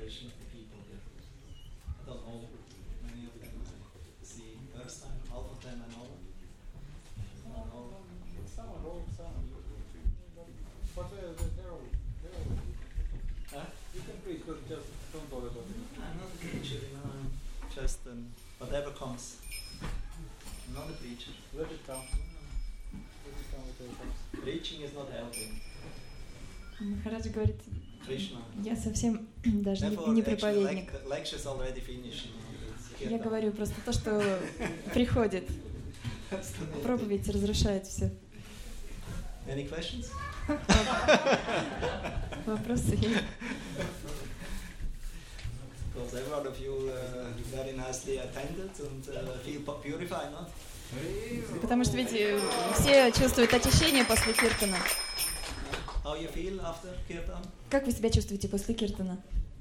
generation of the people here. I don't know many of them I see first time, half of them I know. Some are old, some. But they're old. You can preach, but just don't bother about it. I'm not a preacher, I'm just whatever comes. I'm not a preacher. Let it come. Let it come whatever comes. Preaching is not helping. Махарадж говорит, Krishna. я совсем даже не проповедник. Lecture is already finished. Я говорю просто то, что приходит. Проповедь разрушает все. Any questions? Вопросы есть? Because every one of you very nicely attended and feel purified, not? Потому что ведь все чувствуют очищение после киртана. How you feel after kirtan? Как вы себя чувствуете после киртана?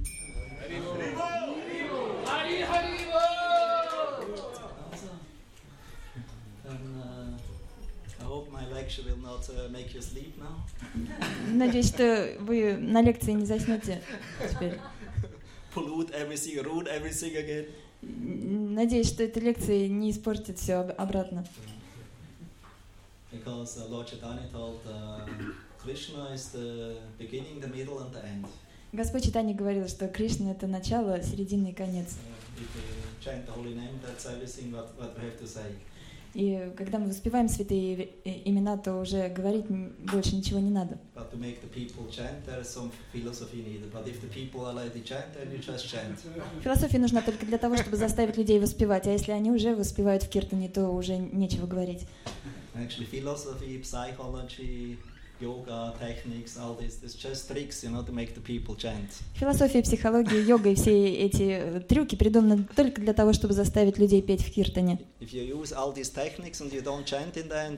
I hope my lecture will not make you sleep now. Надеюсь, что вы на лекции не заснете теперь. Pollute everything, ruin everything again. Надеюсь, что эта лекция не испортит все обратно. Because Lord Chaitanya told Krishna is the beginning, the middle and the end. Господь Чайтанья говорил, что Кришна — это начало, середина и конец. If you chant the holy name, that's everything what we have to say. И когда мы воспеваем святые имена, то уже говорить больше ничего не надо. But to make the people chant, there is some philosophy needed. But if the people already chant, then you just chant. Философия нужна только для того, чтобы заставить людей воспевать. А если они уже воспевают в киртане, то уже нечего говорить. Actually, philosophy, psychology, yoga, techniques, all this, it's just tricks, to make the people chant. Философия, психология, йога и все эти трюки придуманы только для того, чтобы заставить людей петь в киртане. If you use all these techniques and you don't chant in the end,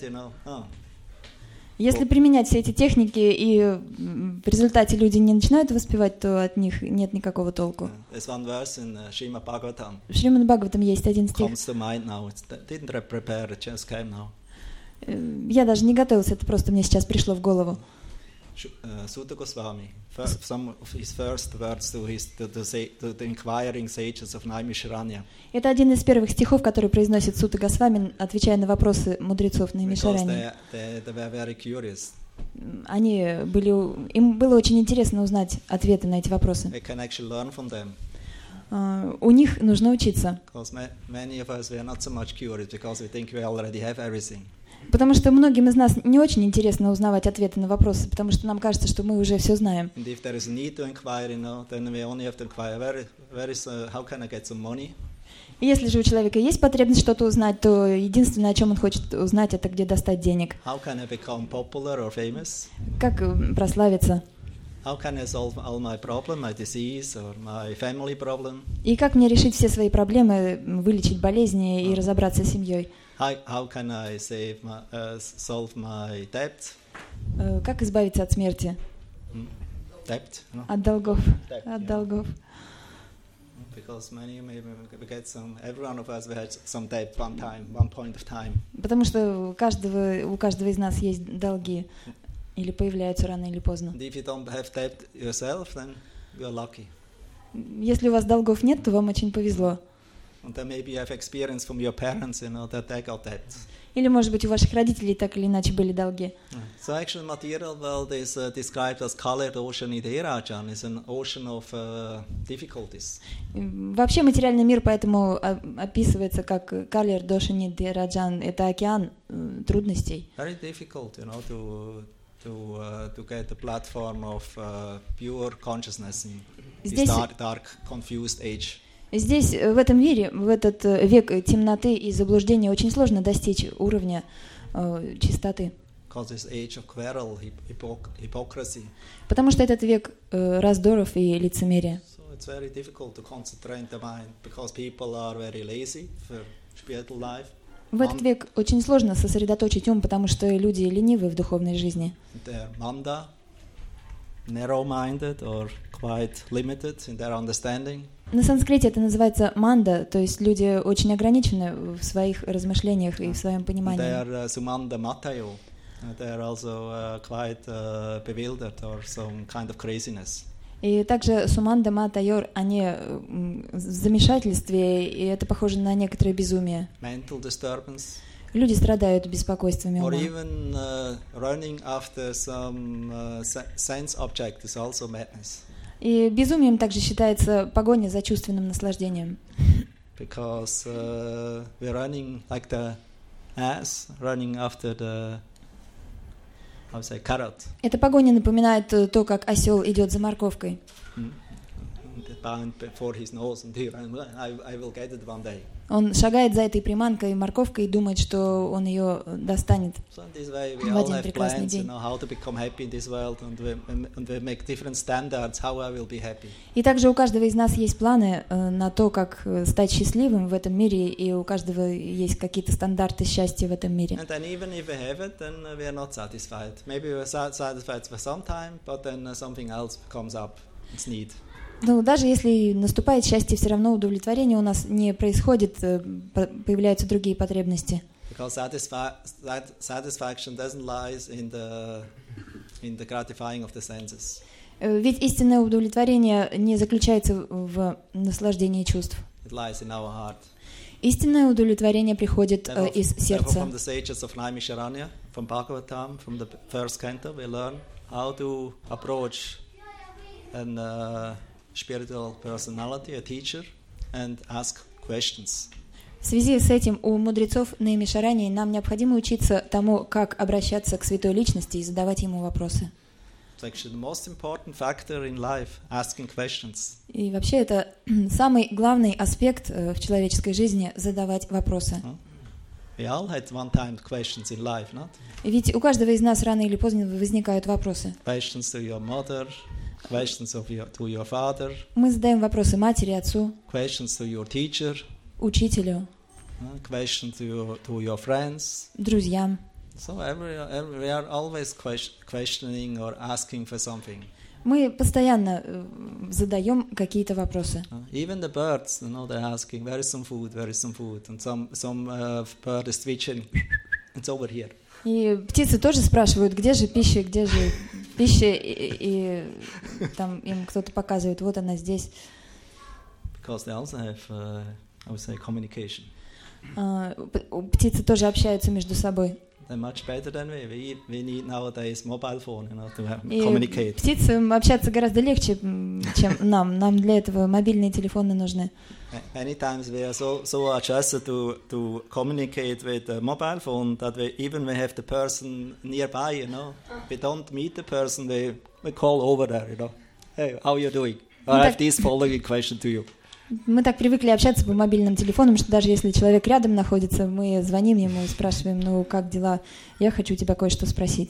Если применять все эти техники и в результате люди не начинают воспевать, то от них нет никакого толку. There's one verse in Srimad Bhagavatam. В Шримад Бхагаватам есть один стих. Comes to mind now. Didn't prepare, it just came now. Я даже не готовился, это просто мне сейчас пришло в голову. Sutta Goswami, some of his first words to the inquiring sages of Naimisharanya. Это один из первых стихов, который произносит Сутта Госвами, отвечая на вопросы мудрецов Наймишарани. They were very curious. Им было очень интересно узнать ответы на эти вопросы. They can actually learn from them. У них нужно учиться. Because many of us were not so much curious because we think we already have everything. Потому что многим из нас не очень интересно узнавать ответы на вопросы, потому что нам кажется, что мы уже все знаем. And if there is a need to inquire, then we only have to inquire how can I get some money? Если же у человека есть потребность что-то узнать, то единственное, о чем он хочет узнать, это где достать денег. How can I become popular or famous? Как прославиться? How can I solve all my problem, my disease or my family problem? И как мне решить все свои проблемы, вылечить болезни и разобраться с семьей? How can I solve my debt? Как избавиться от смерти? Debt? No? От долгов. Debt, От yeah. долгов. Because every one of us had some debt one point of time. Потому что у каждого из нас есть долги, или появляются рано или поздно. And if you don't have debt yourself, then you're lucky. Если у вас долгов нет, то вам очень повезло. And then maybe you have experience from your parents, that they got debt. Или, может быть, у ваших родителей так или иначе были долги. So actually, material world is described as Kali Dosha Nidhirajan, is an ocean of difficulties. Вообще материальный мир поэтому описывается как Калер Доша Нидхираджан. Это океан трудностей. Very difficult, to get the platform of pure consciousness in this dark, confused age. Здесь, в этом мире, в этот век темноты и заблуждения очень сложно достичь уровня чистоты. Потому что этот век раздоров и лицемерия. В этот век очень сложно сосредоточить ум, потому что люди ленивы в духовной жизни. Narrow-minded or quite limited in their understanding. На санскрите это называется манда, то есть люди очень ограничены в своих размышлениях и в своем понимании. They are sumanda matayo. They are also quite bewildered or some kind of craziness. И также Суманда, Мата, Йор, они в замешательстве, и это похоже на некоторое безумие. mental disturbance, Люди страдают беспокойствами or ума. even running after some sense object is also madness. И безумием также считается погоня за чувственным наслаждением. Because we're running like the ass, running after the, how to say, carrot. Эта погоня напоминает то, как осел идет за морковкой. Bound before his nose, and I will get it one day. Он шагает за этой приманкой, морковкой, и думает, что он ее достанет. So in this way we В all один have прекрасный plans, день. how to become happy in this world, and we make different standards how I will be happy. И также у каждого из нас есть планы на то, как стать счастливым в этом мире, и у каждого есть какие-то стандарты счастья в этом мире. And then even if we have it, then we are not satisfied. Maybe we are satisfied for some time, but then something else comes up. It's need. Ну, даже если наступает счастье, все равно удовлетворение у нас не происходит, появляются другие потребности. Because satisfaction doesn't lie in the gratifying of the senses. Ведь истинное удовлетворение не заключается в наслаждении чувств. It lies in our heart. Истинное удовлетворение приходит из Therefore, сердца. from the sages of Naimisharanya, from Bhagavatam, from the first canto, we learn how to approach a spiritual personality, a teacher, and ask questions. В связи с этим у мудрецов Наймишарани нам необходимо учиться тому, как обращаться к святой личности и задавать ему вопросы. It's actually the most important factor in life, asking questions. И вообще это самый главный аспект в человеческой жизни — задавать вопросы. We all had one time questions in life, not? Ведь у каждого из нас рано или поздно возникают вопросы. Questions to your mother, questions to your father, Мы задаем вопросы матери, отцу, questions to your teacher, учителю, questions to your friends. друзьям. So we are always questioning or asking for something. Мы постоянно задаем какие-то вопросы. Even the birds, they're asking, where is some food, and some bird is twitching, it's over here. И птицы тоже спрашивают, где же пища, и там им кто-то показывает, вот она здесь. Because they also have, I would say, communication. Птицы тоже общаются между собой. They're much better than we. We need nowadays mobile phone, to И communicate. птицам общаться гораздо легче, чем нам. Нам для этого мобильные телефоны нужны. Many times we are so adjusted to communicate with a mobile phone that we have the person nearby, We don't meet the person, we call over there, Hey, how are you doing? I have this following question to you. Мы так привыкли общаться по мобильным телефонам, что даже если человек рядом находится, мы звоним ему и спрашиваем, ну, как дела? Я хочу тебя кое-что спросить.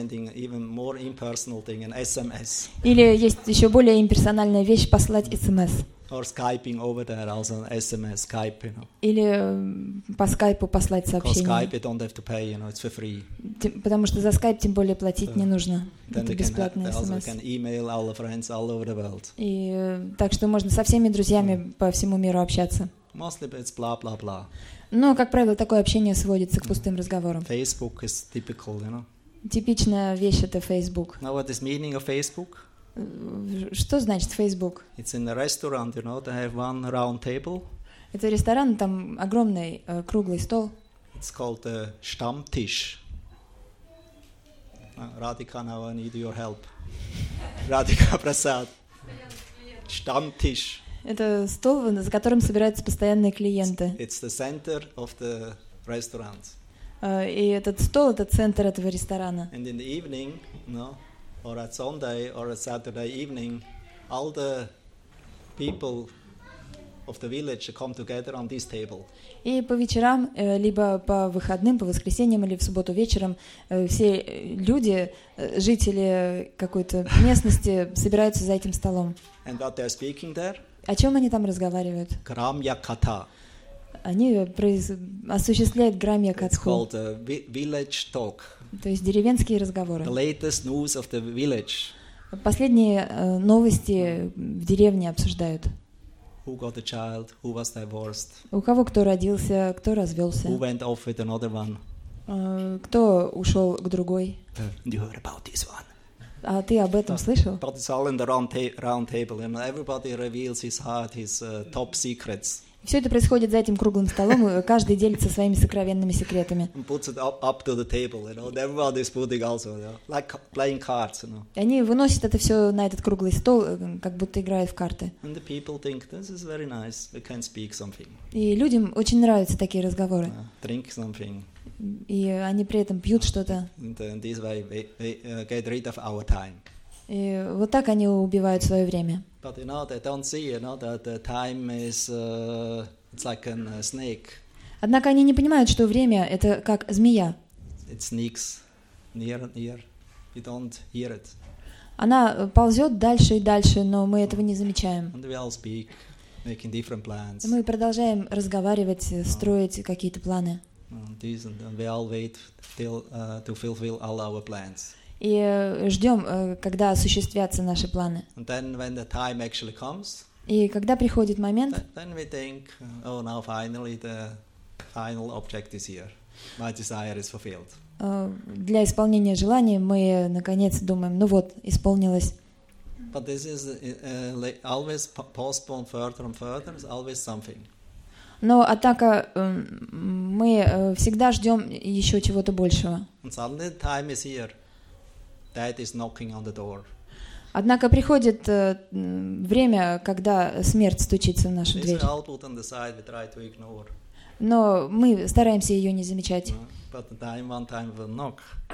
Или есть еще более имперсональная вещь — послать СМС. Or Skyping over there, also SMS, Skype, Или по скайпу послать сообщение. Skype you don't have to pay, it's for free. Потому что за скайп тем более платить не нужно. Then Это бесплатный we СМС. can email our friends all over the world. И так что можно со всеми друзьями по всему миру общаться. Mostly it's blah blah blah. Но, как правило, такое общение сводится к пустым разговорам. Facebook is typical, Типичная вещь — это Facebook. Now what is meaning of Facebook? Что значит Facebook? It's in a restaurant, they have one round table. Это ресторан, там огромный круглый стол. It's called the Stammtisch. Radhika, now I need your help. Radhika Prasad. Stammtisch. Это стол, за которым собираются постоянные клиенты. It's the center of the restaurant. И этот стол — это центр этого ресторана. And in the evening, or at Sunday or at Saturday evening, all the people of the village come together on this table. И по вечерам, либо по выходным, по воскресеньям или в субботу вечером все люди, жители какой-то местности собираются за этим столом. And what they're speaking there? О чем они там разговаривают? Gramya Katha. Они осуществляют грамья It's катху, called village talk. то есть деревенские разговоры. The latest news of the village. Последние новости в деревне обсуждают. Who got a child? Who was divorced? У кого кто родился, кто развелся, Who went off with another one? кто ушел к другой. You heard about this one? А ты об этом слышал? But it's all in the round table. You know, everybody reveals his heart, his top secrets. Все это происходит за этим круглым столом, и каждый делится своими сокровенными секретами. And puts it up to the table, you know. And everybody is putting also, you know, like playing cards, you know. И они выносят это все на этот круглый стол, как будто играют в карты. And the people think this is very nice. We can speak something. И людям очень нравятся такие разговоры. Drink something. И они при этом пьют что-то. And in this way, we get rid of our time. И вот так они убивают свое время. But you know, they don't see, you know, that the time is it's like a snake. Однако они не понимают, что время — это как змея. It sneaks near and near. We don't hear it. Она ползет дальше и дальше, но мы этого не замечаем. And we all speak, making different plans. И мы продолжаем разговаривать, строить какие-то планы. And we all wait till to fulfill all our plans. И ждем, когда осуществятся наши планы. And then when the time actually comes, И когда приходит момент, then we think, oh, now finally the final object is here. My desire is fulfilled. для исполнения желаний мы наконец думаем, ну вот, исполнилось. But this is always postponed further and further. It's always something. Но однако мы всегда ждем еще чего-то большего. And suddenly time is here. Death is knocking on the door. Однако приходит время, когда смерть стучится в нашу дверь. All put on the side, we try to ignore. Но мы стараемся ее не замечать. But the time, one time will knock.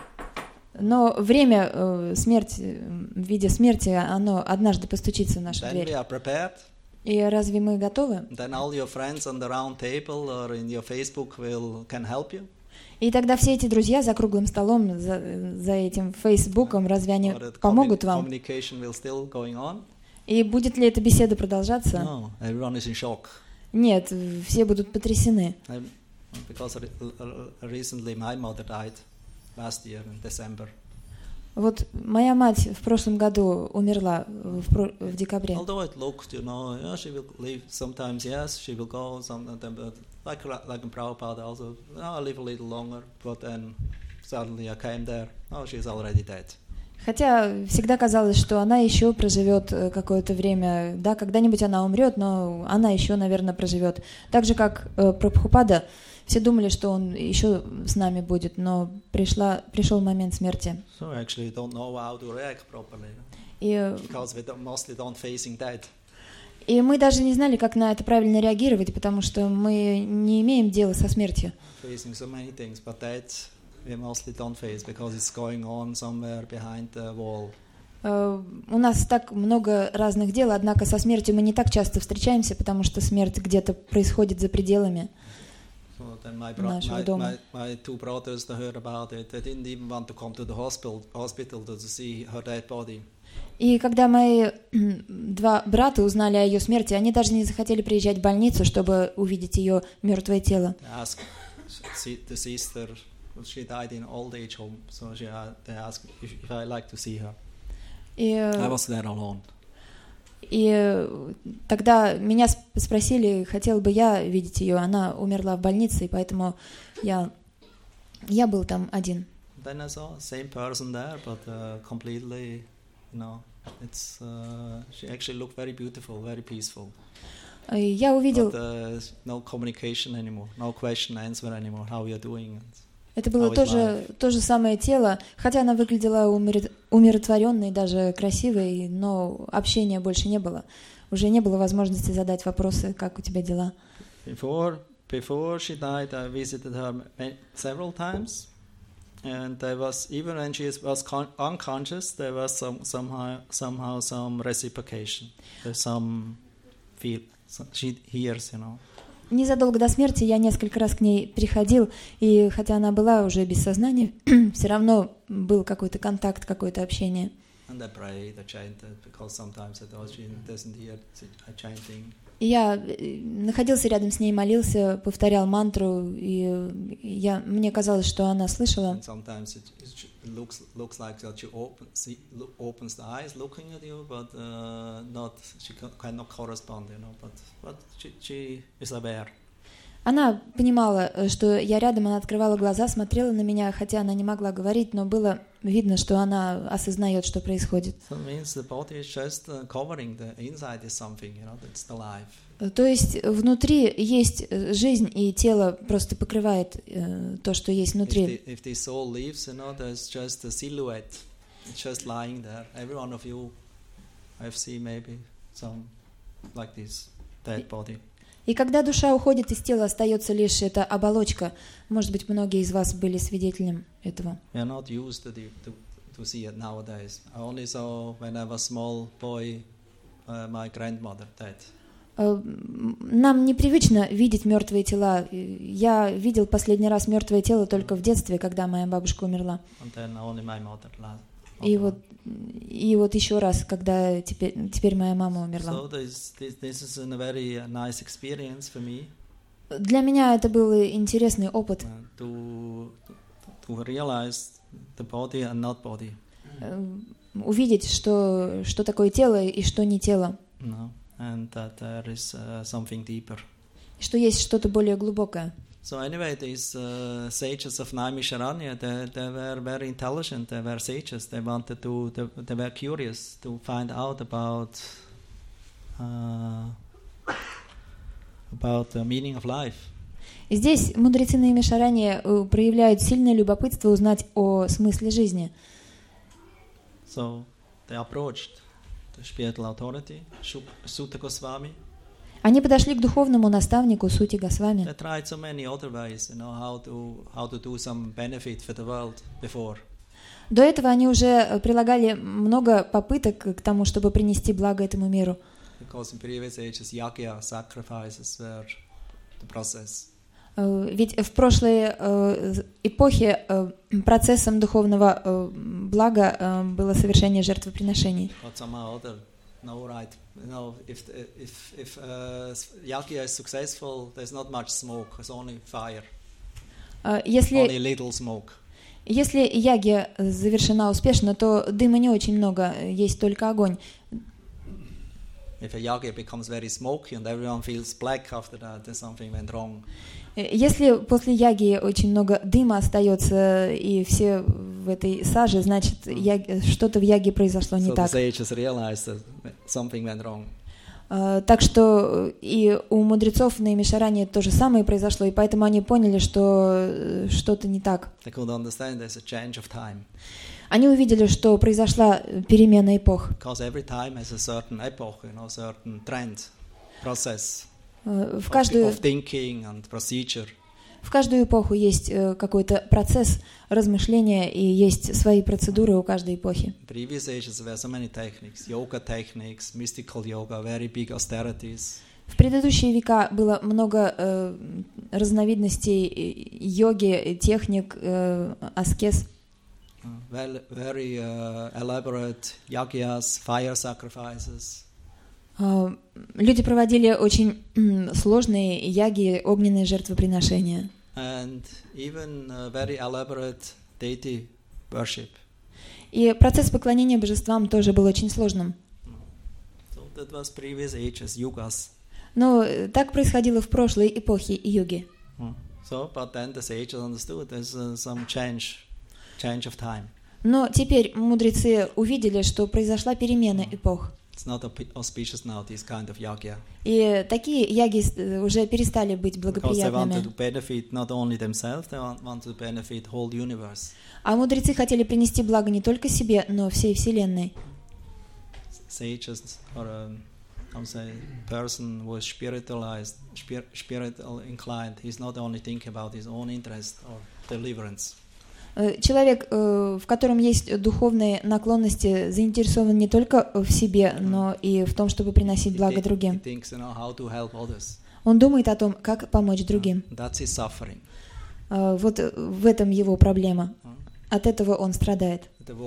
Но время смерти, в виде смерти, оно однажды постучится в нашу Then дверь. we are prepared. И разве мы готовы? Then all your friends on the round table or in your Facebook can help you. И тогда все эти друзья за круглым столом, за этим Фейсбуком, разве они помогут вам? Communication will still going on. И будет ли эта беседа продолжаться? No, everyone is in shock. Нет, все будут потрясены. Because recently my mother died last year in December. Вот моя мать в прошлом году умерла в декабре. Although it looked, you know, yeah, she will live sometimes, yes, she will go, sometimes, but like in Prabhupada also, I'll live a little longer, but then suddenly I came there, oh, she's already dead. Хотя всегда казалось, что она еще проживет какое-то время, да, когда-нибудь она умрет, но она еще, наверное, проживет. Так же, как Прабхупада, все думали, что он еще с нами будет, но пришел момент смерти. So I actually don't know how to react properly, И because we mostly don't facing that. И мы даже не знали, как на это правильно реагировать, потому что мы не имеем дела со смертью. Facing so many things, but that we mostly don't face because it's going on somewhere behind the wall. У нас так много разных дел, однако со смертью мы не так часто встречаемся, потому что смерть где-то происходит за пределами нашего дома. My two brothers, they heard about it. They didn't even want to come to the hospital to see her dead body. И когда мои два брата узнали о ее смерти, они даже не захотели приезжать в больницу, чтобы увидеть ее мертвое тело. The sister, she died in old age home, so they asked if I like to see her. I was there alone. И тогда меня спросили, хотел бы я видеть ее. Она умерла в больнице, и поэтому я был там один. Then I saw same person there, but completely, you know, it's she actually looked very beautiful, very peaceful. Я увидел. But no communication anymore, no question answer anymore. How you doing? Это было то же самое тело, хотя она выглядела умиротворенной, даже красивой, но общения больше не было. Уже не было возможности задать вопросы, как у тебя дела. Before she died, I visited her several times, and there was, even when she was unconscious, there was somehow some reciprocation. There's some feel. She hears, you know. Незадолго до смерти я несколько раз к ней приходил, и хотя она была уже без сознания, все равно был какой-то контакт, какое-то общение. И я находился рядом с ней, молился, повторял мантру, и мне казалось, что она слышала. Looks like that she opens the eyes looking at you, but she cannot correspond, you know. But she is aware. Она понимала, что я рядом, она открывала глаза, смотрела на меня, хотя она не могла говорить, но было видно, что она осознает, что происходит. So it means the body is just covering, the inside is something, that's the life. То есть внутри есть жизнь, и тело просто покрывает то, что есть внутри. If the soul leaves, there's just a silhouette. It's just lying there. Every one of you, I've seen maybe some like this dead body. И когда душа уходит из тела, остается лишь эта оболочка. Может быть, многие из вас были свидетелем этого. We are not used to see it nowadays. I only saw when I was small boy, my grandmother dead. Нам непривычно видеть мертвые тела. Я видел последний раз мертвое тело только в детстве, когда моя бабушка умерла. And then only my mother. И вот еще раз, когда теперь моя мама умерла. So this is a very nice experience for me. Для меня это был интересный опыт. To realize the body and not body. Увидеть, что такое тело и что не тело. No, and that there is something deeper. Что есть что-то более глубокое. So anyway, these sages of Naimisharanya, they were very intelligent. They were sages. They were curious to find out about the meaning of life. И здесь мудрецы Наймишарани проявляют сильное любопытство узнать о смысле жизни. So they approached the spiritual authority, Sutta Goswami. Они подошли к духовному наставнику Сути Госвами. They tried so many other ways, how to do some benefit for the world before. До этого они уже прилагали много попыток к тому, чтобы принести благо этому миру. Because in previous ages, yagya sacrifices were the process. Ведь в прошлой эпохе процессом духовного блага было совершение жертвоприношений. But somehow other, no right. If yagya is successful, there's not much smoke. There's only fire. Only little smoke. Если ягья завершена успешно, то дыма не очень много, есть только огонь. If a yagya becomes very smoky and everyone feels black after that, then something went wrong. Если после яги очень много дыма остается и все в этой саже, значит что-то в яге произошло не так. So the sages realized that something went wrong. Так что и у мудрецов на Наймишаране то же самое произошло, и поэтому они поняли, что что-то не так. They could understand there's a change of time. Они увидели, что произошла перемена эпох. Because every time has a certain epoch, certain trend, process в каждую эпоху есть какой-то процесс размышления и есть свои процедуры у каждой эпохи. В предыдущие века было много разновидностей йоги, техник, аскез. Very elaborate yagyas, fire sacrifices. Люди проводили очень сложные яги, огненные жертвоприношения. And even very elaborate deity worship. И процесс поклонения божествам тоже был очень сложным. So that was previous ages, yugas. Но так происходило в прошлой эпохе йоги. So, but then the sages understood there's some change of time. Но теперь мудрецы увидели, что произошла перемена эпох. It's not auspicious now, this kind of yagya. И такие яги уже перестали быть благоприятными. Because they want to benefit not only themselves, they want to benefit whole universe. А мудрецы хотели принести благо не только себе, но всей вселенной. Sages or person who is spiritual inclined, he's not only thinking about his own interest or deliverance. Человек, в котором есть духовные наклонности, заинтересован не только в себе, но и в том, чтобы приносить благо другим. Он думает о том, как помочь другим. Вот в этом его проблема. От этого он страдает.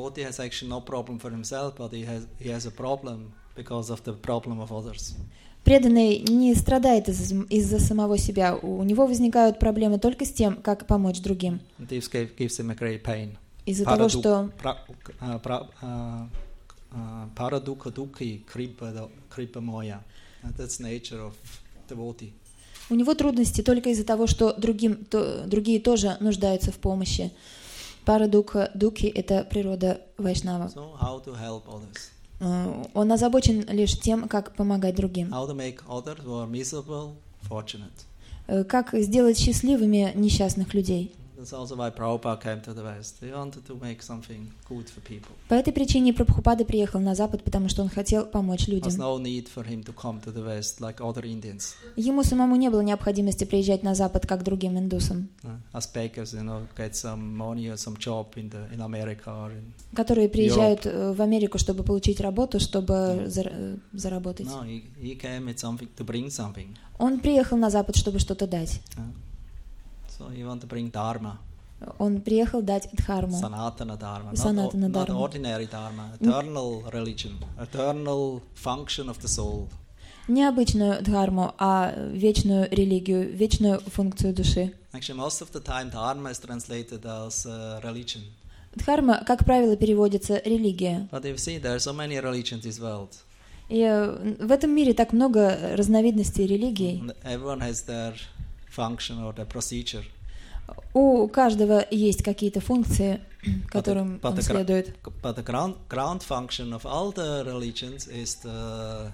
Преданный не страдает из-за самого себя. У него возникают проблемы только с тем, как помочь другим. Из-за того, что У него трудности только из-за того, что другие тоже нуждаются в помощи. Парадукха, дукхи — это природа вайшнава. So how to help others? Он озабочен лишь тем, как помогать другим. How to make others who are miserable fortunate. Как сделать счастливыми несчастных людей. That's also why Prabhupada came to the West. He wanted to make something good for people. По этой причине Прабхупада приехал на Запад, потому что он хотел помочь людям. There's no need for him to come to the West like other Indians. Ему самому не было необходимости приезжать на Запад, как другим индусам, As beggars, get some money or some job in America or in которые приезжают в Америку, чтобы получить работу, чтобы заработать. No, he came with something to bring something. Он приехал на Запад, чтобы что-то дать. So he wanted to bring dharma. Он приехал дать дхарму. Sanatana dharma. Sanatana Not dharma. ordinary dharma. Eternal religion. Eternal function of the soul. Не обычную дхарму, а вечную религию, вечную функцию души. Actually, most of the time, dharma is translated as religion. Дхарма, как правило, переводится религия. But you see, there are so many religions in this world. И в этом мире так много разновидностей религий. And everyone has their function or their procedure. У каждого есть какие-то функции, которым он следует. But the ground function of all the religions is the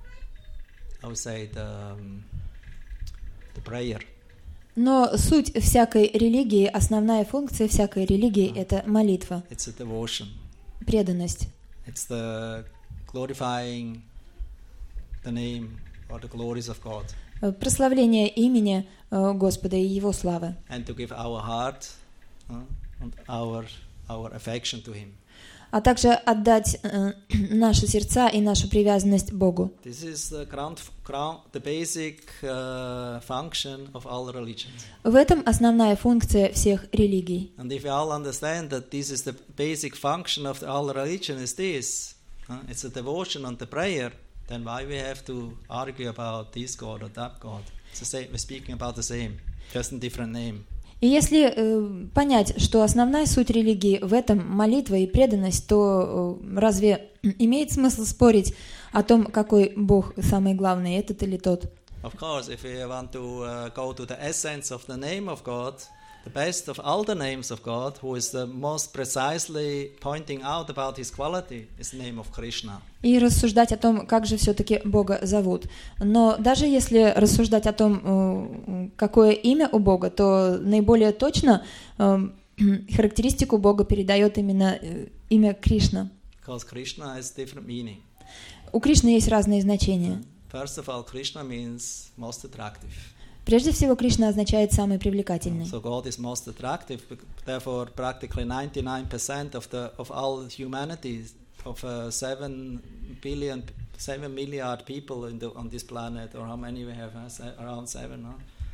prayer. Но суть всякой религии, основная функция всякой религии — это молитва, It's a devotion. преданность. It's the glorifying the name or the glories of God. Прославление имени Господа и Его славы. And to give our heart and our affection to Him. А также отдать наши сердца и нашу привязанность Богу. This is the basic function of all religions. В этом основная функция всех религий. And if we all understand that this is the basic function of all religion is this, it's a devotion and the prayer, then why we have to argue about this God or that God? It's the same, we're speaking about the same, just in different name. И если понять, что основная суть религии в этом молитва и преданность, то разве имеет смысл спорить о том, какой Бог самый главный, этот или тот? Of course, if we want to go to the essence of the name of God, the best of all the names of God, who is the most precisely pointing out about His quality, is the name of Krishna. И рассуждать о том, как же все-таки Бога зовут. Но даже если рассуждать о том, какое имя у Бога, то наиболее точно характеристику Бога передает именно имя Кришна. Because Krishna has different meaning. У Кришны есть разные значения. First of all, Krishna means most attractive. Прежде всего, Кришна означает «самый привлекательный». So God is most attractive, therefore practically 99% of all humanity, of 7 milliard people on this planet, or how many we have, around 7,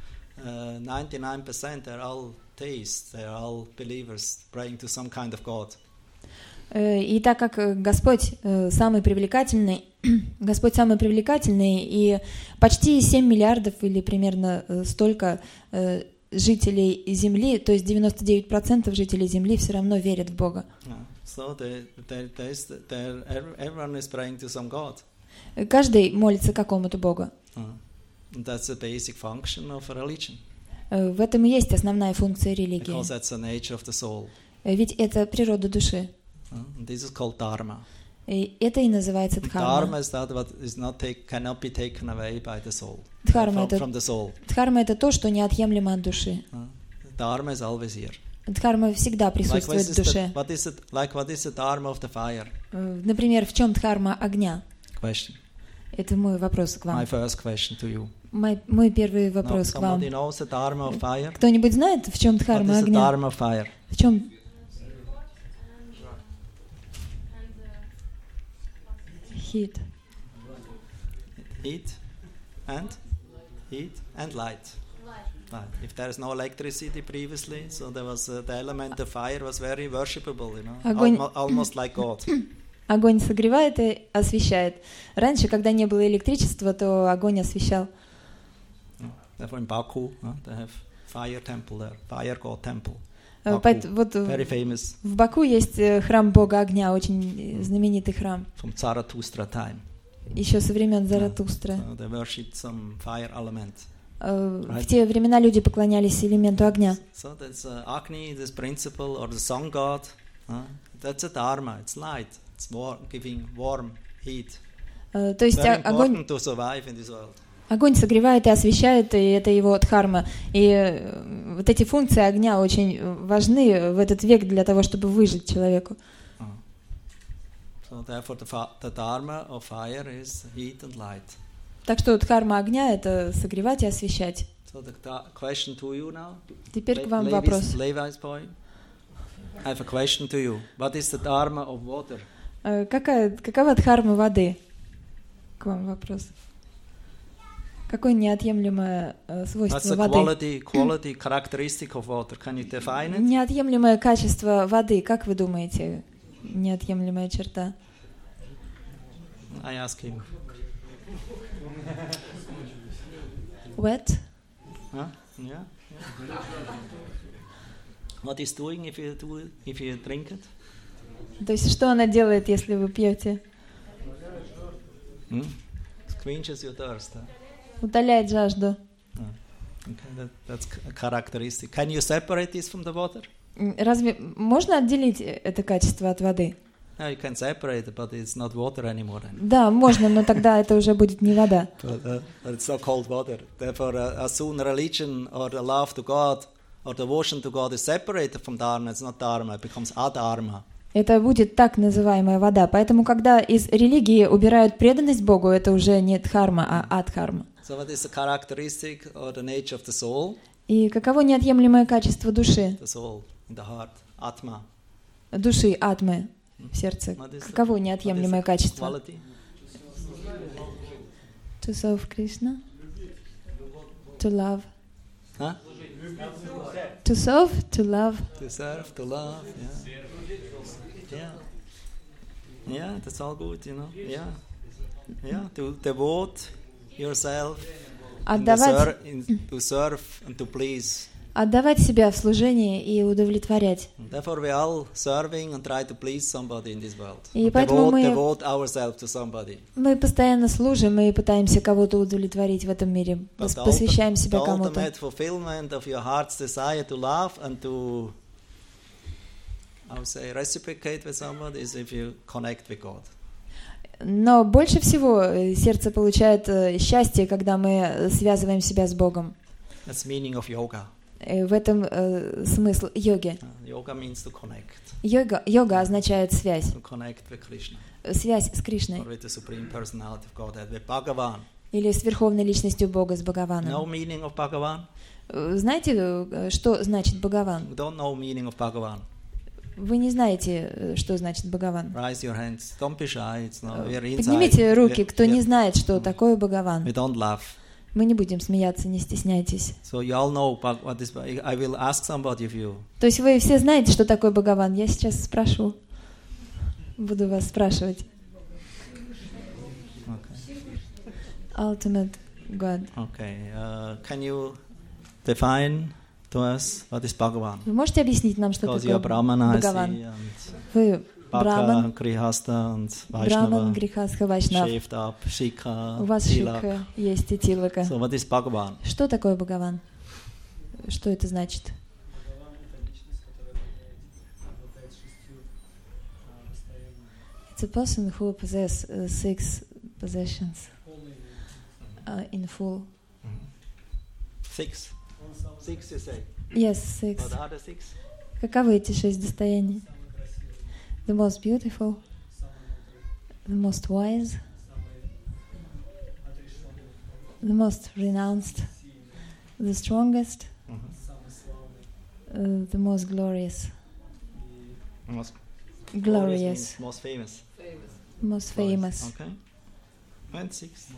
99% they're all theists, they're all believers praying to some kind of God. И так как Господь самый привлекательный, и почти 7 миллиардов или примерно столько жителей Земли, то есть 99% жителей Земли все равно верят в Бога. So everyone is praying to some God. Каждый молится какому-то Богу. That's the basic function of religion. В этом и есть основная функция религии. Because that's the nature of the soul. Ведь это природа души. This is called dharma. И это и называется дхарма. Dharma is that what is cannot be taken away by the soul. Дхарма from the soul. Дхарма это то, что неотъемлемо от души. Dharma is always here. Дхарма всегда присутствует в душе. What is the dharma of the fire? Например, в чем дхарма огня? Question. Это мой вопрос к вам. My first question to you. Мой первый вопрос к вам. Knows the dharma of fire? Кто-нибудь знает, в чем дхарма огня? What is the dharma of fire? В чем? Heat and light. If there is no electricity previously, so there was the element of fire was very worshipable, almost like God. Огонь согревает и освещает. Раньше, когда не было электричества, то огонь освещал. Therefore, in Baku, they have fire temple there, fire god temple. Вот very famous. В Баку есть храм Бога огня, очень знаменитый храм. From Zarathustra time. Еще со времен Заратустры. So they worship some fire element. В те времена люди поклонялись элементу огня. So that's Agni, this principle, or the sun god. That's a dharma. It's light. It's giving warm heat. То есть Very огонь, important to survive in this world. огонь согревает и освещает, и это его дхарма. И вот эти функции огня очень важны в этот век для того, чтобы выжить человеку. So therefore the dharma of fire is heat and light. Так что дхарма огня — это согревать и освещать. So the question to you now. Теперь к вам вопрос. Levi's boy. I have a question to you. What is the dharma of water? Какова дхарма воды? К вам вопрос. Какое неотъемлемое свойство воды? What's the quality characteristic of water? Can you define it? Неотъемлемое качество воды, как вы думаете, неотъемлемая черта? I ask him. Wet? Huh? Yeah. What is doing if you drink it? То есть что она делает, если вы пьете? Quenches your thirst. Утоляет жажду. Okay, that's a characteristic. Can you separate this from the water? Разве можно отделить это качество от воды? No, you can separate it, but it's not water anymore. Да, можно, но тогда это уже будет не вода. But it's not called water. Therefore, as soon religion or the love to God or devotion to God is separated from dharma, it's not dharma, it becomes adharma. Это будет так называемая вода. Поэтому, когда из религии убирают преданность Богу, это уже не дхарма, а адхарма. So what is the characteristic or the nature of the soul? И каково неотъемлемое качество души? The soul, in the heart, atma. Души, атмы, в сердце. Каково неотъемлемое качество? Quality? To serve Krishna? To love? Huh? To serve? To love? To serve, to love, yeah. Yeah. Yeah, that's all good, you know. Yeah. Yeah, to devote yourself to serve and to please. Отдавать себя в служение и удовлетворять. Therefore we all serving and try to please somebody in this world. И поэтому devote ourselves to somebody. Мы постоянно служим и пытаемся кого-то удовлетворить в этом мире. Посвящаем себя кому-то. The ultimate fulfillment of your heart's desire to love and to, I would say, reciprocate with somebody is if you connect with God. Но больше всего сердце получает счастье, когда мы связываем себя с Богом. That's the meaning of yoga. В этом смысл йоги. Yoga means to connect. Йога означает связь. To connect with Krishna. Связь с Кришной. Or with the supreme personality of God, with Bhagavan. Или с верховной личностью Бога, с Бхагаваном. No meaning of Bhagavan? Знаете, что значит Бхагаван? We don't know meaning of Bhagavan. Вы не знаете, что значит Бхагаван. Raise your hands. Don't be shy. It's not, we're inside. Поднимите руки, кто не знает, что такое Бхагаван. We don't laugh. Мы не будем смеяться, не стесняйтесь. So you all know what is. I will ask somebody of you. То есть вы все знаете, что такое Бхагаван? Я сейчас спрошу. Буду вас спрашивать. Okay. Ultimate God. Okay. Can you define to us what is Bhagavan? Вы можете объяснить нам, что такое Бхагаван? Вы Браман, Грихаста, Браман, Грихастха, Вайшнав. У вас Шикха есть и Тилака. So what is Bhagavan? Что такое Бхагаван? Что это значит? It's a person who possesses 6 possessions in full. 6. 6 you say? Yes, 6. What are the 6? Каковы эти 6 достояний? The most beautiful, the most wise, the most renounced, the strongest, the most glorious. Glorious. Means most famous. Most famous. Okay. And 6.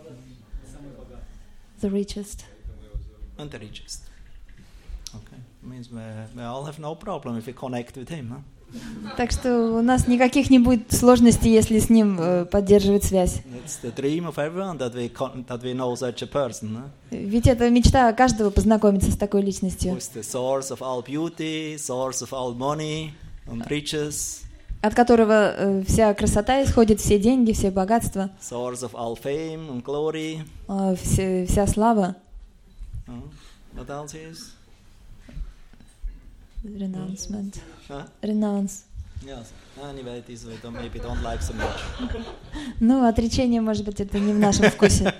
The richest. And the richest. Okay. Means we all have no problem if we connect with him, huh? Так что у нас никаких не будет сложностей, если с ним поддерживать связь. It's the dream of everyone that we know such a person, huh? Ведь это мечта каждого познакомиться с такой личностью. Who's the source of all beauty, source of all money and riches. От которого вся красота исходит, все деньги, все богатства. Source of all fame and glory. Вся слава. What else is? Renouncement. Huh? Renounce. Yes. Anyway, this we maybe don't like so much. Ну, отречение, может быть, это не в нашем вкусе.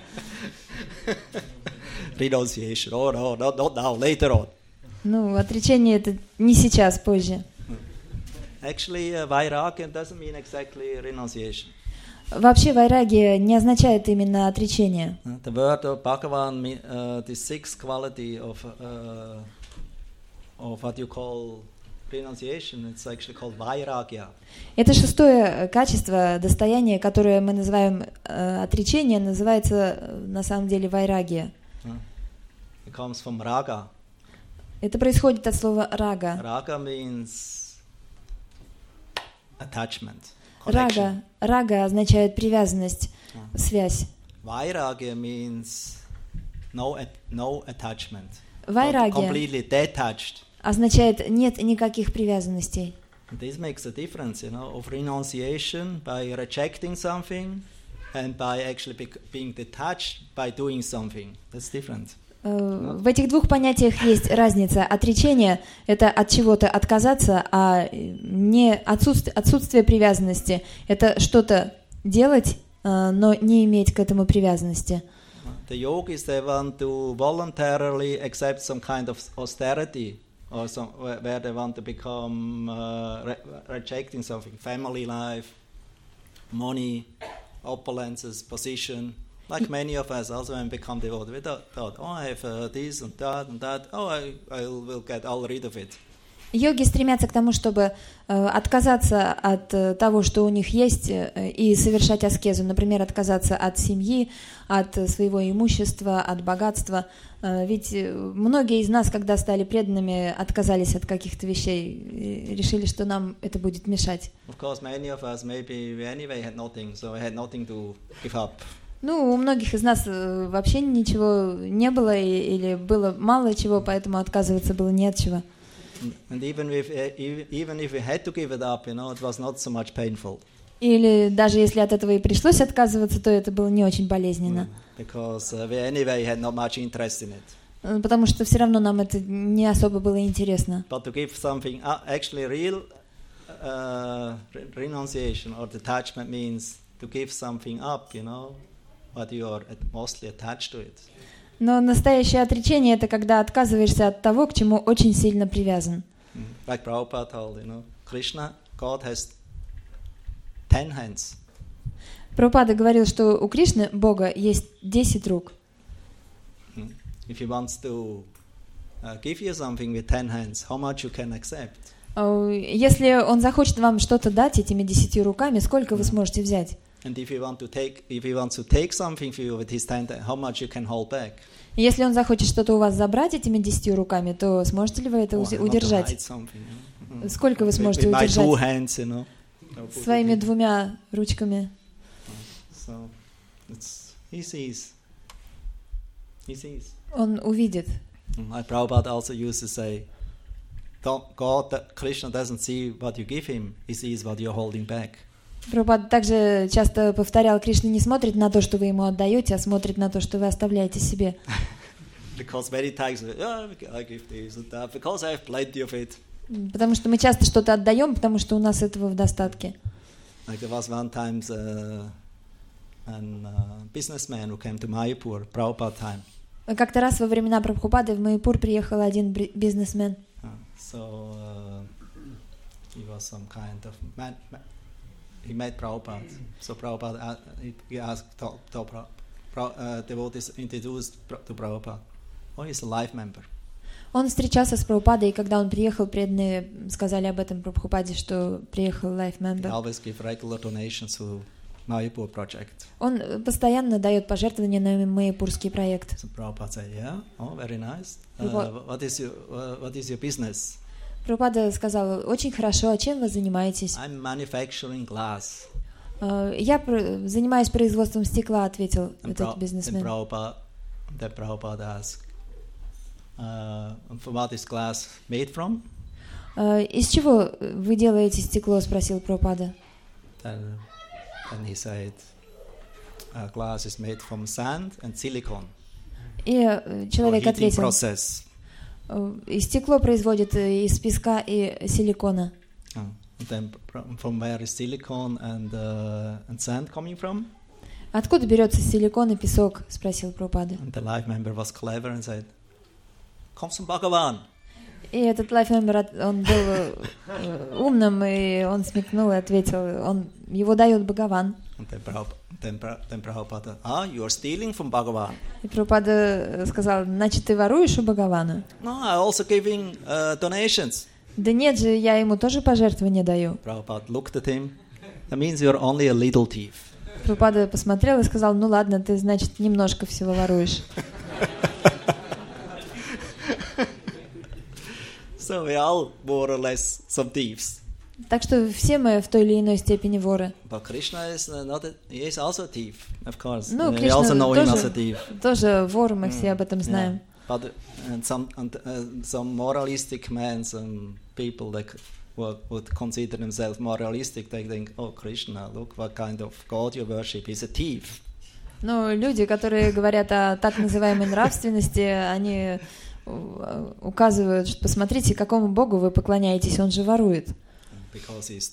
Renunciation. Oh no, not now, later on. Ну, отречение это не сейчас, позже. Actually, vairagya doesn't mean exactly renunciation. Вообще, вайрагия не означает именно отречение. The word of Bhagavan, the sixth quality of what you call renunciation, it's actually called vairagya. Это шестое качество, достояние, которое мы называем отречение, называется на самом деле вайрагия. It comes from raga. Это происходит от слова рага. Raga means attachment, connection. Рага означает привязанность, связь. Vairagya means no attachment. Вайрагия Completely detached. означает нет никаких привязанностей. This makes a difference, of renunciation by rejecting something and by actually being detached by doing something. That's different. В этих двух понятиях есть разница. Отречение – это от чего-то отказаться, а не отсутствие привязанности – это что-то делать, но не иметь к этому привязанности. The yogis, they want to voluntarily accept some kind of austerity, or where they want to become rejecting something, family life, money, opulences, position. Like many of us also when we become devoted, we thought, I have this and that, I will get all rid of it. Йоги стремятся к тому, чтобы отказаться от того, что у них есть, и совершать аскезу. Например, отказаться от семьи, от своего имущества, от богатства. Ведь многие из нас, когда стали преданными, отказались от каких-то вещей и решили, что нам это будет мешать. Of course, many of us maybe we anyway had nothing, so we had nothing to give up. Ну, у многих из нас вообще ничего не было или было мало чего, поэтому отказываться было не от чего. And even if we had to give it up, it was not so much painful. Или даже если от этого и пришлось отказываться, то это было не очень болезненно. Because we anyway had not much interest in it. Потому что все равно нам это не особо было интересно. But to give something, actually real renunciation or detachment means to give something up, but you are mostly attached to it. Но настоящее отречение – это когда отказываешься от того, к чему очень сильно привязан. Like Prabhupada told, Krishna, God has 10 hands. Прабхупада говорил, что у Кришны, Бога, есть 10 рук. If he wants to give you something with 10 hands, how much you can accept? Если он захочет вам что-то дать этими 10 руками, сколько вы сможете взять? And if he wants to take something for you with his 10 hands, how much you can hold back? Если он захочет что-то у вас забрать этими 10 руками, то сможете ли вы это удержать? Сколько вы сможете удержать? Своими 2 ручками. So, he sees. Он увидит. Like Prabhupada also used to say, Krishna doesn't see what you give him, he sees what you're holding back. Прабхупада также часто повторял, Кришна не смотрит на то, что вы ему отдаете, а смотрит на то, что вы оставляете себе. Потому что мы часто что-то отдаем, потому что у нас этого в достатке. Like there was one time a businessman who came to Mayapur, Prabhupada time. Как-то раз во времена Прабхупады в Майяпур приехал один бизнесмен. So he was some kind of man. He met Prabhupada. So Prabhupada, he asked devotees introduced to Prabhupada. Oh, he's a life member. Он встречался с Прабхупадой, и когда он приехал, преданные сказали об этом Прабхупаде, что приехал life member. He always give regular donations to Mayapur project. Он постоянно дает пожертвования на Майяпурский проект. So Prabhupada said, yeah, oh, very nice. What is your business? Прабхупада сказал, очень хорошо, а чем вы занимаетесь? I'm manufacturing glass. Я занимаюсь производством стекла, ответил этот бизнесмен. Then Prabhupada asked, what is glass made from? Из чего вы делаете стекло, спросил Прабхупада. Then he said, glass is made from sand and silicon. И человек heating ответил, process. И стекло производит из песка и силикона. And then from where is silicon and sand coming from? Откуда берется силикон и песок? Спросил Прабхупада. And the life member was clever and said, comes from Bhagavan. И этот лайф-мембер, он был умным, и он смекнул и ответил, его дает Бхагаван. And then Prabhupada, you are stealing from Bhagavan. И Прабхупада сказал, значит, ты воруешь у Бхагавана? No, I also giving donations. Да нет же, я ему тоже пожертвования даю. Prabhupada looked at him. That means you're only a little thief. Прабхупада посмотрел и сказал, ну ладно, ты, значит, немножко всего воруешь. So we all more or less some thieves. Так что все мы в той или иной степени воры. But Krishna is he is also a thief, of course. Ну, We also know him as a Кришна thief. тоже вор, мы все об этом знаем. But some moralistic men, some people that would consider themselves moralistic, they think, oh, Krishna, look what kind of God you worship, he's a thief. Но люди, которые говорят о так называемой нравственности, они указывают, что посмотрите, какому Богу вы поклоняетесь, он же ворует. Because he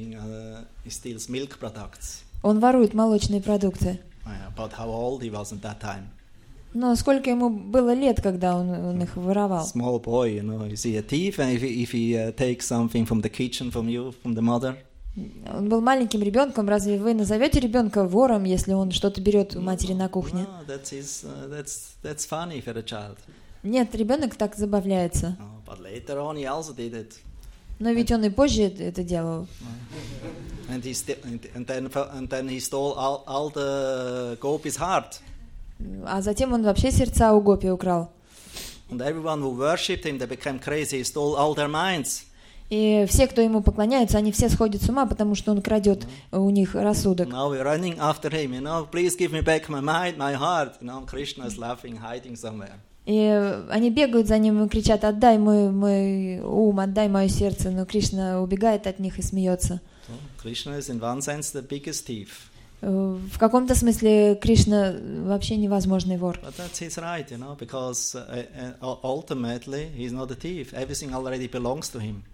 steals milk products. Он ворует молочные продукты. But how old he was at that time? Но сколько ему было лет, когда он их воровал? Small boy, is he a thief? And if he takes something from the kitchen from you, from the mother? Он был маленьким ребенком. Разве вы назовете ребенка вором, если он что-то берет у матери на кухне? No, that's funny for a child. Нет, ребенок так забавляется. But later on he also did it. Но ведь он и позже это делал. And then he stole all the gopis' heart. А затем он вообще сердца у гопи украл. And everyone who worshipped him, they became crazy. He stole all their minds. И все, кто ему поклоняются, они все сходят с ума, потому что он крадет у них рассудок. Now we're running after him. Please give me back my mind, my heart. Krishna is laughing, hiding somewhere. И они бегают за ним и кричат: отдай мой ум, отдай мое сердце. Но Кришна убегает от них и смеется. Krishna is in one sense the biggest thief. В каком-то смысле Кришна вообще невозможный вор. But that's his right, because ultimately he's not a thief. Everything already belongs to him.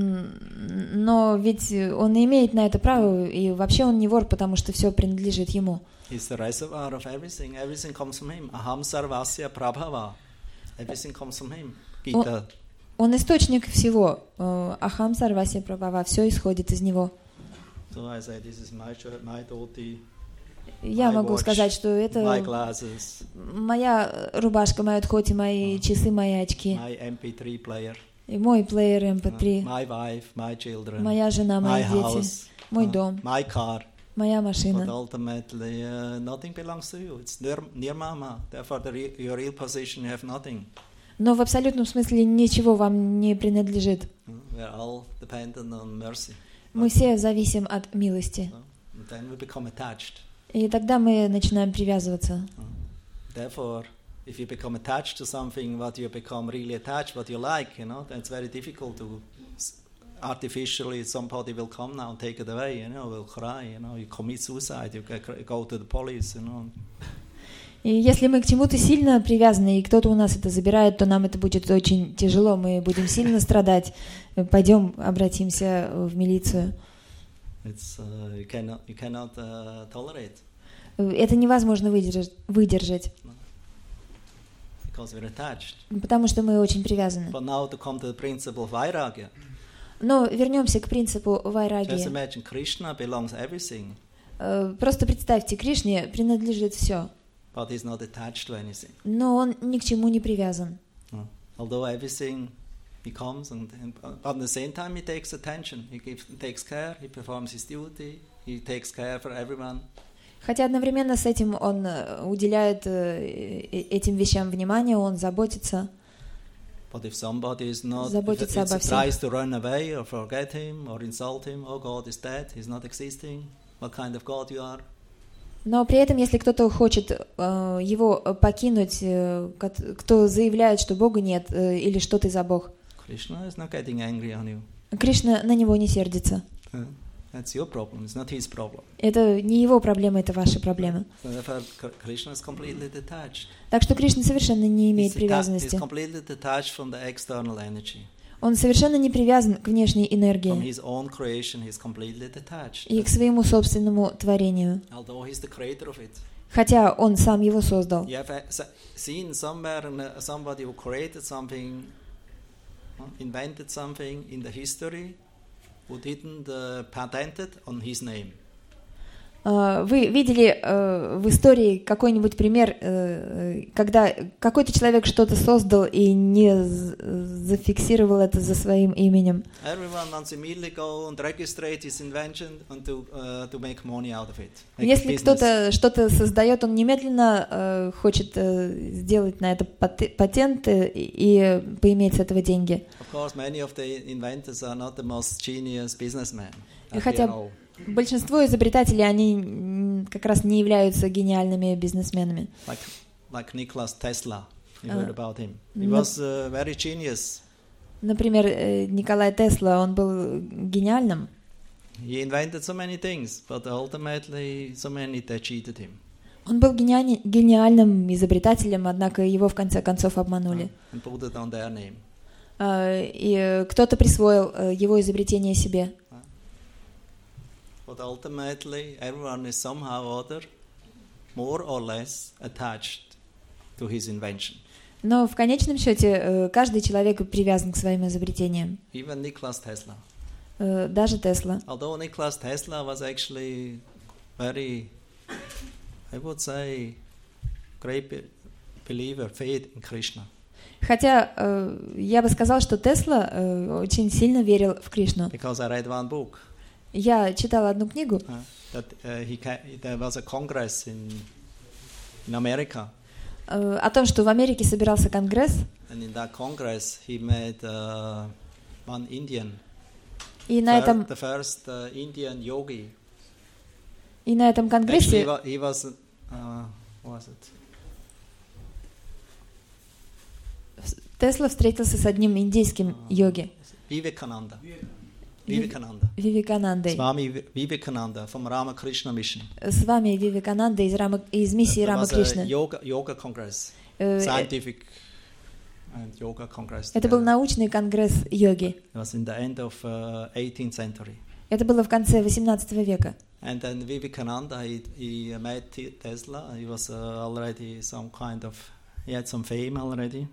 Но ведь он имеет на это право, и вообще он не вор, потому что все принадлежит ему. He's the reservoir of everything. Everything comes from him. Aham sarvasya prabhava. Everything comes from him. Gita. Он источник всего. Ахам сарвасья прабхава. Все исходит из него. So I say, this is my shirt, my dhoti, Я могу watch, сказать, что это my glasses, моя рубашка, моя дхоти, мои часы, мои очки, my MP3 player, и мой плеер MP3, my wife, my children, моя жена, мои my дети, house, мой дом, my car. моя But машина. ultimately, nothing belongs to you. It's nirmama. Therefore, your real position, you have nothing. Но в абсолютном смысле ничего вам не принадлежит. We're all dependent on mercy. Мы все зависим от милости. And then we become attached. И тогда мы начинаем привязываться. Therefore, if you become attached to something, what you become really attached, what you like, then it's very difficult to artificially somebody will come now and take it away, will cry, you commit suicide, you go to the police, И если мы к чему-то сильно привязаны, и кто-то у нас это забирает, то нам это будет очень тяжело, мы будем сильно страдать. Пойдем, обратимся в милицию. You cannot tolerate. Это невозможно выдержать. Because we're attached. Потому что мы очень привязаны. But now to come to the principle of vairagya. Но вернемся к принципу вайрагии. Just imagine, Krishna belongs everything. Просто представьте, Кришне принадлежит все. But he's not attached to anything. Но он ни к чему не привязан. Although everything he comes, but at the same time he takes attention. He takes care. He performs his duty. He takes care for everyone. Хотя одновременно с этим он уделяет этим вещам внимание, он заботится. But if somebody is not, Заботится обо всех. tries to run away or forget him or insult him, oh, God is dead, he's not existing. What kind of God you are? Но при этом, если кто-то хочет его покинуть, кто заявляет, что Бога нет, или что ты за Бог, Krishna is not getting angry on you. Кришна на него не сердится. That's your problem. It's not his problem. Это не его проблема, это ваша проблема. So therefore, Krishna is completely detached. Так что Кришна совершенно не имеет He's привязанности. completely detached from the external energy. Он совершенно не привязан к внешней From энергии his own creation, he's completely detached. и к своему собственному творению. Although he's the creator of it. Хотя он сам его создал. You have seen somewhere somebody who created something, invented something in the history, who didn't patent it on his name. Вы видели в истории какой-нибудь пример, когда какой-то человек что-то создал и не зафиксировал это за своим именем? Everyone wants to immediately go and register his invention and to make money out of it. Если кто-то что-то создает, он немедленно хочет сделать на это патент и поиметь с этого деньги. Of course, many of the inventors are not the most genius businessmen. Хотя большинство изобретателей, они как раз не являются гениальными бизнесменами. Like Nikola Tesla, you heard about him. He was very genius. Например, Николай Тесла, он был гениальным. He invented so many things, but ultimately so many that cheated him. Он был гениальным изобретателем, однако его в конце концов обманули. And put it on their name. И кто-то присвоил его изобретение себе. But ultimately, everyone is somehow or other more or less attached to his invention. Но в конечном счете каждый человек привязан к своим изобретениям. Even Nikola Tesla. Даже Тесла. Although Nikola Tesla was actually very, I would say, great believer, faith in Krishna. Хотя я бы сказал, что Тесла очень сильно верил в Кришну. Because I read one book. Я читала одну книгу. There was a congress in America. О том, что в Америке собирался конгресс. And in that congress he met one Indian. И на этом the first Indian yogi. И на этом конгрессе he was what was it? Тесла встретился с одним индийским йоги. Вивеканандой. Swami Vivekananda from Ramakrishna Mission. С вами Вивекананда из миссии Рама Кришны. Yoga Congress, scientific and yoga congress. Это был научный конгресс йоги. It was in the end of 18th century. Это было в конце 18 века. And then Vivekananda he met Tesla. He was already some kind of he had some fame already.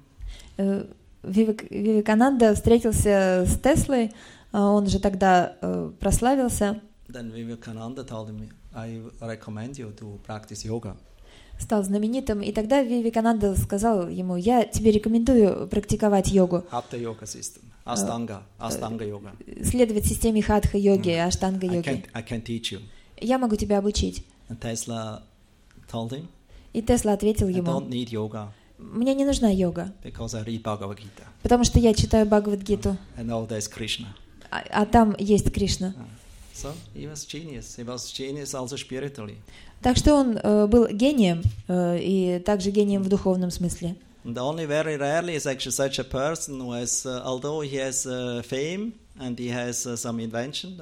Вивекананда встретился с Теслой. Он же тогда прославился. Then Vivekananda told him, I recommend you to practice yoga. Стал знаменитым, и тогда Вивекананда сказал ему: я тебе рекомендую практиковать йогу. Hatha yoga system, Ashtanga yoga. Следовать системе хатха-йоги, аштанга-йоги. I can teach you. Я могу тебя обучить. And Tesla told him, и Тесла ответил ему: I don't need yoga. Мне не нужна йога, because I read Bhagavad Gita. Потому что я читаю Бхагавад-гиту. And all there's Krishna. А там есть Кришна. So he was genius. He was genius also spiritually. Так что он был гением и также гением в духовном смысле. And only very rarely is actually such a person who has, although he has fame and he has some invention,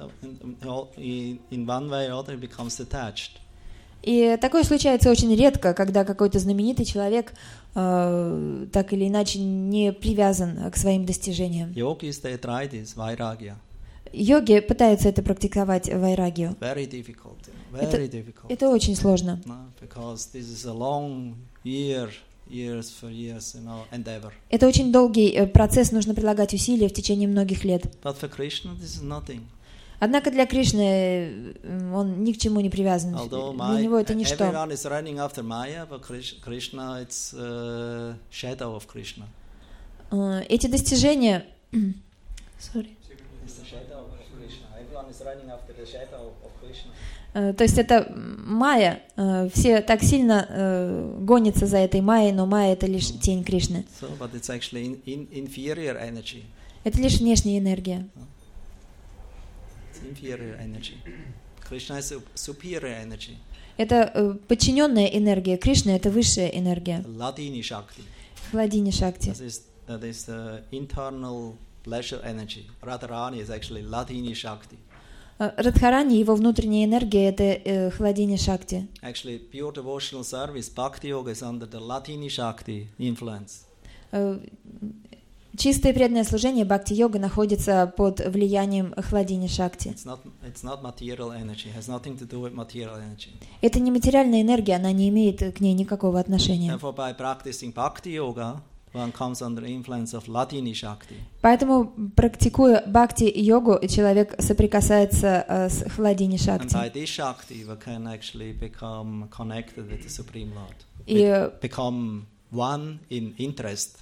in one way or other he becomes detached. И такое случается очень редко, когда какой-то знаменитый человек так или иначе не привязан к своим достижениям. Yogis, they try this, vairagya. Йоги пытаются это практиковать вайрагию. Very difficult, very difficult. Это очень сложно. Because this is a long years for years, endeavor. Это очень долгий процесс, нужно прилагать усилия в течение многих лет. But for Krishna, this is nothing. Однако для Кришны он ни к чему не привязан. Для него это ничто. Everyone is running after Maya, but Krishna, it's a shadow of Krishna. Эти достижения... Sorry. То есть это Майя, все так сильно гонятся за этой Майей, но Майя — это лишь тень Кришны. But it's actually inferior energy. Это лишь внешняя энергия. Inferior energy. Krishna is superior energy. Это подчиненная энергия. Кришна — это высшая энергия. Hladini Shakti. Hladini Shakti. That is the internal pleasure energy. Radharani is actually Hladini Shakti. Радхарани, его внутренняя энергия, это Хладини Шакти. Actually, pure devotional service, Bhakti Yoga is under the Latini Shakti influence. Чистое преданное служение Бхакти-йога находится под влиянием Хладини Шакти. It's not material energy, it has nothing to do with material energy. Это не материальная энергия, она не имеет к ней никакого отношения. Therefore, by practicing Bhakti Yoga, one comes under influence of Latini Shakti. Поэтому, практикуя Бхакти-йогу, человек соприкасается с Хладини Шакти. And by this Shakti, we can actually become connected with the Supreme Lord. Become one in interest.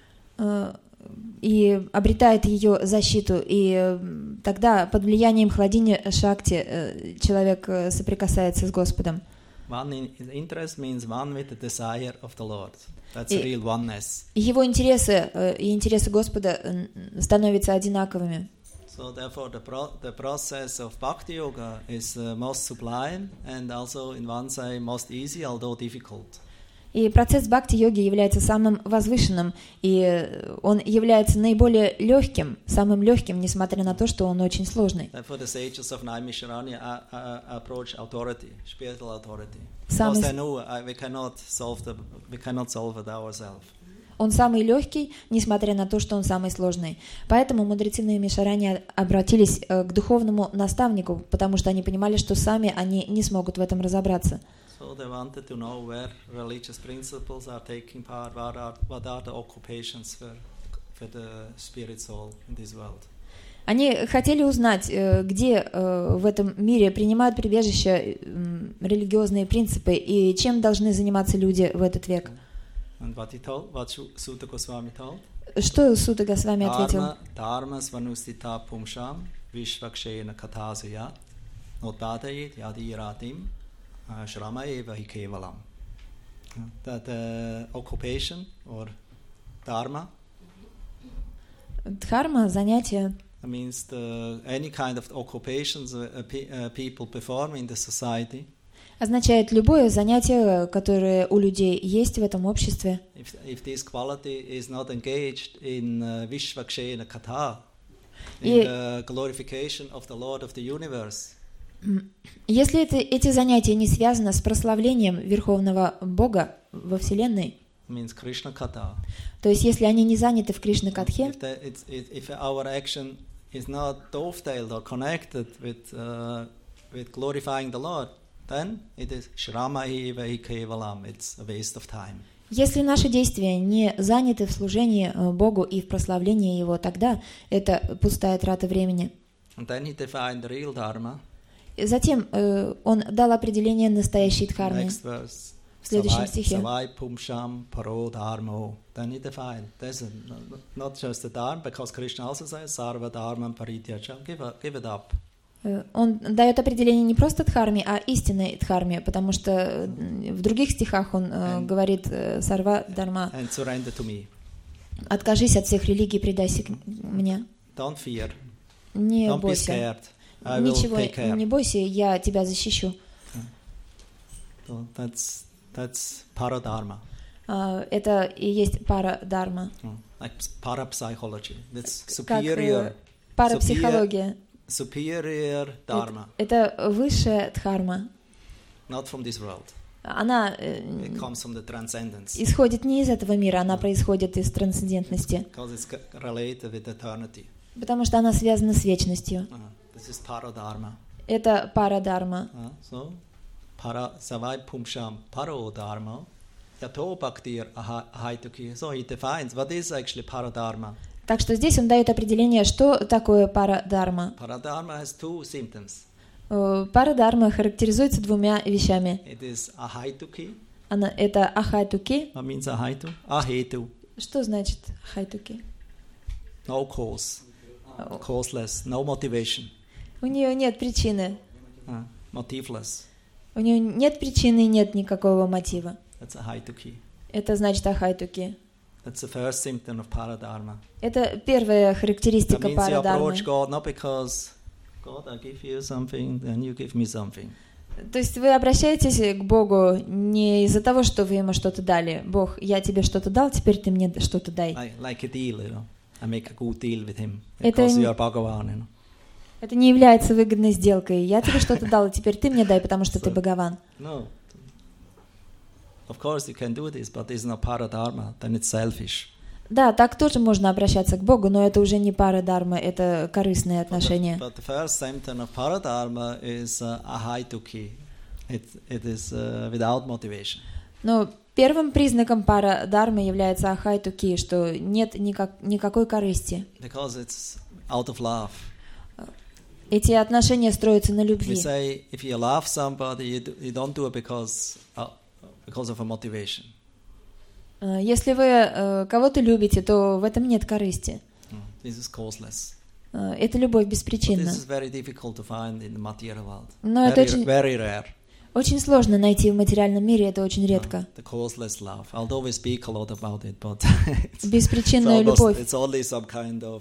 И обретает ее защиту, и тогда под влиянием Хладини Шакти человек соприкасается с Господом. One in interest means one with the desire of the Lord. That's real oneness. Его интересы и интересы Господа становятся одинаковыми. So therefore, the process of Bhakti Yoga is most sublime and also in one side most easy, although difficult. И процесс бхакти-йоги является самым возвышенным, и он является наиболее легким, самым легким, несмотря на то, что он очень сложный. Therefore, the sages of Naimisharanya approach authority, spiritual authority. Самый... Because they know we cannot solve it ourselves. Он самый легкий, несмотря на то, что он самый сложный. Поэтому мудрецы Наймишарани обратились к духовному наставнику, потому что они понимали, что сами они не смогут в этом разобраться. So they wanted to know where religious principles are taking part, what are the occupations for the spirit soul in this world. Они хотели узнать, где в этом мире принимают прибежище религиозные принципы и чем должны заниматься люди в этот век. And what he told, what Sutta Goswami told? Что Сутта Госвами ответил? Dharma svanustita pumsham vishvakshena kathasaya notpadayit yadiratim shrama eva hi kevalam. That occupation or dharma. Дхарма, занятие. That means any kind of occupations people perform in the society. Означает любое занятие, которое у людей есть в этом обществе. If this quality is not engaged in Vishvakshena Katha, in the glorification of the Lord of the universe. Если эти занятия не связаны с прославлением Верховного Бога во Вселенной, means Krishna Katha. То есть если они не заняты в Кришна-катхе, if our action is not dovetailed or connected with glorifying the Lord, then it is shrama eva hi kevalam. It's a waste of time. Если наши действия не заняты в служении Богу и в прославлении Его, тогда это пустая трата времени. And then he defined the real dharma. Затем он дал определение настоящей дхарме. В следующем стихе. Savai pumsham paro dharmo. Then he defined. There's not just the dharma, because Krishna also says sarva dharma parityaja. Give it up. Он дает определение не просто дхарме, а истинной дхарме, потому что в других стихах он говорит сарва дharma. Откажись от всех религий, предайся мне. Don't fear. Не Don't бойся. Be scared. I will Ничего take care. не бойся, я тебя защищу. So that's paradharma. Это и есть парадхарма. Like parapsychology. That's superior. Парапсихология. Superior dharma. Это высшая дхарма. Not from this world. Она It comes from the transcendence. исходит не из этого мира, она происходит из трансцендентности. Because it's related with eternity. Потому что она связана с вечностью. This is paradharma. Это парадхарма. So, savai pumsham parodharma. Yato bhaktir ahaituki. So he defines what is actually paradharma. Так что здесь он дает определение, что такое парадхарма. Paradharma has two symptoms. Парадхарма характеризуется двумя вещами. It is ahaituki. Это ахайтуки. What means ahaitu? Ahetu. Что значит ахайтуки? No cause. Causeless. No motivation. У нее нет причины. Motiveless. У нее нет причины, нет никакого мотива. That's ahaituki. Это значит ахайтуки. That's the first symptom of paradharma. Это первая характеристика парадхармы. That means you approach God not because God, I give you something, then you give me something. То есть вы обращаетесь к Богу не из-за того, что вы ему что-то дали. Бог, я тебе что-то дал, теперь ты мне что-то дай. Like a deal, you know. I make a good deal with him because you are Bhagavan, you know. Это не является выгодной сделкой. Я тебе что-то дал, и теперь ты мне дай, потому что ты Бхагаван. No. Of course you can do this, but it's not paradharma, then it's selfish. Да, так тоже можно обращаться к Богу, но это уже не пара дharma, это корыстные отношения. But the first symptom of paradharma is ahaituki. It is without motivation. Но первым признаком пара дharma является ахайтуки, что нет никакой корысти. Because it's out of love. Эти отношения строятся на We любви. say if you love somebody, you don't do it because of a motivation. Если вы кого-то любите, то в этом нет корысти. This is causeless. Это любовь But беспричинна. this is very difficult to find in the material world. Но это Very rare. очень сложно найти в материальном мире, это очень редко. The causeless love. Although we speak a lot about it, but Беспричинная любовь. it's only some kind of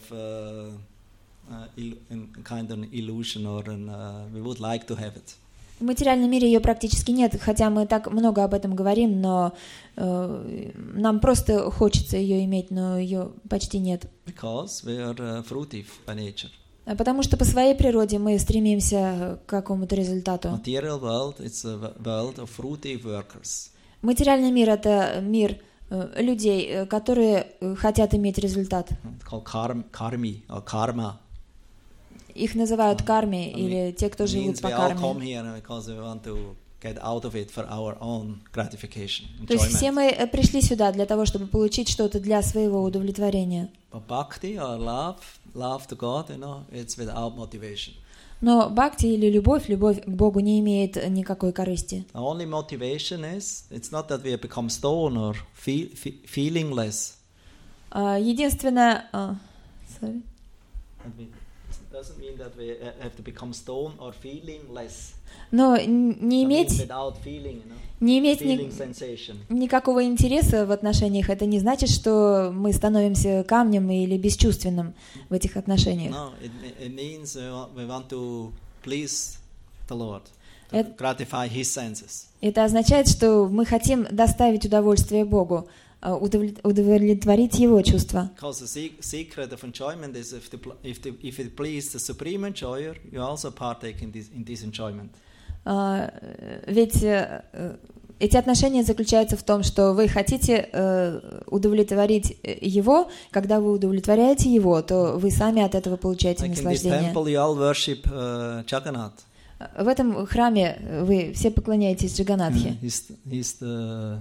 illusion, or we would like to have it. В материальном мире ее практически нет, хотя мы так много об этом говорим, но нам просто хочется ее иметь, но ее почти нет. Because we are fruitive by nature. Потому что по своей природе мы стремимся к какому-то результату. Material world, it's a world of fruitive workers. Материальный мир — это мир людей, которые хотят иметь результат. It's called karmi or karma. Их называют карми, или те, кто живут по карме. We all come here because we want to get out of it for our own gratification, То есть все enjoyment. мы пришли сюда для того, чтобы получить что-то для своего удовлетворения. But bhakti or love to God, it's without motivation. Но бхакти или любовь к Богу не имеет никакой корысти. The only motivation is, it's not that we become stone or feelingless. Единственное... sorry. It doesn't mean that we have to become stone or feelingless. Но не иметь Without feeling, feeling sensation. никакого интереса в отношениях, это не значит, что мы становимся камнем или бесчувственным в этих отношениях. No, it means we want to please the Lord, to gratify His senses. Это означает, что мы хотим доставить удовольствие Богу, удовлетворить Его чувства. Because the secret of enjoyment is if it pleases the supreme enjoyer, you also partake in this enjoyment. Ведь эти отношения заключаются в том, что вы хотите удовлетворить Его, когда вы удовлетворяете Его, то вы сами от этого получаете наслаждение. In this temple, you all worship Jagannath. В этом храме вы все поклоняетесь Джаганатхе. He's the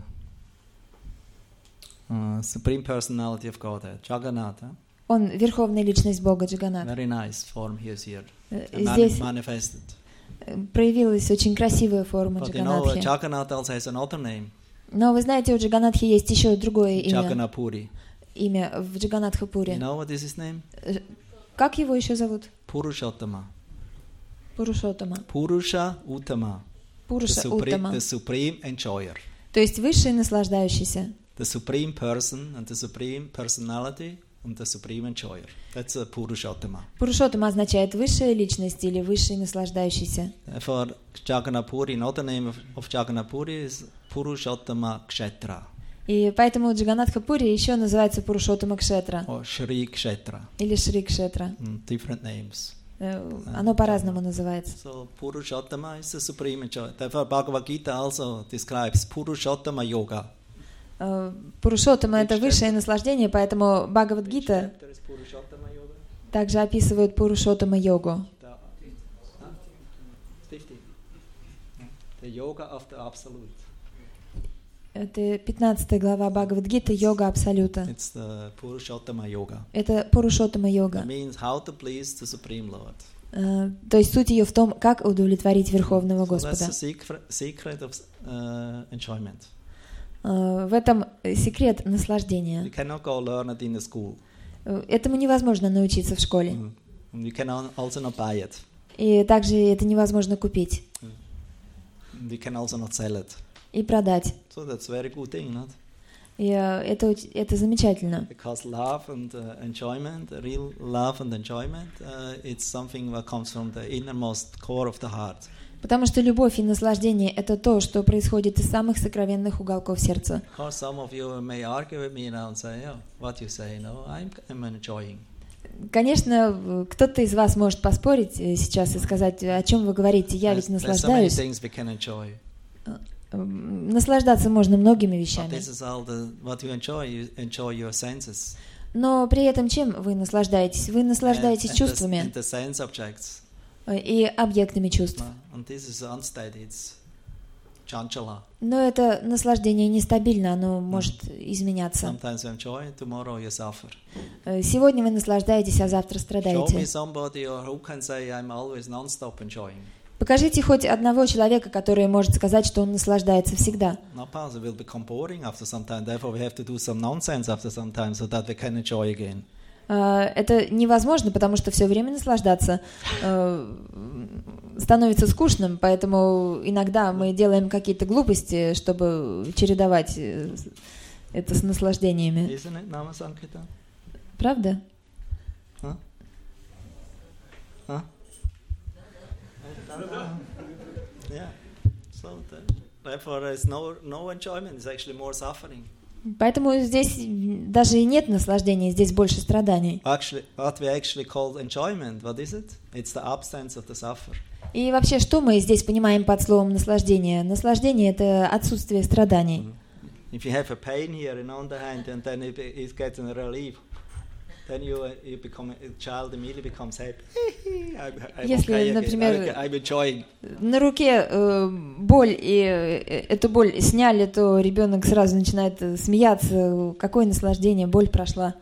supreme personality of Godhead, Jagannath. Он верховная личность Бога, Джаганат. Very nice form he is here. Здесь Manifested. проявилась очень красивая форма But Джаганатхи. Jagannath also has another name. Но вы знаете, у Джаганатхи есть еще другое имя. Jagannapuri. Имя в Джаганатхапуре. You know what is his name? Как его еще зовут? Purushottama. Пурушоттама. Purusha Uttama. Пуруша Уттама. The supreme enjoyer. То есть высший наслаждающийся. The supreme person and the supreme personality and the supreme enjoyer. That's a Purushottama. Пурушоттама означает высшая личность или высший наслаждающийся. For Jagannapuri, another name of Jagannapuri is Purushottama Kshetra. И поэтому Джаганатхапури еще называется Пурушоттама Кшетра. Or Shri Kshetra. Или Шри Кшетра. Different names. Оно по-разному называется. So Purushottama is the supreme enjoyer. Therefore Bhagavad Gita also describes Purushottama Yoga. Пурушоттама — это высшее наслаждение, поэтому Бхагавад-гита также описывает Пурушоттама йогу. Это 15 глава Бхагавад-гиты, йога Абсолюта. Это Пурушоттама йога. То есть суть ее в том, как удовлетворить Верховного Господа. В этом секрет наслаждения. Этому невозможно научиться в школе. И также это невозможно купить. И продать. И это замечательно. Because love and enjoyment, real love and enjoyment, it's something that comes from the innermost core of the heart. Потому что любовь и наслаждение — это то, что происходит из самых сокровенных уголков сердца. Конечно, кто-то из вас может поспорить сейчас и сказать, о чем вы говорите, я ведь наслаждаюсь. Наслаждаться можно многими вещами. Но при этом чем вы наслаждаетесь? Вы наслаждаетесь чувствами и объектами чувств. Но это наслаждение нестабильно, оно может изменяться. Сегодня вы наслаждаетесь, а завтра страдаете. Покажите хоть одного человека, который может сказать, что он наслаждается всегда. Это невозможно, потому что все время наслаждаться становится скучным, поэтому иногда мы делаем какие-то глупости, чтобы чередовать это с наслаждениями. Правда? Поэтому здесь даже и нет наслаждения, здесь больше страданий. И вообще, что мы здесь понимаем под словом наслаждение? Наслаждение — это отсутствие страданий. Если, например, на руке боль, и эту боль сняли, то ребенок сразу начинает смеяться. Какое наслаждение, боль прошла.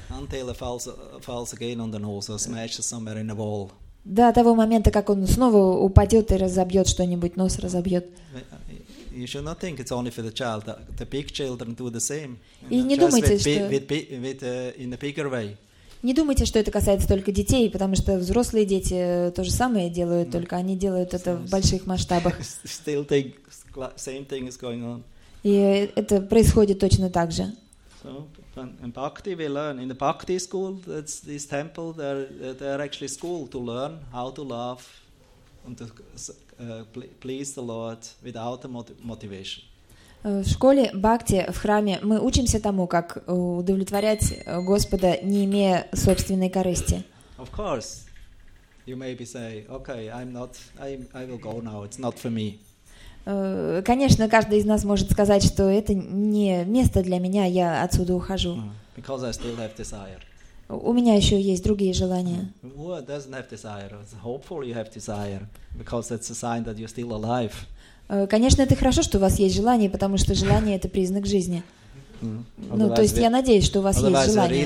До того момента, как он снова упадет и разобьет что-нибудь, нос разобьет. You should not think it's only for the child. The big children do the same. И не думайте, что in a bigger way. Не думайте, что это касается только детей, потому что взрослые дети то же самое делают, только они делают это в больших масштабах. Still think same thing is going on. И это происходит точно так же. So, in Bhakti we learn in the Bhakti school. That's this temple. They're actually school to learn how to love and to please the Lord without a motivation. В школе Бхакти, в храме, мы учимся тому, как удовлетворять Господа, не имея собственной корысти. Of course, you maybe say, okay, I will go now. It's not for me. Конечно, каждый из нас может сказать, что это не место для меня, я отсюда ухожу. Because I still have desire. У меня еще есть другие желания. Who doesn't have desire? Hopefully you have desire, because that's a sign that you're still alive. Конечно, это хорошо, что у вас есть желание, потому что желание — это признак жизни. Ну, то есть я надеюсь, что у вас есть желание.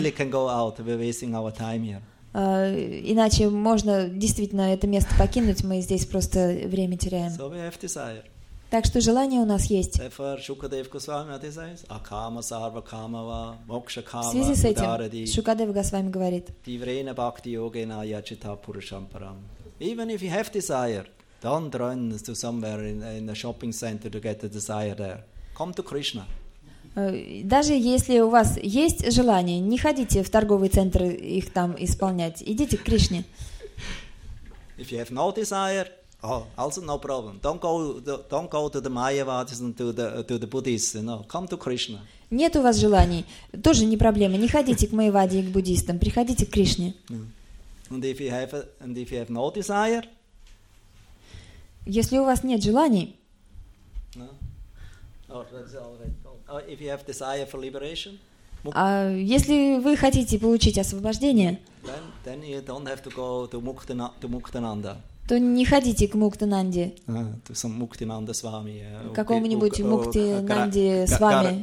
Иначе можно действительно это место покинуть, мы здесь просто время теряем. Так что желание у нас есть. В связи с этим Шукадев Госвами говорит: don't run to somewhere in a shopping center to get the desire there. Come to Krishna. Даже если у вас есть желание, не ходите в торговый центр их там исполнять. Идите к Кришне. If you have no desire, also no problem. Don't go to the Mayavadis and to the Buddhists. Come to Krishna. Нет у вас желаний, тоже не проблема. Не ходите к Майяваде и к буддистам, приходите к Кришне. And if you have no desire, если у вас нет желаний, если вы хотите получить освобождение, то не ходите к Муктананде, какому-нибудь Муктинанде с вами,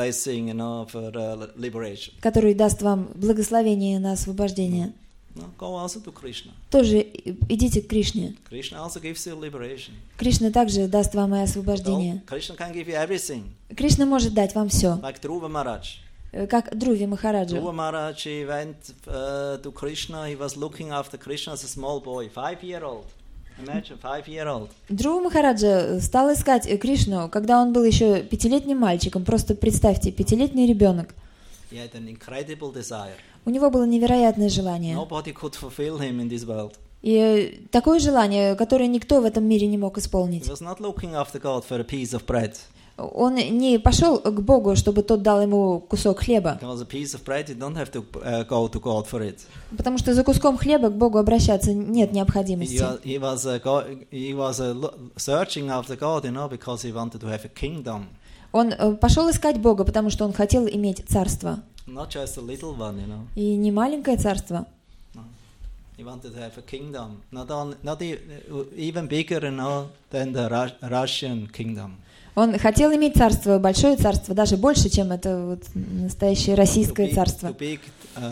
который даст вам благословение на освобождение. Тоже идите к Кришне. Кришна также даст вам и освобождение. Кришна может дать вам все. Как Друви Махараджа. Dhruva Maharaj, he went to Krishna. He was looking after Krishna as a small boy, 5-year-old. Imagine, 5-year-old. Друва Махараджа стал искать Кришну, когда он был еще 5-летним мальчиком. Просто представьте, 5-летний ребенок. He had an incredible desire. У него было невероятное желание. Nobody could fulfill him in this world. И такое желание, которое никто в этом мире не мог исполнить. He was not looking after God for a piece of bread. Он не пошел к Богу, чтобы тот дал ему кусок хлеба, Because a piece of bread, you don't have to go to God for it. потому что за куском хлеба к Богу обращаться нет необходимости. He was searching after God, because he wanted to have a kingdom. Он пошел искать Бога, потому что он хотел иметь царство. Not just a little one, И не маленькое царство. No. He wanted to have a kingdom, not even bigger, than the Russian kingdom. Он хотел иметь царство, большое царство, даже больше, чем это вот настоящее российское царство. To big,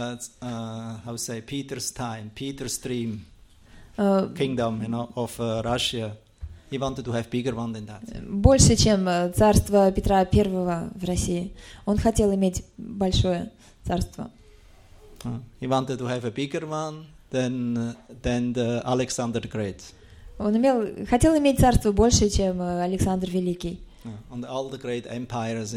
Peter's Stream kingdom, of Russia. He wanted to have bigger one than that. Больше, чем царство Петра I в России. Он хотел иметь большое царство. He wanted to have a bigger one than the Alexander the Great. Он хотел иметь царство больше, чем Александр Великий. And all the great emperors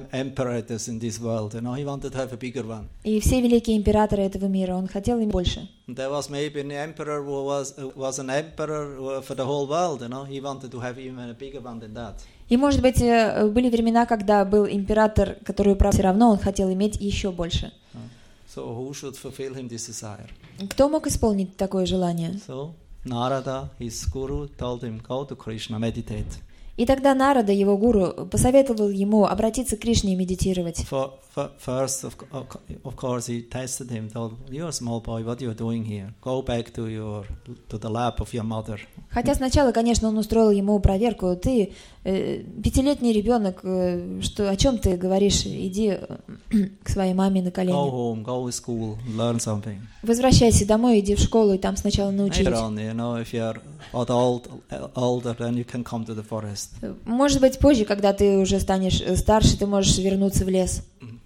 in this world, he wanted to have a bigger one. И все великие императоры этого мира, он хотел иметь больше. There was maybe an emperor who was an emperor for the whole world, he wanted to have even a bigger one than that. И, может быть, были времена, когда был император, который управлял, все равно он хотел иметь еще больше. So who should fulfill him this desire? Кто мог исполнить такое желание? So Narada, his guru, told him, go to Krishna, meditate. И тогда Нарада, его гуру, посоветовал ему обратиться к Кришне и медитировать. First, of course, he tested him, told, you're a small boy, what are you doing here? Go back to the lap of your mother. Хотя сначала, конечно, он устроил ему проверку. Ты 5-летний ребенок, о чем ты говоришь? Иди к своей маме на колени. Go home, go to school, learn something. Возвращайся домой, иди в школу и там сначала научись. Later on, if you're older, then you can come to the forest. Может быть, позже, когда ты уже станешь старше, ты можешь вернуться в лес.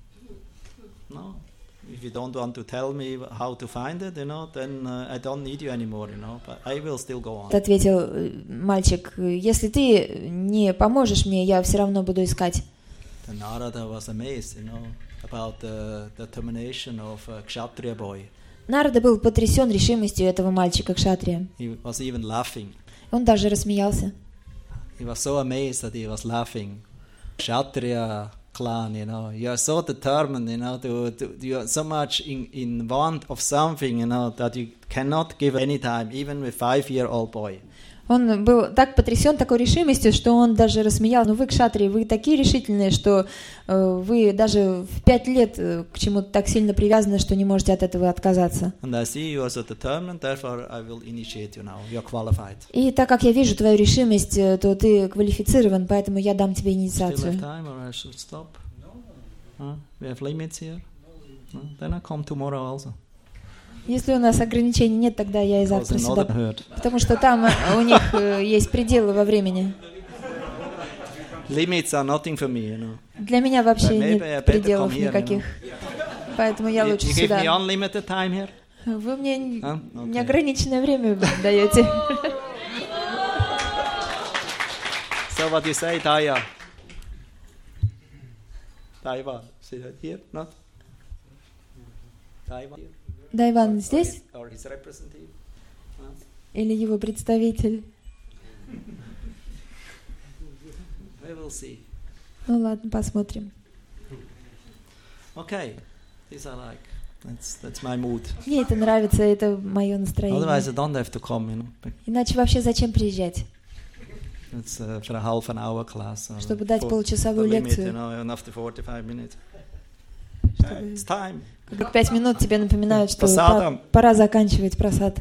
No, if you don't want to tell me how to find it, then I don't need you anymore, but I will still go on. Ответил мальчик, если ты не поможешь мне, я все равно буду искать. The Narada was amazed, about the determination of a Kshatriya boy. Нарада был потрясен решимостью этого мальчика кшатрия. He was even laughing. Он даже рассмеялся. He was so amazed that he was laughing. Kshatriya clan, you are so determined, you are so much in want of something, that you cannot give any time, even with 5-year-old boy. Он был так потрясен такой решимостью, что он даже рассмеялся. Ну вы, кшатрии, вы такие решительные, что вы даже в 5 лет к чему-то так сильно привязаны, что не можете от этого отказаться. И так как я вижу твою решимость, то ты квалифицирован, поэтому я дам тебе инициацию. Если у нас ограничений нет, тогда я и завтра сюда. Потому что там у них есть пределы во времени. Для меня вообще нет пределов никаких. Поэтому я лучше сюда. Вы мне неограниченное время даете. So what you say, Daya? Taiwan. See that here? Not? Taiwan. Дайван здесь? Или его представитель? Ну ладно, посмотрим. Okay. These are like, that's my mood. Мне это нравится, это мое настроение. Otherwise I don't have to come, Иначе вообще зачем приезжать? It's for a half an hour class. Чтобы дать получасовую лекцию. After 45 minutes. It's time. Как 5 минут тебе напоминают, что пора заканчивать прасад.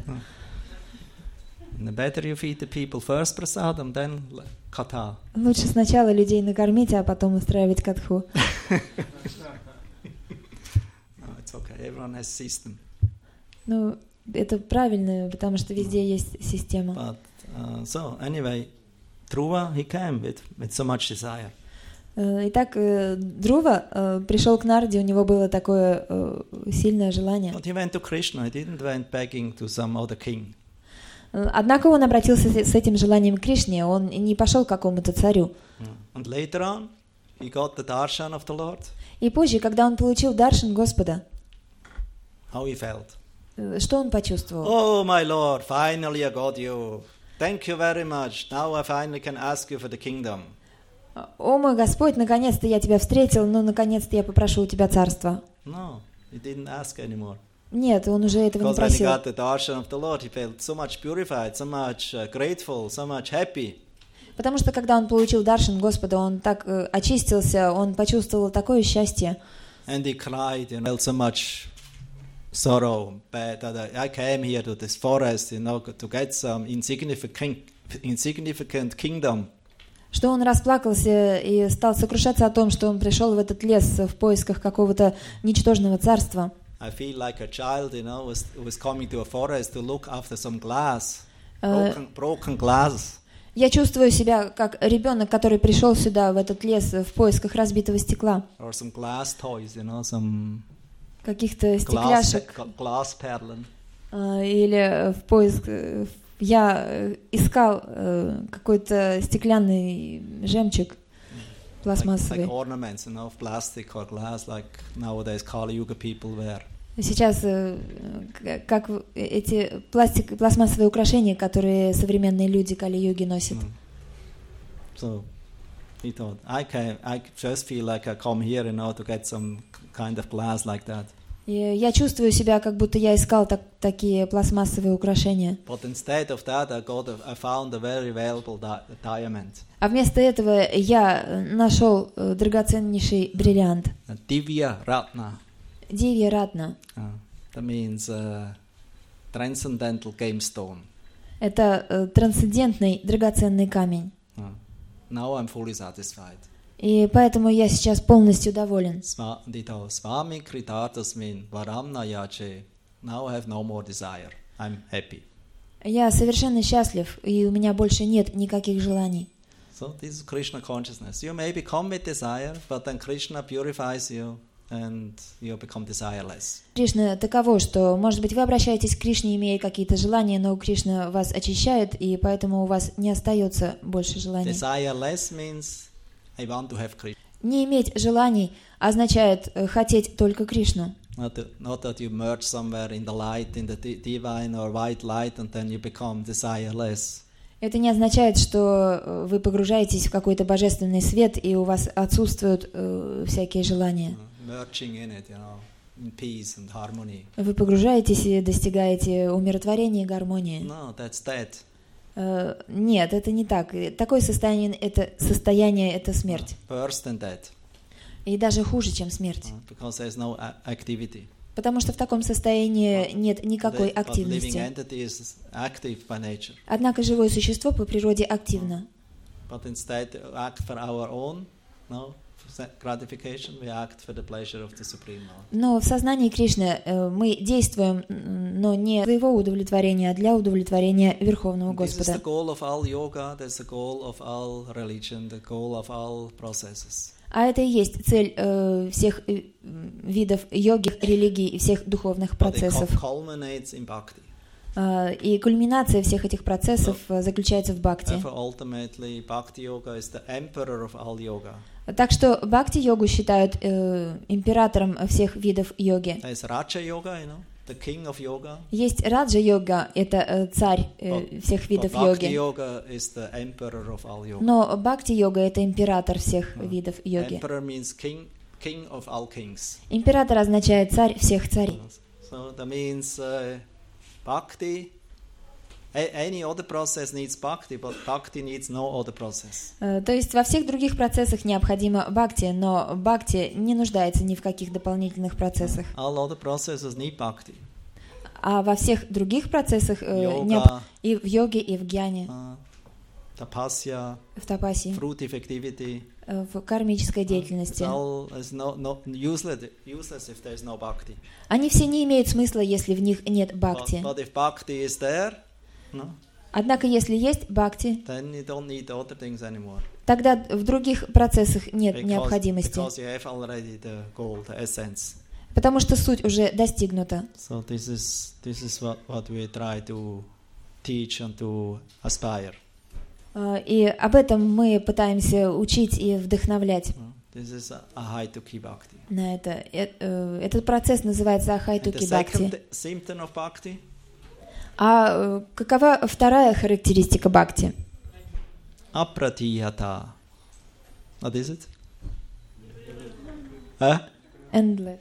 Лучше сначала людей накормить, а потом устраивать катху. Ну, это правильно, потому что везде есть система. So anyway, Dhruva, he came with so much desire. Итак, Друва пришел к Нарде, у него было такое сильное желание. Однако он обратился с этим желанием к Кришне, он не пошел к какому-то царю. И позже, когда он получил даршан Господа, что он почувствовал? Oh, my Lord, finally I got you. Thank you very much. Now I finally can ask you for the kingdom. О мой Господь, наконец-то я тебя встретил, но наконец-то я попрошу у тебя царства. No, he didn't ask anymore. Нет, он уже этого не Because when he просил. got the darshan of the Lord, he felt so much purified, so much grateful, so much happy. Потому что когда он получил даршан Господа, он так очистился, он почувствовал такое счастье. And he cried, felt so much sorrow, bad that I came here to this forest, to get some insignificant kingdom. Что он расплакался и стал сокрушаться о том, что он пришел в этот лес в поисках какого-то ничтожного царства. I feel like a child, who was coming to a forest to look after some glass, broken glass. Я чувствую себя как ребенок, который пришел сюда, в этот лес, в поисках разбитого стекла. Or some glass toys, some Каких-то стекляшек. glass perlen. Или в поиск... Я искал какой-то стеклянный жемчуг пластмассовый. Like ornaments, of plastic or glass, like nowadays Kali Yuga people wear. Сейчас как эти пластмассовые украшения, которые современные люди Кали-юги носят. So he thought, I just feel like I come here, to get some kind of glass like that. И я чувствую себя, как будто я искал такие пластмассовые украшения. But instead of that, I found a very valuable diamond. А вместо этого я нашел драгоценнейший бриллиант. Divya Ratna. Дивья Ратна. That means transcendental gemstone. Это трансцендентный драгоценный камень. Now I'm fully satisfied. И поэтому я сейчас полностью доволен. Swami Kritartasmin Varamna Yache. Now I have no more desire. I'm happy. Я совершенно счастлив, и у меня больше нет никаких желаний. So this is Krishna consciousness. You may become with desire, but then Krishna purifies you. And you become desireless. Кришна таково, что, может быть, вы обращаетесь к Кришне, имея какие-то желания, но Кришна вас очищает, и поэтому у вас не остается больше желаний. Desireless means I want to have Krishna. Не иметь желаний означает хотеть только Кришну. Not that you merge somewhere in the light, in the divine or white light, and then you become desireless. Это не означает, что вы погружаетесь в какой-то божественный свет, и у вас отсутствуют всякие желания. Merging in it, in peace and harmony. Вы погружаетесь и достигаете умиротворения и гармонии. No, that's dead. Нет, это не так. Такое состояние это смерть. Worse than dead. И даже хуже, чем смерть. Because there's no activity. Потому что в таком состоянии нет никакой активности. Однако живое существо по природе активно. Но в сознании Кришны мы действуем, но не для его удовлетворения, а для удовлетворения Верховного Господа. А это и есть цель всех видов йоги, религий и всех духовных процессов. И кульминация всех этих процессов заключается в бхакти. Так что бхакти-йогу считают императором всех видов йоги. Есть раджа-йога, это царь всех видов йоги. Но бхакти-йога — это император всех видов йоги. Император означает царь всех царей. Any other process needs bhakti, but bhakti needs no other process. То есть во всех других процессах необходимо бхакти, но бхакти не нуждается ни в каких дополнительных процессах. All other processes need bhakti. А во всех других процессах и в йоге, и в гьяне, tapasya, в тапаси, fruitive activity, в кармической деятельности. Они все не имеют смысла, если в них нет бхакти. Однако, если есть бхакти, тогда в других процессах нет необходимости, потому что суть уже достигнута. И об этом мы пытаемся учить и вдохновлять. На это. Этот процесс называется ахайтуки бхакти. А какова вторая характеристика бхакти? Апратията. What is it? Huh? Endless.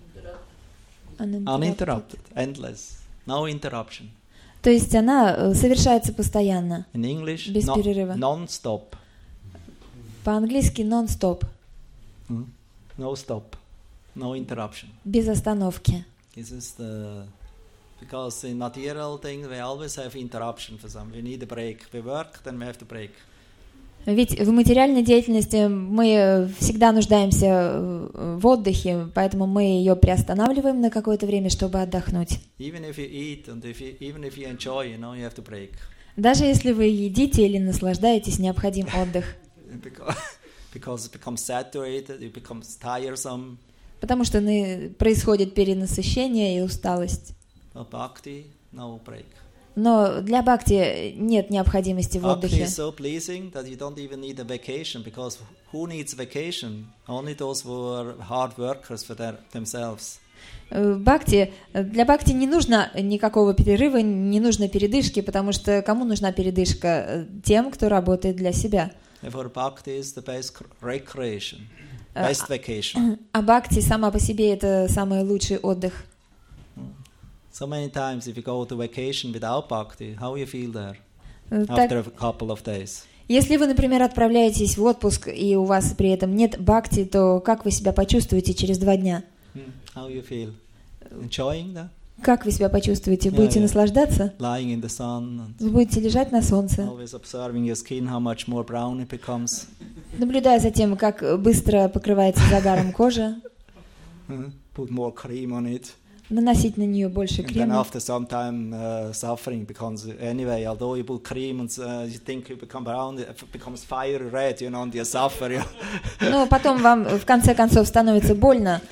Uninterrupted. Endless. No interruption. То есть она совершается постоянно, In English, без перерыва. non-stop. По-английски non-stop, No stop. No interruption. без остановки. This is because in material things we always have interruption for some. We need a break. We work, then we have to break. Ведь в материальной деятельности мы всегда нуждаемся в отдыхе, поэтому мы ее приостанавливаем на какое-то время, чтобы отдохнуть. Even if you eat and even if you enjoy, you have to break. Даже если вы едите или наслаждаетесь, необходим отдых. Because it becomes saturated, it becomes tiresome. Потому что происходит перенасыщение и усталость. But bhakti, no break. Но для бхакти нет необходимости в отдыхе. Bhakti is so pleasing that you don't even need a vacation, because who needs vacation? Only those who are hard workers for themselves. Для бхакти не нужно никакого перерыва, не нужно передышки, потому что кому нужна передышка? Тем, кто работает для себя. Therefore, bhakti is the best recreation, best vacation. А бхакти сама по себе это самый лучший отдых. So many times, if you go to vacation without bhakti, how you feel there after a couple of days? Если вы, например, отправляетесь в отпуск и у вас при этом нет бхакти, то как вы себя почувствуете через 2 дня? How you feel? Enjoying that? Как вы себя почувствуете? Будете наслаждаться? Lying in the sun. Вы будете лежать на солнце. Always observing your skin, how much more brown it becomes. Наблюдая за тем, как быстро покрывается загаром кожа. Put more cream on it. Наносить на нее больше And then крема. after some time, suffering becomes anyway. Although you put cream and you think you become brown, it becomes fiery red, and you suffer. Но потом вам в конце концов становится больно,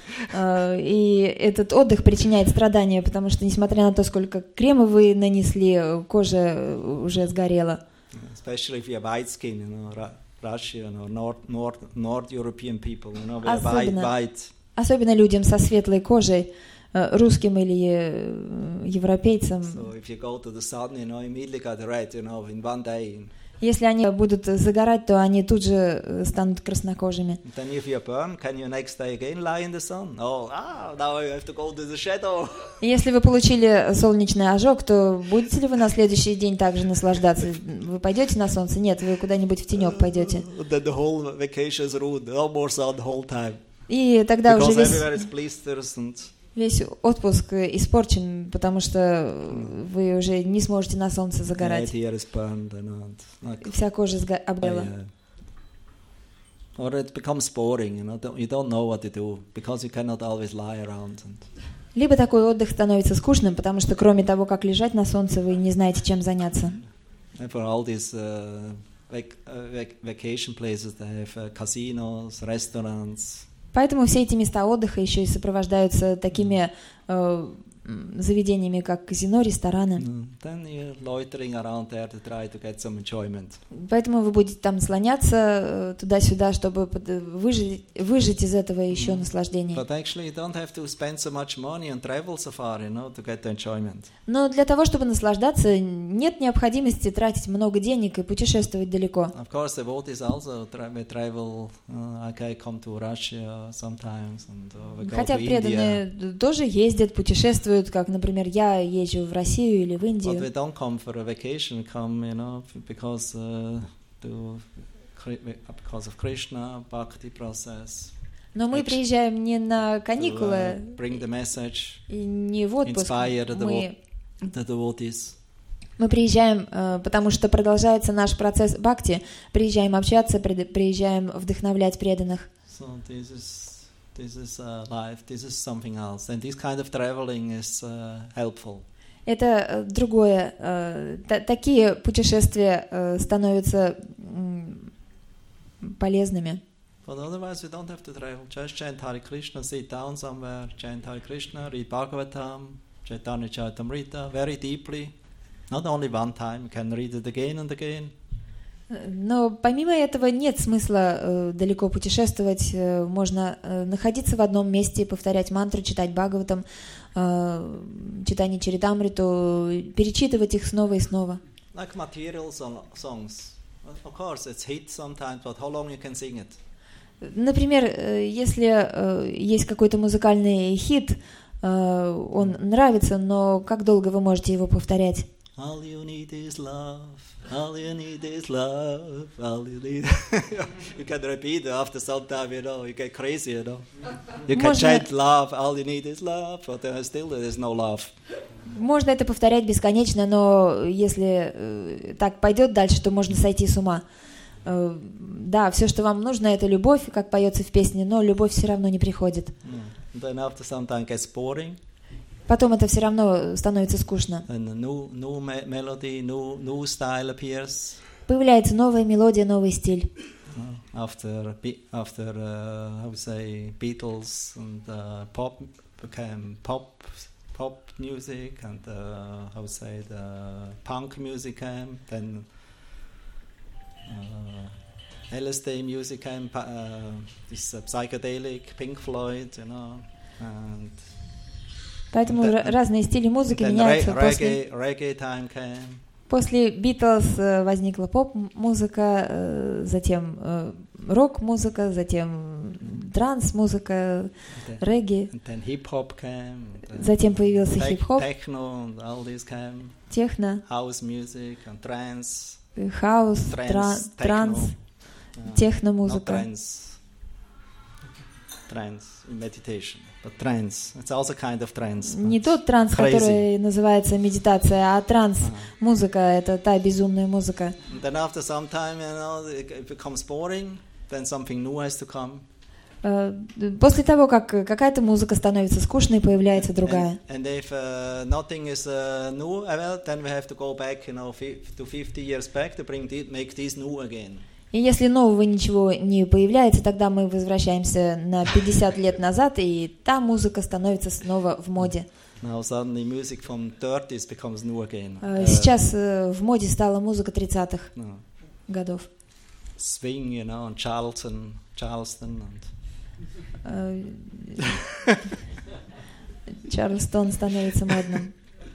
и этот отдых причиняет страдания, потому что, несмотря на то, сколько крема вы нанесли, кожа уже сгорела. Especially if you have white skin, Russian or North European people, we are white. Особенно людям со светлой кожей, русским или европейцам. So if you go to the sun, immediately got red, in one day. Если они будут загорать, то они тут же станут краснокожими. Then if you burn, can you next day again lie in the sun? Oh, now I have to go to the shadow. Если вы получили солнечный ожог, то будете ли вы на следующий день также наслаждаться? Вы пойдете на солнце? Нет, вы куда-нибудь в тенек пойдете. Then the whole vacation is ruined. No more sun the whole time. И тогда Because уже everywhere is blisters and весь отпуск испорчен, потому что вы уже не сможете на солнце загорать. Вся кожа обгорела. Or it becomes boring, you don't know what to do, because you cannot always lie around. Либо такой отдых становится скучным, потому что кроме того, как лежать на солнце, вы не знаете, чем заняться. And for all these vacation places, they have casinos, restaurants. Поэтому все эти места отдыха еще и сопровождаются такими заведениями, как казино, рестораны. Then you're loitering around there to try to get some enjoyment. Поэтому вы будете там слоняться туда-сюда, чтобы выжать из этого еще наслаждение. But actually, you don't have to spend so much money and travel so far, to get the enjoyment. Но для того, чтобы наслаждаться, нет необходимости тратить много денег и путешествовать далеко. Of course, the devotees also travel. I come to Russia sometimes, and we go Хотя to преданные India. тоже ездят, путешествуют, как, например, я езжу в Россию или в But we Индию. don't come for a vacation. Come, because of Krishna bhakti process. Но мы приезжаем не на To каникулы bring the message, и не в отпуск. inspire the Мы devotees. приезжаем, потому что продолжается наш процесс бхакти. Приезжаем общаться, приезжаем вдохновлять преданных. So this is life. This is something else, and this kind of traveling is helpful. Это другое. Такие путешествия становятся полезными. But otherwise, we don't have to travel. Just chant Hare Krishna, sit down somewhere, chant Hare Krishna, read Bhagavatam, Chaitanya Charitamrita very deeply. Not only one time, you can read it again and again. Но помимо этого нет смысла далеко путешествовать. Можно находиться в одном месте, повторять мантру, читать Бхагаватам, читание Чаритамриту, перечитывать их снова и снова. Like material songs. Of course, it's hit sometimes, but how long you can sing it? Например, если есть какой-то музыкальный хит, он нравится, но как долго вы можете его повторять? All you need is love. All you need is love. All you need. You can repeat it after some time, you get crazy, You can chant love. All you need is love, but still there is no love. Можно это повторять бесконечно, но если так пойдет дальше, то можно сойти с ума. Да, все, что вам нужно, это любовь, как поется в песне, но любовь все равно не приходит. Then after some time gets boring. Потом это все равно становится скучно. And a new melody, new style appears. Появляется новая мелодия, новый стиль. After how say Beatles and pop became pop music and how say the punk music came, then LSD music came, this psychedelic Pink Floyd, and Поэтому разные стили музыки меняются. Reggae time came. После Beatles возникла поп-музыка, затем рок-музыка, затем транс-музыка, регги. Затем появился хип-хоп, техно, хаус, транс, техно-музыка. Trance, meditation, but trance, it's also kind of trance. Не тот транс, который называется медитация, а транс, музыка, это та безумная музыка. Then after some time, it becomes boring, then something new has to come. После того, как какая-то музыка становится скучной, появляется другая. And if nothing is new, well, then we have to go back, to 50 years back to make this new again. И если нового ничего не появляется, тогда мы возвращаемся на 50 лет назад, и та музыка становится снова в моде. Сейчас в моде стала музыка 30-х годов. Swing, Charleston. Чарльстон становится модным.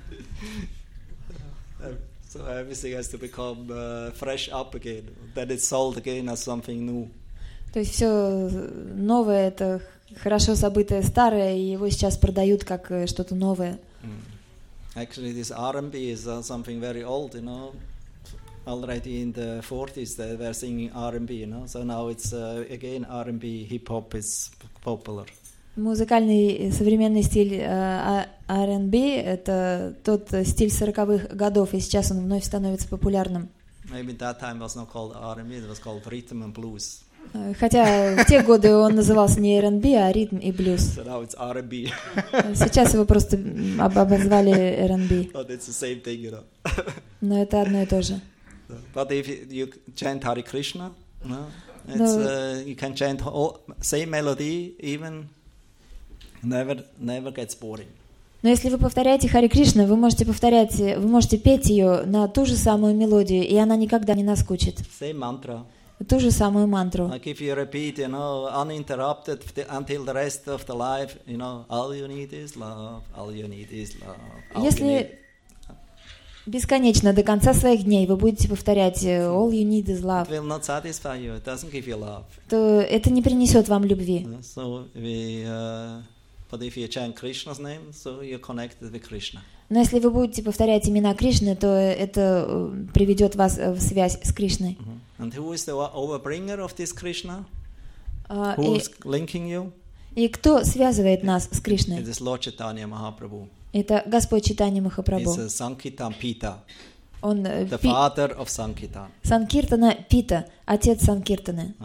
So everything has to become fresh up again. Then it's sold again as something new. То есть все новое это хорошо забытое старое, и его сейчас продают как что-то новое. Actually, this R&B is something very old, Already in the 40s they were singing R&B, So now it's again R&B, hip hop is popular. Музыкальный современный стиль R&B — это тот стиль 40-х годов, и сейчас он вновь становится популярным. Maybe that time was not called R&B, it was called rhythm and blues. Хотя в те годы он назывался не R&B, а ритм и блюз. So now it's R&B. Сейчас его просто обозвали R&B. But it's the same thing, Но это одно и то же. But if you chant Hare Krishna, you can chant same melody even. Never gets boring. Но если вы повторяете Харе Кришна, вы можете петь ее на ту же самую мелодию, и она никогда не наскучит. Same mantra. Ту же самую мантру. Like if you repeat, uninterrupted until the rest of the life, all you need is love, all you need is love. Если бесконечно до конца своих дней вы будете повторять all you need is love, it will not satisfy you. It doesn't give you love. То это не принесет вам любви. So but if you chant Krishna's name, so you're connected with Krishna. Но если вы будете повторять имена Кришны, то это приведет вас в связь с Кришной. And who is the overbringer of this Krishna? Who is linking you? И кто связывает нас с Кришной? It is Lord Chaitanya Mahaprabhu. Это Господь Чайтанья Махапрабху. He's Sankirtan Pita. Он the father of Sankirtan. Санкиртана Пита, отец Санкиртаны.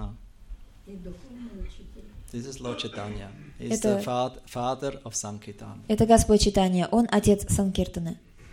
This is Lord Chaitanya. He's the father of Sankirtan. Это Господь Чайтанья, он отец Санкиртаны.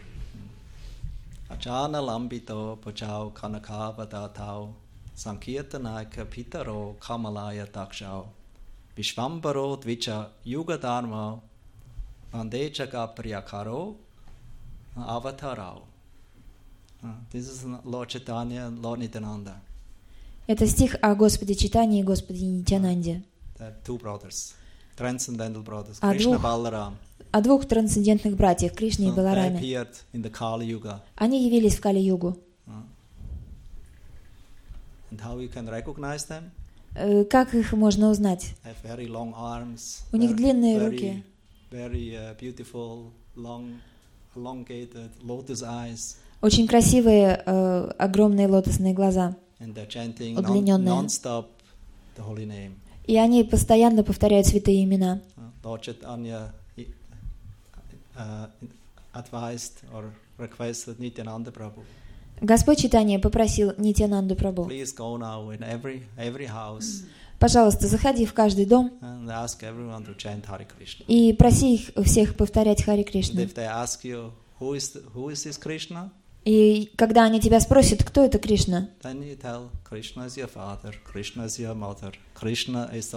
Achana lambito pachao kanakava datao Sankirtanaka pitaro kamalaya dakshao Vishvambaro dvicha yuga dharma Vandecha gapriyakaro avatarao. This is Lord Chaitanya and Lord Nityananda. Это стих о Господе Чайтанье и Господе Нитьянанде. Two brothers, transcendental brothers, Krishna Balaram. О двух трансцендентных братьях, Кришне и Балараме. Они явились в Кали-югу. And how you can recognize them? Как их можно узнать? Have very long arms. У них длинные very, руки, very beautiful, long, elongated lotus eyes. очень красивые, огромные лотосные глаза, And they're chanting удлиненные. non-stop the holy name. И они постоянно повторяют святые имена. Lord Chaitanya advised or requested Nityananda Prabhu. Господь Чайтанья попросил Нитьянанду Прабху: Please go now in every house пожалуйста, заходи в каждый дом and ask everyone to chant Hare Krishna. и проси их всех повторять Харе And Кришна. if they ask you who is this Krishna, И когда они тебя спросят, кто это Кришна, then you tell Krishna is your father, Krishna is your mother, Krishna is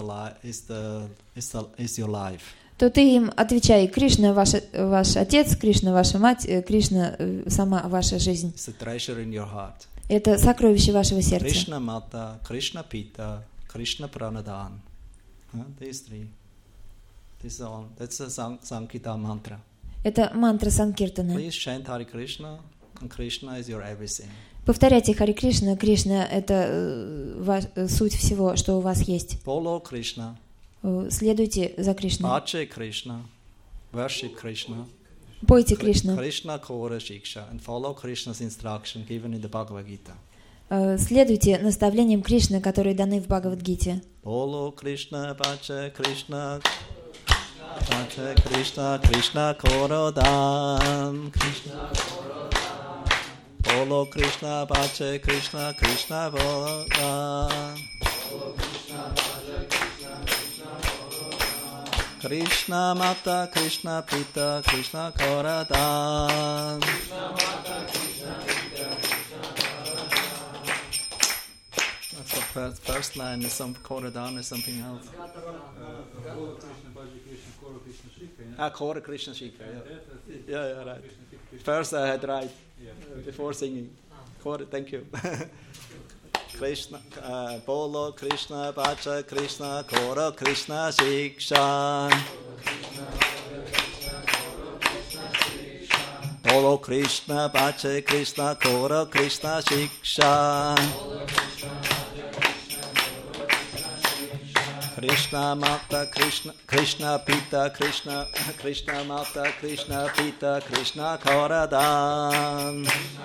your life. то ты им отвечай: Кришна ваш отец, Кришна ваша мать, Кришна сама ваша жизнь. It's a treasure in your heart. Это сокровище вашего сердца. Krishna Mata, Krishna Pita, Krishna Pranadan. These three. That's a Sankirtan mantra. Это мантра Санкиртана. Please chant Hare Krishna, and Krishna is your everything. Повторяйте Харе Кришна. Кришна — это суть всего, что у вас есть. Follow Krishna. Следуйте за Кришной. Bhaje Krishna. Worship Krishna. Пойте Кришну. Krishna Kora Shiksha. And follow Krishna's instruction given in the Bhagavad Gita. Следуйте наставлениям Кришны, которые даны в Бхагавад-гите. Follow Krishna, Bhaje Krishna. Bhaje Krishna, Krishna Korodan. Follow Krishna, Bhaje Krishna, Krishna Korodan. Krishna Mata, Krishna Pita, Krishna Korodan. That's the first line. Is some Korodan or something else? Kora Krishna Shikha. Yeah, right. First I had right before singing. Kora, thank you. Krishna, Bolo Krishna, Bhaja Krishna, Kora Krishna Shiksha. Bolo Krishna, Bhaja Krishna, Kora Krishna Shiksha. Krishna Mata, Krishna Pita, Krishna Mata, Krishna Pita, Krishna Koradan.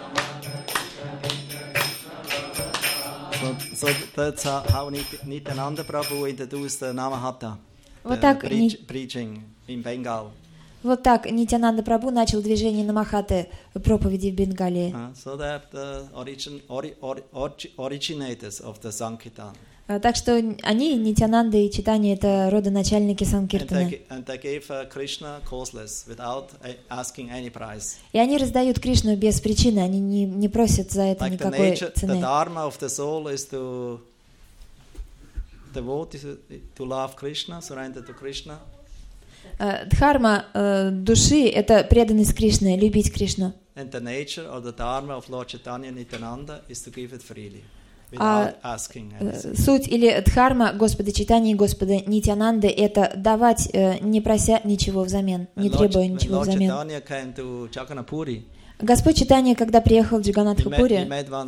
So that's how Nityananda Prabhu introduced the Namahatta, preaching in Bengal. Вот так Нитьянанда Прабху начал движение Намахаты, проповеди в Бенгалии. So they have the originators of the Sankirtan. Так что они, Нитьянанда и Чайтанья, это родоначальники Санкиртана. And they gave Krishna causeless, without asking any price. И они раздают Кришну без причины, они не просят за это никакой цены. The dharma of the soul is to devote, to love Krishna, surrender to Krishna. Дхарма души — это преданность Кришне, любить Кришну. And the nature of the dharma of Lord Chaitanya Nityananda is to give it freely. Суть или дхарма Господа Чайтаньи и Господа Нитьянанды — это давать, не прося ничего взамен, не требуя ничего взамен. Господь Чайтанья, когда приехал в Джаганатха-Пури,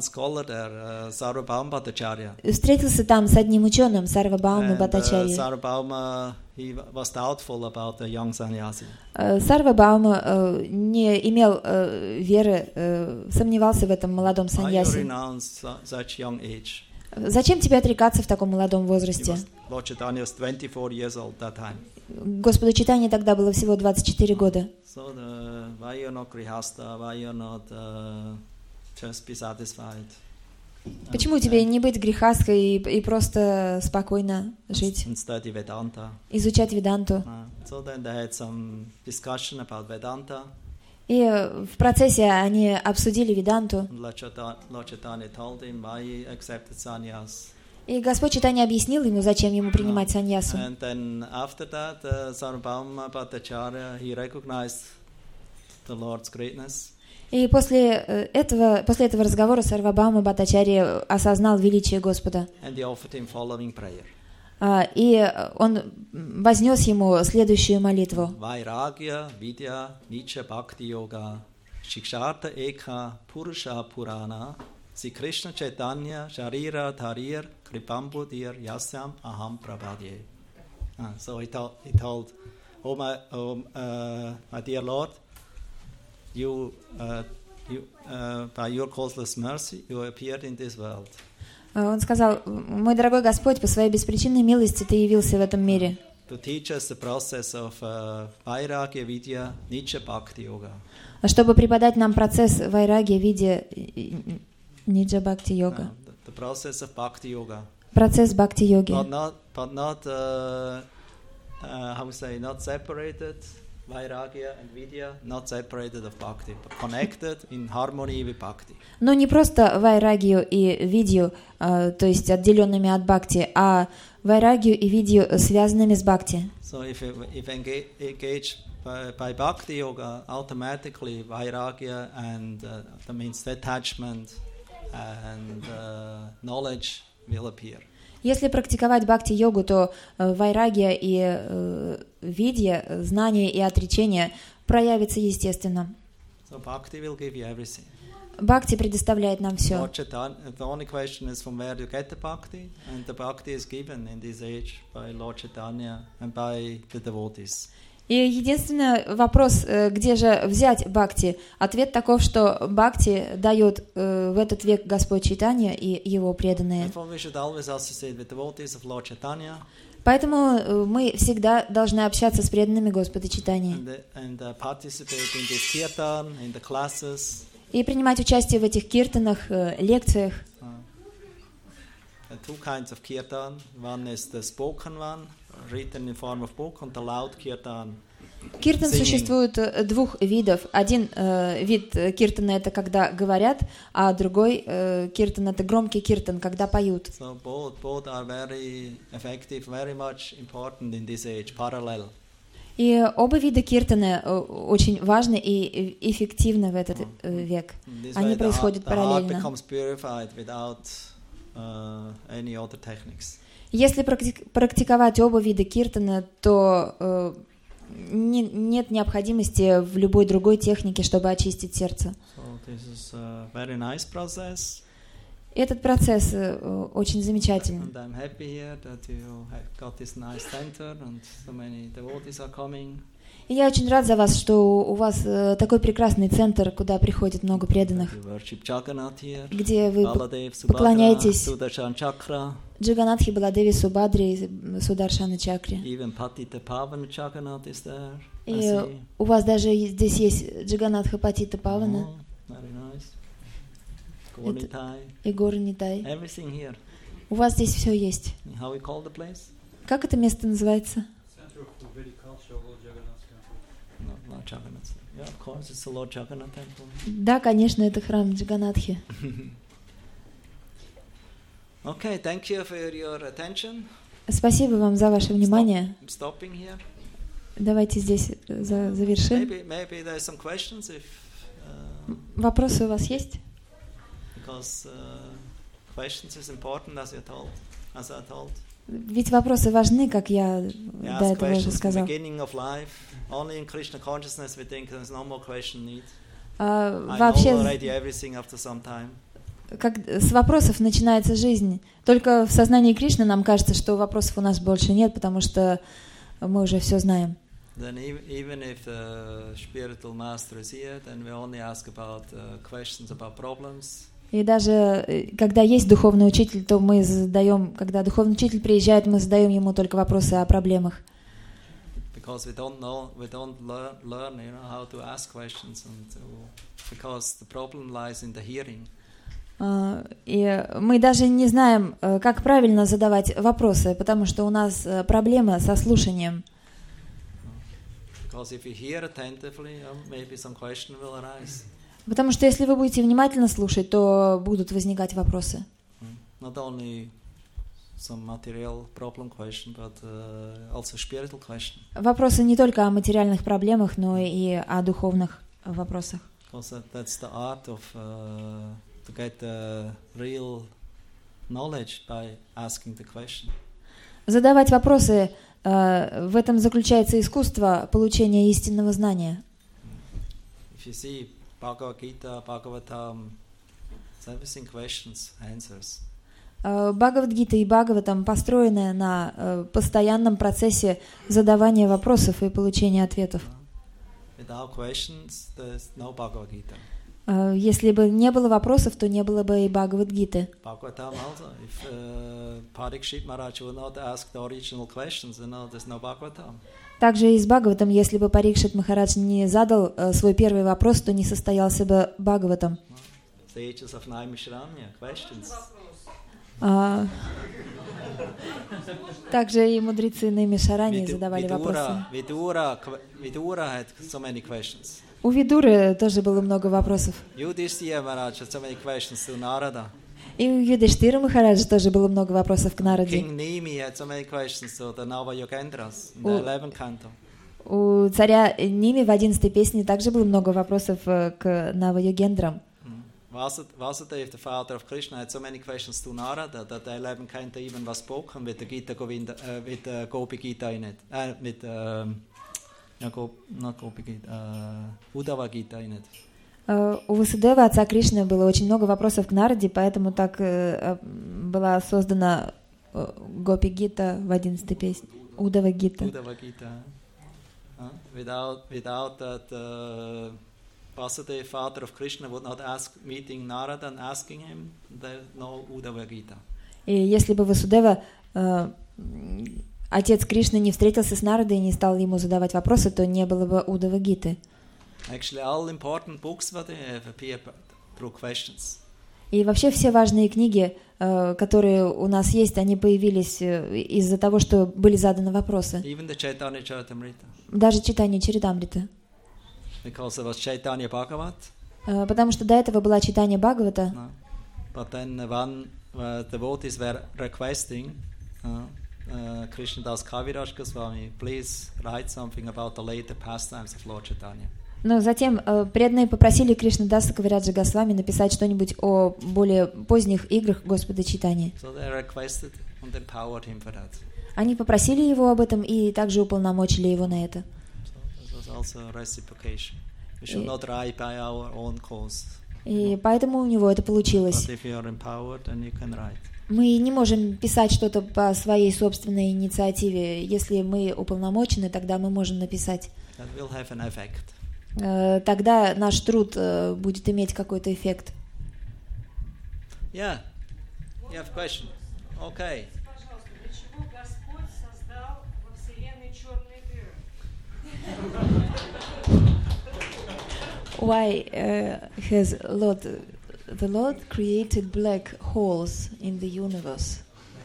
встретился там с одним ученым, Сарвабаума Бхаттачарьей. Сарвабаума не имел веры, сомневался в этом молодом саньяси. Зачем тебе отрекаться в таком молодом возрасте? Господу Чайтанье тогда было всего 24 года. Почему тебе не быть грехасткой и просто спокойно жить? Изучать Веданту. И в процессе они обсудили Веданту. И Господь Чайтанья объяснил ему, зачем ему принимать саньясу. И после этого разговора Сарвабаума Бхаттачарья осознал величие Господа. И он вознес ему следующую молитву. Vairagya, Vidya, Nicha Bhakti Yoga, Shikshartha Eka, Purusha Purana, Si Krishna Chaitanya Sharira Dharir Kripambudir Yasyam Aham Prabhadye. So he told, oh my dear Lord, you by your causeless mercy, you appeared in this world. Он сказал: «Мой дорогой Господь, по своей беспричинной милости Ты явился в этом мире, To teach us the process of Vairagya Vidya Nicha Bhakti Yoga. чтобы преподать нам процесс вайраги в виде ниджа бхакти йога, The process of Bhakti Yoga. процесс бхакти-йоги. But not how we say, not separated, Vairagya and Vidya, not separated of Bhakti, but connected in harmony with Bhakti. Но не просто вайрагию и видью, то есть отделенными от бхакти, а вайрагию и видью связанными с бхакти. So if engage by Bhakti Yoga, automatically Vairagya and that means detachment and knowledge will appear. Если практиковать бхакти-йогу, то вайрагия и видья, знание и отречение проявится естественно. So Bhakti will give you everything. Бхакти предоставляет нам все. The only question is from where you get the Bhakti, and the Bhakti is given in this age by Lord Chaitanya and by the devotees. И единственный вопрос, где же взять бхакти, ответ таков, что бхакти дает в этот век Господь Чайтанья и его преданные. Поэтому мы всегда должны общаться с преданными Господа Чайтаньи и принимать участие в этих киртанах, лекциях. Two kinds of kirtan. One is the spoken one, written in form of book, and the loud kirtan. Киртан существует двух видов. Один вид киртана — это когда говорят, а другой киртан — это громкий киртан, когда поют. So both are very effective, very much important in this age, parallel. И оба вида киртаны очень важны и эффективны в этот век. Они происходят параллельно. Если практиковать оба вида киртана, то нет необходимости в любой другой технике, чтобы очистить сердце. Этот процесс очень замечательный. И я очень рад за вас, что у вас такой прекрасный центр, куда приходит много преданных, где вы поклоняетесь Джаганатхи, Баладеви, Субадри, Сударшана Чакре. И у вас даже здесь есть Джаганатха Патита Павана и горы Нитай. У вас здесь все есть. Как это место называется? Да, конечно, это храм Джаганатхи. Okay, thank you for your attention. Спасибо вам за ваше внимание. Давайте здесь завершим. Maybe there's some questions if, вопросы у вас есть? Because questions is important, as I told. Ведь вопросы важны, как я до этого уже сказал. Вообще, как с вопросов начинается жизнь. Только в сознании Кришны нам кажется, что вопросов у нас больше нет, потому что мы уже все знаем. И даже когда есть духовный учитель, то мы задаем, когда духовный учитель приезжает, мы задаем ему только вопросы о проблемах. И мы даже не знаем, как правильно задавать вопросы, потому что у нас проблема со слушанием. Потому что если вы будете внимательно слушать, то будут возникать вопросы. Вопросы не только о материальных проблемах, но и о духовных вопросах. Задавать вопросы, в этом заключается искусство получения истинного знания. It's everything questions, answers. Бхагавад-гита и Бхагаватам построены на постоянном процессе задавания вопросов и получения ответов. Without questions, there's no Bhagavad Gita. Если бы не было вопросов, то не было бы и Бхагавад-гиты. Bhagavatam also. If Parikshit Maharaj would not ask the original questions, there's no Bhagavatam. Также и с Бхагаватом, если бы Парикшит Махарадж не задал свой первый вопрос, то не состоялся бы Бхагаватам. Sages of Naimisharanya, questions. Также и мудрецы Наймишарани задавали вопросы. Vidura had so many questions. У Видуры тоже было много вопросов. Yudhishthira Maharaj had so many questions to Narada. И у Юдиштхира Махараджа тоже было много вопросов к Нараде. King Nimi had so many questions to the Navayogendras in the 11th canto. У царя Ними в 11-й песне также было много вопросов к Навайогендрам. Vasudeva, the father of Krishna, had so many questions to Narada that the 11th canto even was spoken with the Gita Govinda, with Gopi Gita in it, not Gopi Gita, Uddhava Gita in it. У Васудева, отца Кришны, было очень много вопросов к Нараде, поэтому так была создана Гопи Гита в 11-й песне, Удава Гита. Without that, Vasudeva, father of Krishna, would not ask meeting Narada and asking him, there's no Uddhava Gita. И если бы Васудева, отец Кришны, не встретился с Нарадой и не стал ему задавать вопросы, то не было бы Уддава Гиты. Actually, all important books what they have appear through questions. И вообще все важные книги, которые у нас есть, они появились из-за того, что были заданы вопросы. Even the Chaitanya Charitamrita. Даже читание Чаритамриты. Because there was Chaitanya Bhagavat. Потому что до этого была читание Бхагавата. No. But then when the devotees were requesting Krishnadas Kaviraj Goswami, please write something about the later pastimes of Lord Chaitanya. Но затем преданные попросили Кришнадаса Кавираджа Госвами написать что-нибудь о более поздних играх Господа Чайтаньи. So they requested and empowered him for that. Они попросили его об этом и также уполномочили его на это. So this was also reciprocation. We should not write by our own cause. И поэтому у него это получилось. But if you are empowered, then you can write. Мы не можем писать что-то по своей собственной инициативе. Если мы уполномочены, тогда мы можем написать. That will have an effect. Тогда наш труд будет иметь какой-то эффект. Yeah, you have a question. Okay. Пожалуйста, для чего Господь создал во Вселенной черные дыры? Why has the Lord created black holes in the universe?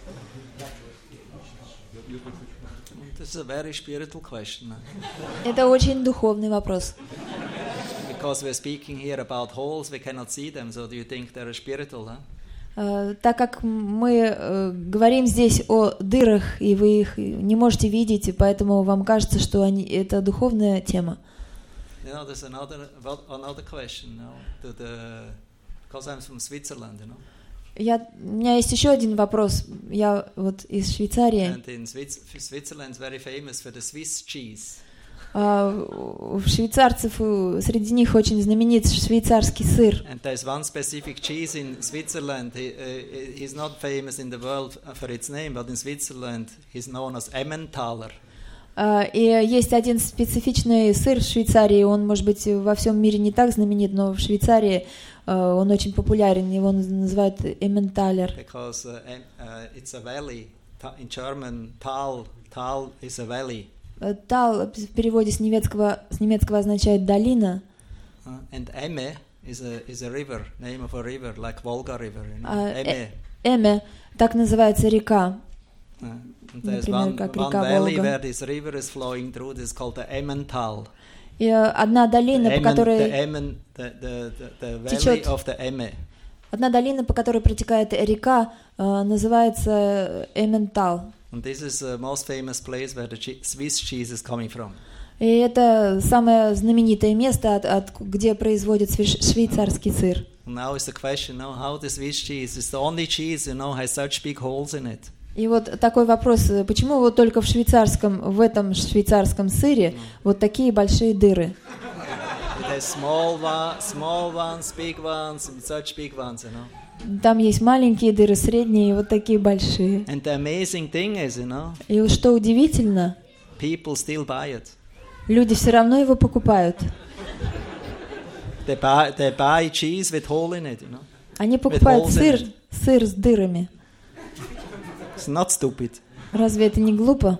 This is a very spiritual question. Это очень духовный вопрос. Because we're speaking here about holes, we cannot see them. So do you think they're spiritual? Так как мы говорим здесь о дырах, и вы их не можете видеть, и поэтому вам кажется, что это духовная тема. You know, there's another question. Because I'm from Switzerland, you know. У меня есть еще один вопрос. Я вот из Швейцарии. And in Switzerland is very famous for the Swiss cheese. У швейцарцев, среди них очень знаменит швейцарский сыр. And there's one specific cheese in Switzerland. He's not famous in the world for its name, but in Switzerland he's known as Emmentaler. И есть один специфичный сыр в Швейцарии. Он, может быть, во всем мире не так знаменит, но в Швейцарии он очень популярен. Его называют Emmentaler. Because it's a valley. In German, Tal is a valley. Тал в переводе с немецкого означает долина. And Emme is a river, name of a river, like Volga River. Эме, так называется река. There's one valley where this river is flowing through. This is called the Emmental. И одна долина, по которой течет, одна долина, по которой протекает река, называется Эмментал. And this is the most famous place where the Swiss cheese is coming from. И это самое знаменитое место, где производят швейцарский сыр. Now is the question, how the Swiss cheese is the only cheese, has such big holes in it. И вот такой вопрос, почему вот только в этом швейцарском сыре вот такие большие дыры? there's small ones, big ones, and such big ones, you know. Там есть маленькие дыры, средние и вот такие большие. And the amazing thing is, you know, И что удивительно, people still buy it. люди все равно его покупают. They buy cheese with hole in it, you know. Они покупают holes in сыр с дырами. It's not stupid. Разве это не глупо?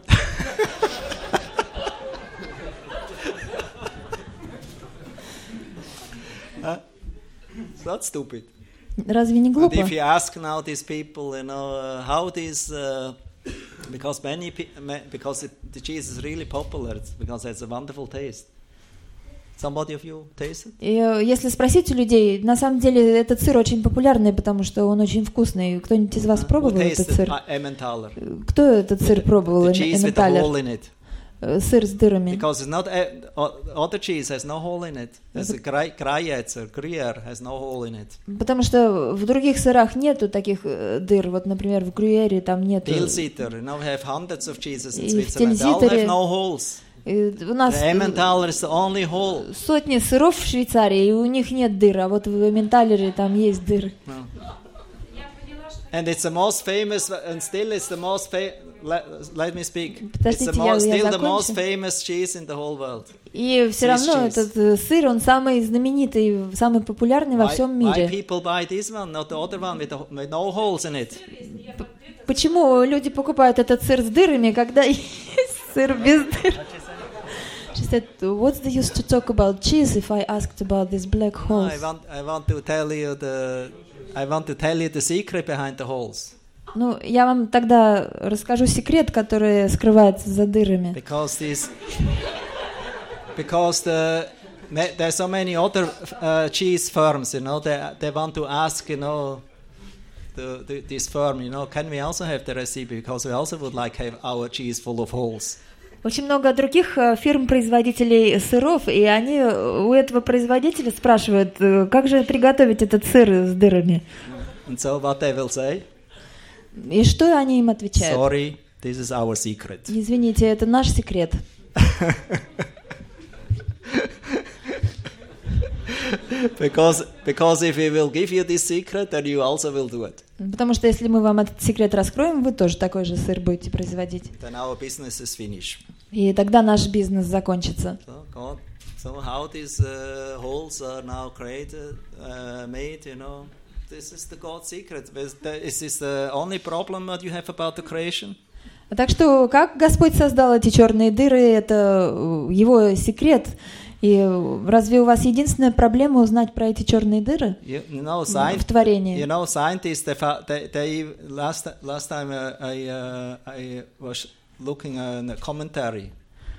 It's not stupid. Разве не But глупо? if you ask now these people, you know, how this, because the cheese is really popular, because it's a wonderful taste. Somebody of you tasted? И если спросить у людей, на самом деле этот сыр очень популярный, потому что он очень вкусный. Кто-нибудь из вас пробовал этот сыр? Emmentaler. Кто этот сыр пробовал? The cheese with a hole in it. Сыр с дырами. Because it's not other cheese has no hole in it. There's a Gruyère has no hole in it. Потому что в других сырах нету таких дыр. Вот, например, в Грюйере там нету. Tilsiter, you know, we have hundreds of cheeses in И в Switzerland. They all have Tilsiteре no holes. у нас The Emmentaler is the only hole. сотни сыров в Швейцарии, и у них нет дыр, а вот в Эмменталере там есть дыры. No. And it's the most famous, and still it's the most let me speak. It's the still the most famous cheese in the whole world. И все равно этот сыр, он самый знаменитый, самый популярный во всем мире. Why people buy this one, not the other one with no holes in it? Почему люди покупают этот сыр с дырами, когда есть сыр без дыр? She said, "What's the use to talk about cheese if I asked about these black holes?" I want to tell you the secret behind the holes. Ну, я вам тогда расскажу секрет, который скрывается за дырами. Because there's so many other cheese firms, you know, they want to ask, you know, this firm, you know, can we also have the recipe, because we also would like to have our cheese full of holes. Очень много других фирм-производителей сыров, и они у этого производителя спрашивают, как же приготовить этот сыр с дырами. And so what they will say? И что они им отвечают? Sorry, this is our secret. Извините, это наш секрет. Because if we will give you this secret, then you also will do it. Потому что если мы вам этот секрет раскроем, вы тоже такой же сыр будете производить. Then our business is finished. И тогда наш бизнес закончится. So how these holes are now created, made, you know, this is the God's secret. Is this the only problem that you have about the creation? Так что, как Господь создал эти черные дыры, это его секрет. И разве у вас единственная проблема узнать про эти черные дыры в творении? You know, scientists, they last time I was looking at a commentary,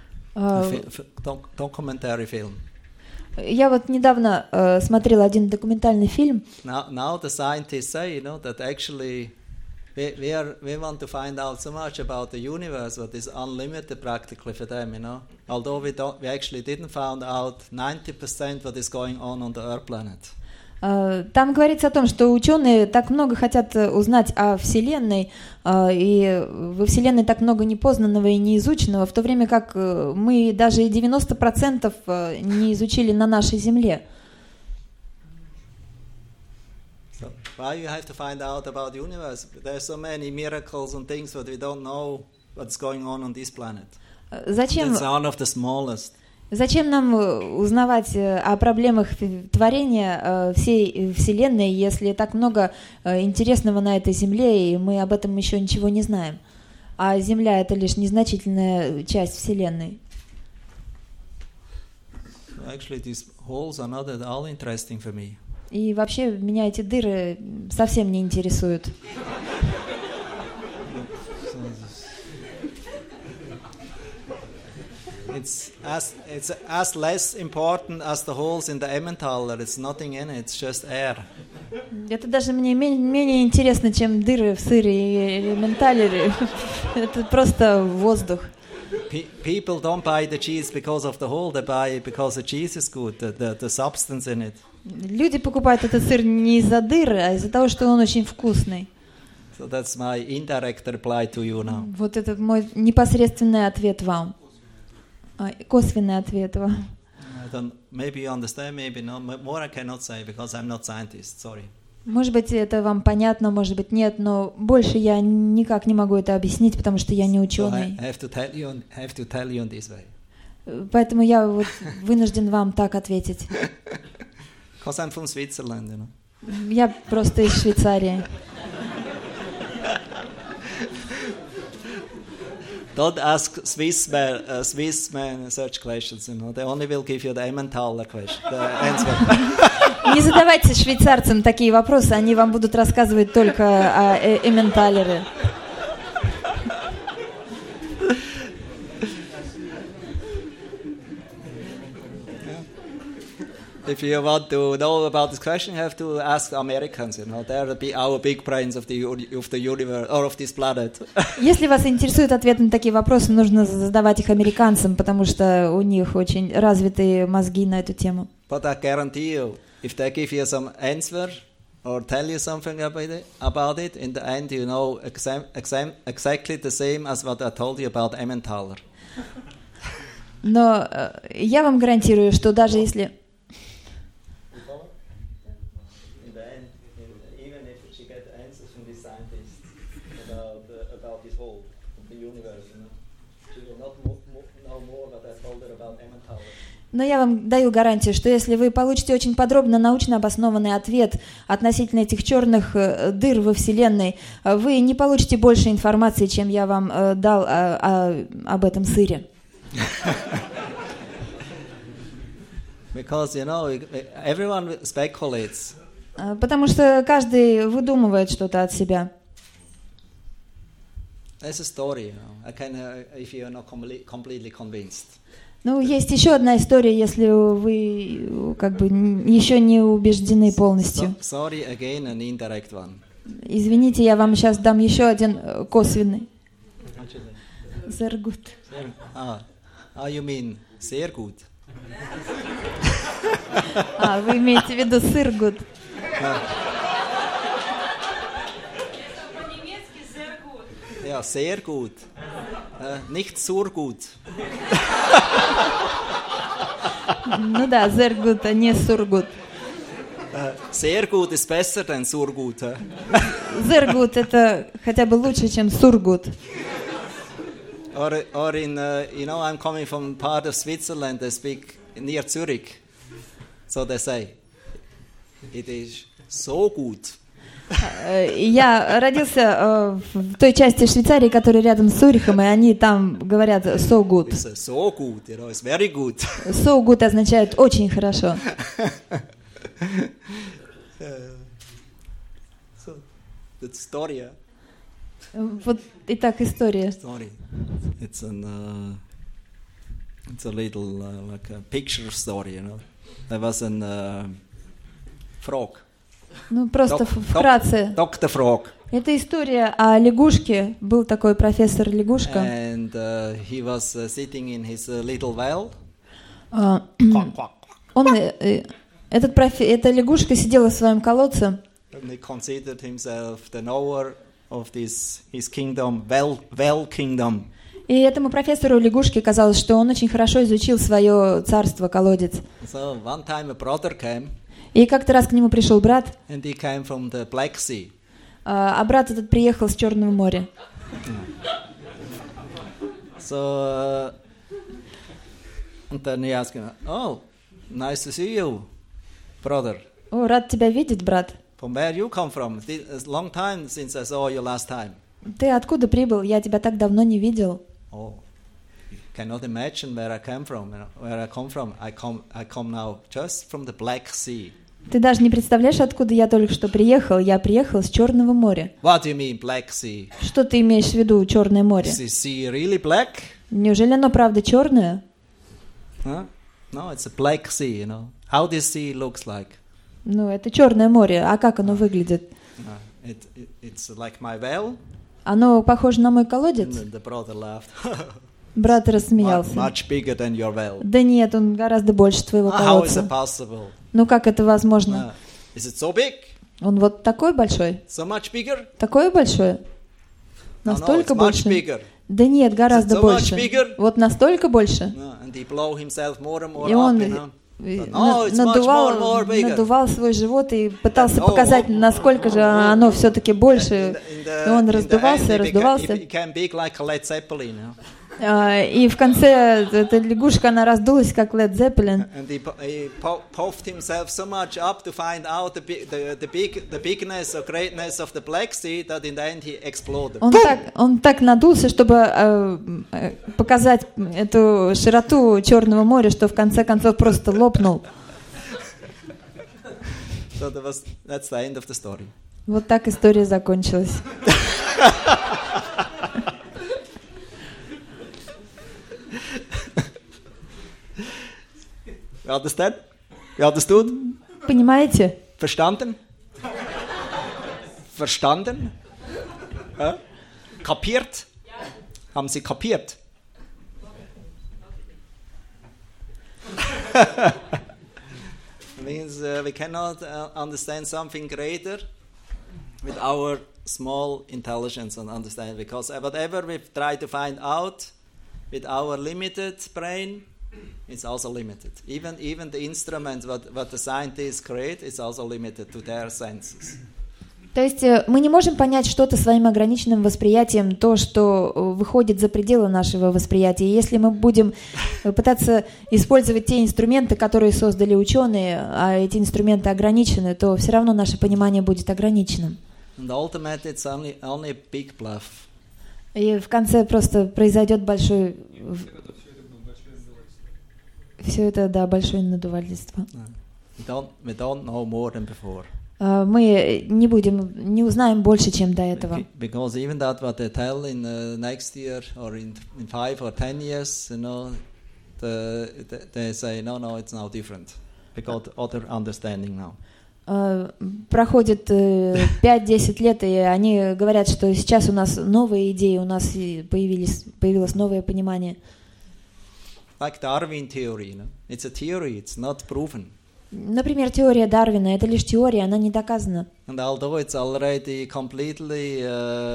documentary film. Я вот недавно смотрела один документальный фильм. Now the scientists say, you know, that actually we want to find out so much about the universe, what is unlimited practically for them, you know. Although we actually didn't find out 90% what is going on the Earth planet. Там говорится о том, что ученые так много хотят узнать о Вселенной, и во Вселенной так много непознанного и неизученного, в то время как мы даже и 90% не изучили на нашей Земле. Why you have to find out about the universe? There are so many miracles and things that we don't know what's going on this planet. Зачем? It's one of the smallest. Зачем нам узнавать о проблемах творения всей Вселенной, если так много интересного на этой Земле, и мы об этом еще ничего не знаем? А Земля — это лишь незначительная часть Вселенной. Actually, these holes are not at all interesting for me. И вообще меня эти дыры совсем не интересуют. It's as less important as the holes in the Emmentaler. It's nothing in it. It's just air. Это даже мне менее интересно, чем дыры в сыре и Эмменталере. Это просто воздух. People don't buy the cheese because of the hole. They buy it because the cheese is good, the substance in it. Люди покупают этот сыр не из-за дыры, а из-за того, что он очень вкусный. So that's my indirect reply to you now. Вот это мой непосредственный ответ вам. Косвенный ответ вам. Then maybe you understand, maybe not. More I cannot say because I'm not scientist. Sorry. Может быть, это вам понятно, может быть, нет, но больше я никак не могу это объяснить, потому что я не So ученый. I have to tell you in this way. Поэтому я вот вынужден вам так ответить. Because I'm from Switzerland, you know. Я просто из Швейцарии. Don't ask Swiss men such questions, you know. They only will give you the Emmentaler question, the answer. Не задавайте швейцарцам такие вопросы, они вам будут рассказывать только о Эмменталере. If you want to know about this question, you have to ask the Americans, you know. They're our big brains of the universe or of this planet. Если вас интересует ответ на такие вопросы, нужно задавать их американцам, потому что у них очень развитые мозги на эту тему. But I guarantee you, if they give you some answer or tell you something about it, in the end you know exactly the same as what I told you about Emmentaler. Но я вам гарантирую, что даже если... In the end, even if she gets answers from the scientists about this whole the universe, you know, she will not know more what I told her about Emmentaler. Но я вам даю гарантию, что если вы получите очень подробно научно обоснованный ответ относительно этих черных дыр во Вселенной, вы не получите больше информации, чем я вам дал об этом сыре. Because, you know, everyone speculates. Потому что каждый выдумывает что-то от себя. There's a story, you know. I can, if you are not completely convinced. Ну, есть еще одна история, если вы как бы еще не убеждены полностью. Sorry, again, an indirect one. Извините, я вам сейчас дам еще один косвенный. Sehr gut. You mean sehr gut? Вы имеете в виду сыр-гуд. По-немецки sehr gut. Ja, sehr gut. Nicht sur gut. Ну да, sehr gut, а не сургут. Sehr gut ist besser than sur gut. Sehr gut это хотя бы лучше, чем сургут. Or in, you know, I'm coming from part of Switzerland, they speak near Zurich. So they say, it is so good. Я родился в той части Швейцарии, которая рядом с Цюрихом, и они там говорят so good. It's so good, you know, it's very good. So good означает очень хорошо. So, that's story. Вот итак история. Story. It's a little like a picture story, you know. There was a frog. Ну просто вкратце. Dr. Frog. Это история о лягушке. Был такой профессор лягушка. And he was sitting in his little well. Эта лягушка сидела в своем колодце. And he considered himself the knower of his kingdom, well kingdom. И этому профессору лягушки казалось, что он очень хорошо изучил свое царство, колодец. So one time a brother came. И как-то раз к нему пришел брат. And he came from the Black Sea. А брат этот приехал с Черного моря. So and then he asked him, "Oh, nice to see you, brother." О, рад тебя видеть, брат. From where you come from? It's a long time since I saw you last time. Ты откуда прибыл? Я тебя так давно не видел. Oh, cannot imagine where I came from. Where I come from? I come now just from the Black Sea. Ты даже не представляешь, откуда я только что приехал. Я приехал с Черного моря. What do you mean, Black Sea? Что ты имеешь в виду, Черное море? Is the sea really black? Неужели оно правда черное? Huh? No, it's a Black Sea. You know how this sea looks like. Ну, это Черное море. А как оно выглядит? It's like my well. Оно похоже на мой колодец? And the brother laughed. Брат рассмеялся. Much bigger than your well. Да нет, он гораздо больше твоего How is колодца. it possible? Ну как это возможно? Is it so big? Он вот такой большой? So much bigger? Такое большое? Настолько it's больше? much bigger. Да нет, гораздо so больше. much bigger? Вот настолько больше. And he blow himself more and more И он up, you know? No, it's much more bigger. надувал свой живот и пытался показать, насколько же оно все-таки больше. И он раздувался, раздувался. It became big like a Led Zeppelin. И в конце эта лягушка, она раздулась, как Led Zeppelin. And he puffed himself so much up to find out the bigness or greatness of the Black Sea that in the end he exploded. Он так надулся, чтобы показать эту широту Черного моря, что в конце концов просто лопнул. So that's the end of the story. Вот так история закончилась. You understand? You understood? Понимаете? Verstanden? Verstanden? Kapiert? Haben Sie kapiert? Means we cannot understand something greater with our small intelligence and understanding, because whatever we try to find out with our limited brain, it's also limited. Even the instruments what the scientists create is also limited to their senses. То есть мы не можем понять что-то своим ограниченным восприятием, то, что выходит за пределы нашего восприятия. Если мы будем пытаться использовать те инструменты, которые создали ученые, а эти инструменты ограничены, то все равно наше понимание будет ограниченным. And ultimately it's only a big bluff. И в конце просто произойдет большой... Все это, да, большое надувательство. We don't know more than before. Мы не узнаем больше, чем до этого. Because even that what they tell in next year or in 5 or 10 years, you know, they say no, it's now different. Because other understanding now. Проходит 5-10 лет, и они говорят, что сейчас у нас новые идеи, у нас появилось новое понимание. Like Darwin theory, no? It's a theory, it's not proven. Например, теория Дарвина — это лишь теория, она не доказана. And although it's already completely,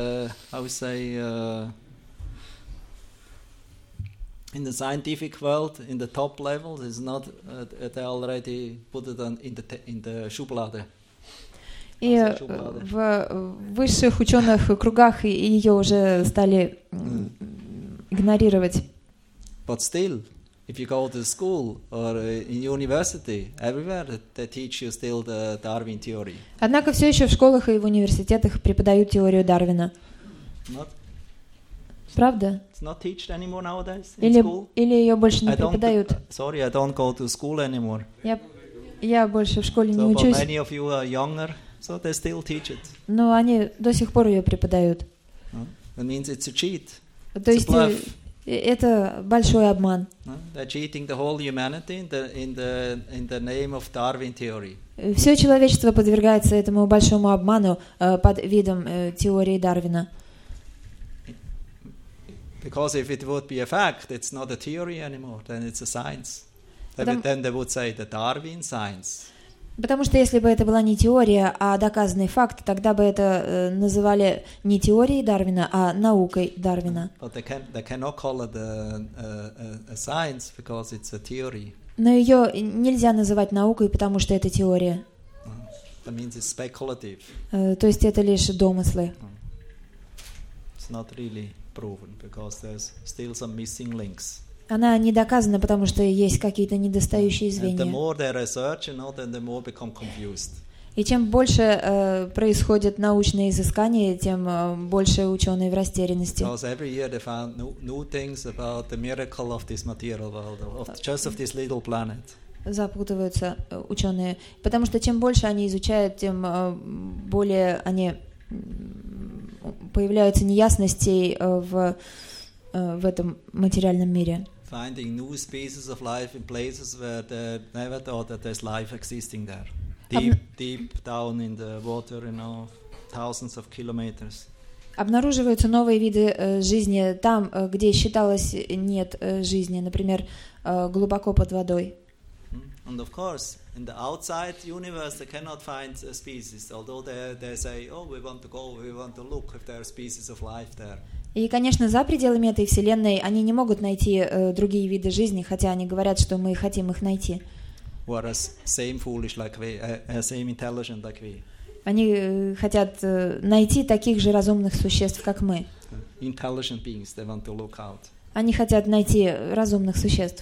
in the scientific world, in the top levels, it's not. They already put it in the Schublade. И в высших ученых кругах ее уже стали игнорировать. But still, if you go to school or in university, everywhere they teach you still the Darwin theory. Однако все еще в школах и в университетах преподают теорию Дарвина. Правда? It's not taught anymore nowadays in school. Или ее больше не преподают. Sorry, I don't go to school anymore. Я больше в школе не So учусь. many of you are younger, so they still teach it. Но они до сих пор ее преподают. That means it's a cheat. То есть это большой обман. They're cheating the whole humanity in the name of Darwin theory. Все человечество подвергается этому большому обману под видом теории Дарвина. Because if it would be a fact, it's not a theory anymore, then it's a science. Then they would say the Darwin science. Потому что если бы это была не теория, а доказанный факт, тогда бы это называли не теорией Дарвина, а наукой Дарвина. But they cannot call it a science because it's a theory. Но ее нельзя называть наукой, потому что это теория. That means it's speculative. То есть это лишь домыслы. It's not really proven because there's still some missing links. Она не доказана, потому что есть какие-то недостающие звенья. И чем больше происходит научные изыскания, тем больше ученые в растерянности. Запутываются ученые, потому что чем больше они изучают, тем более появляются неясностей в этом материальном мире. Finding new species of life in places where they never thought that there's life existing there. Deep down in the water, you know, thousands of kilometers. Обнаруживаются новые виды жизни там, где считалось нет жизни, например, глубоко под водой. And of course, in the outside universe, they cannot find species, although they say, oh, we want to go, we want to look if there are species of life there. И, конечно, за пределами этой вселенной они не могут найти другие виды жизни, хотя они говорят, что мы хотим их найти. who are same foolish like we, same intelligent like we. Они хотят найти таких же разумных существ, как мы. Intelligent beings, they want to look out. Они хотят найти разумных существ.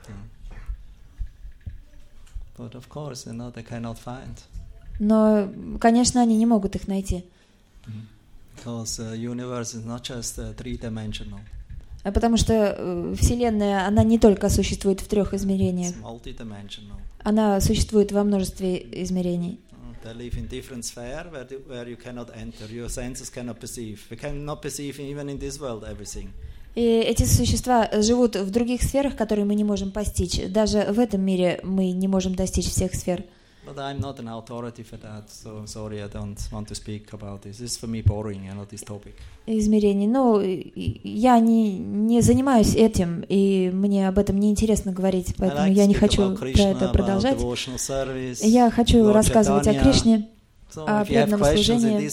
But of course, they cannot find. Но, конечно, они не могут их найти. Because the universe is not just three-dimensional. Потому что Вселенная, она не только существует в 3 измерениях. It's multidimensional. Она существует во множестве измерений. They live in different spheres where you cannot enter. Your senses cannot perceive. We cannot perceive even in this world everything. И эти существа живут в других сферах, которые мы не можем постичь. Даже в этом мире мы не можем достичь всех сфер. But I'm not an authority for that, so sorry, I don't want to speak about this. This is for me boring, this topic. Измерений. Но я не занимаюсь этим, и мне об этом не интересно говорить, поэтому я не хочу про это продолжать. Я хочу рассказывать о Кришне, о преданном служении,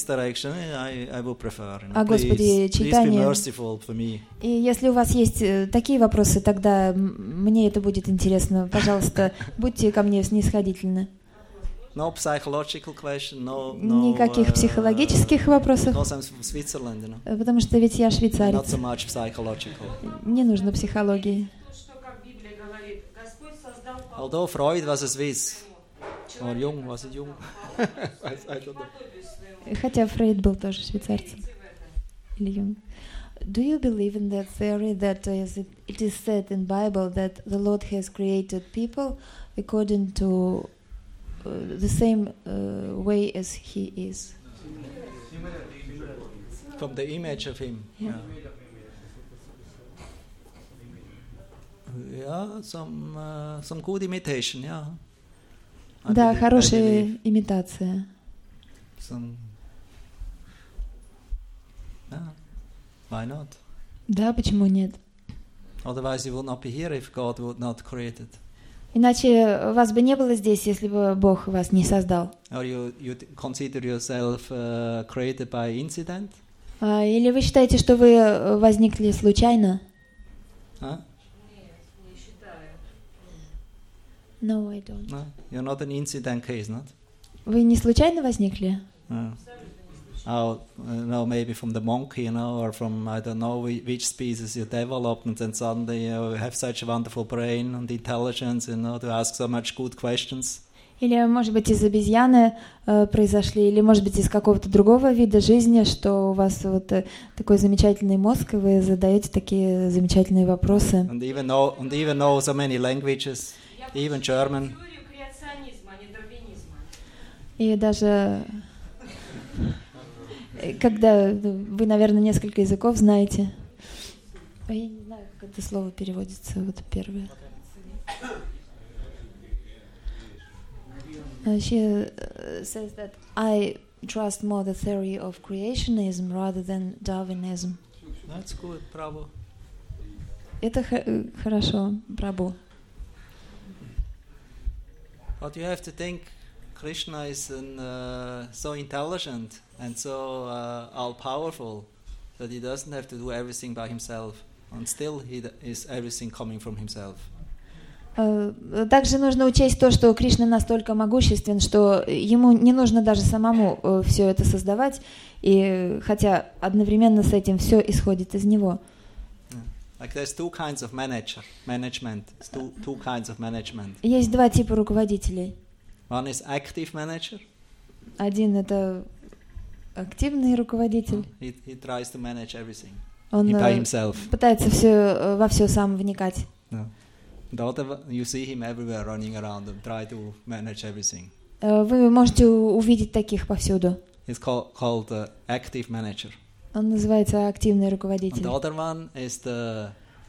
о Господе Чайтанье. И если у вас есть такие вопросы, тогда мне это будет интересно. Пожалуйста, будьте ко мне снисходительны. Никаких психологических вопросов, потому что ведь я швейцарец. Не нужно психологии. Although Freud was a Swiss, or Jung, was it Jung? Хотя Фрейд был тоже швейцарцем. Или Юнг. Do you believe in that theory that it is said in Bible that the Lord has created people according to the same way as He is? From the image of Him. Yeah. Yeah, some good imitation, yeah. Да, хорошая имитация. Why not? Да, почему нет? Otherwise you would not be here if God would not create it. Иначе вас бы не было здесь, если бы Бог вас не создал. Or you consider yourself created by incident? Или вы считаете, что вы возникли случайно? Huh? No, I don't. No, you're not an incident case, not? Вы не случайно возникли? No, maybe from the monkey, or from I don't know which species you developed, and then suddenly you have such a wonderful brain and intelligence, to ask so much good questions. Или, может быть, из обезьяны произошли, или, может быть, из какого-то другого вида жизни, что у вас вот такой замечательный мозг, и вы задаете такие замечательные вопросы. And even know so many languages, even German. И даже когда вы, наверное, несколько языков знаете. Я не знаю, как это слово переводится, вот первое. She says that I trust more the theory of creationism rather than Darwinism. That's good, Prabhu. Это хорошо, Прабху. But you have to think, Krishna is so intelligent and so all-powerful that he doesn't have to do everything by himself, and still is everything coming from himself. Также нужно учесть то, что Кришна настолько могуществен, что ему не нужно даже самому все это создавать, и хотя одновременно с этим все исходит из него. Like there's two kinds of management. Two kinds of management. Есть два типа руководителей. One is active manager. Один это активный руководитель. He tries to manage everything. Он by himself. Пытается во все сам вникать. No. The other, you see him everywhere running around and try to manage everything. Вы можете увидеть таких повсюду. It's called the active manager. Он называется активный руководитель. And the other one is the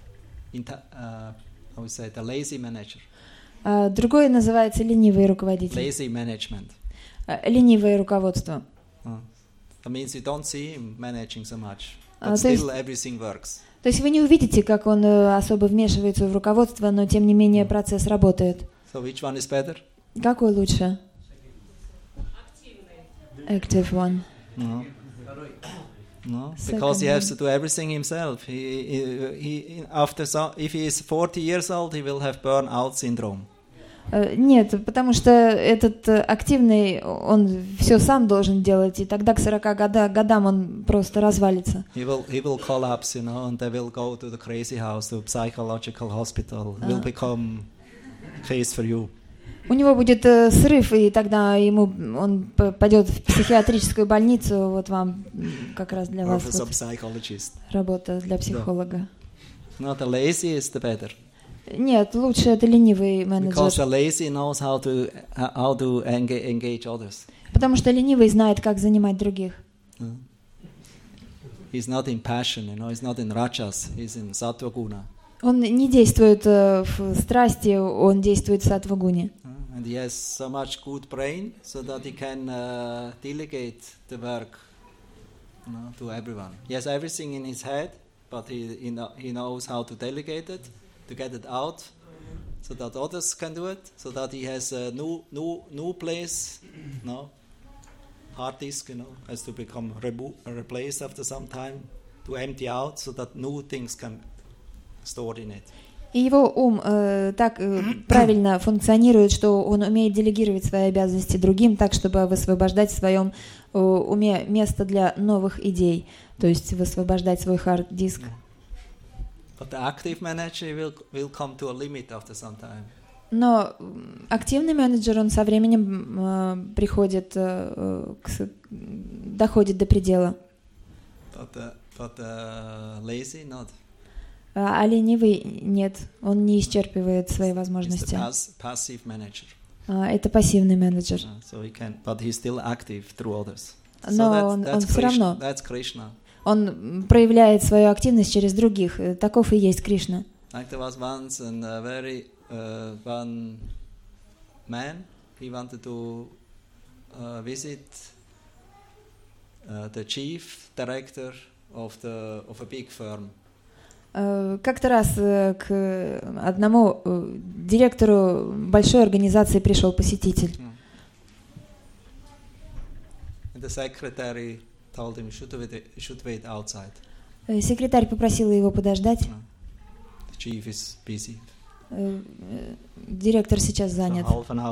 lazy manager. Другой называется ленивый руководитель. Lazy management. Ленивое руководство. That means you don't see him managing so much, but still everything works. То есть вы не увидите, как он особо вмешивается в руководство, но тем не менее процесс работает. So which one is better? Какой лучше? Active one. No. No, because he has to do everything himself. If he is 40 years old, he will have burnout syndrome. Нет, потому что этот активный, он все сам должен делать, и тогда к 40 годам он просто развалится. He will collapse, and they will go to the crazy house, to psychological hospital. Will become case for you. У него будет срыв, и тогда он пойдет в психиатрическую больницу, вот вам как раз для вас вот работа для психолога. Not the lazy is the better. Нет, лучше это ленивый менеджер. Because the lazy knows how to engage others. Потому что ленивый знает, как занимать других. He's not in passion, he's not in rajas, he's in sattva guna. Он не действует в страсти, он действует в саттва-гуне. And he has so much good brain so that he can delegate the work to everyone. He has everything in his head, but he knows how to delegate it, to get it out, so that others can do it, so that he has a new place, hard disk, has to become replaced after some time, to empty out, so that new things can stored in it. И его ум так правильно функционирует, что он умеет делегировать свои обязанности другим так, чтобы высвобождать в своем уме место для новых идей, то есть высвобождать свой хард-диск. Но активный менеджер, он со временем доходит до предела. But lazy not. А ленивый нет, он не исчерпывает свои возможности. Это пассивный менеджер. Но он все равно, он проявляет свою активность через других. Таков и есть Кришна. Like there was once one man, he wanted to visit the chief director of a big firm. Как-то раз к одному директору большой организации пришел посетитель. Секретарь попросил его подождать. Директор сейчас занят.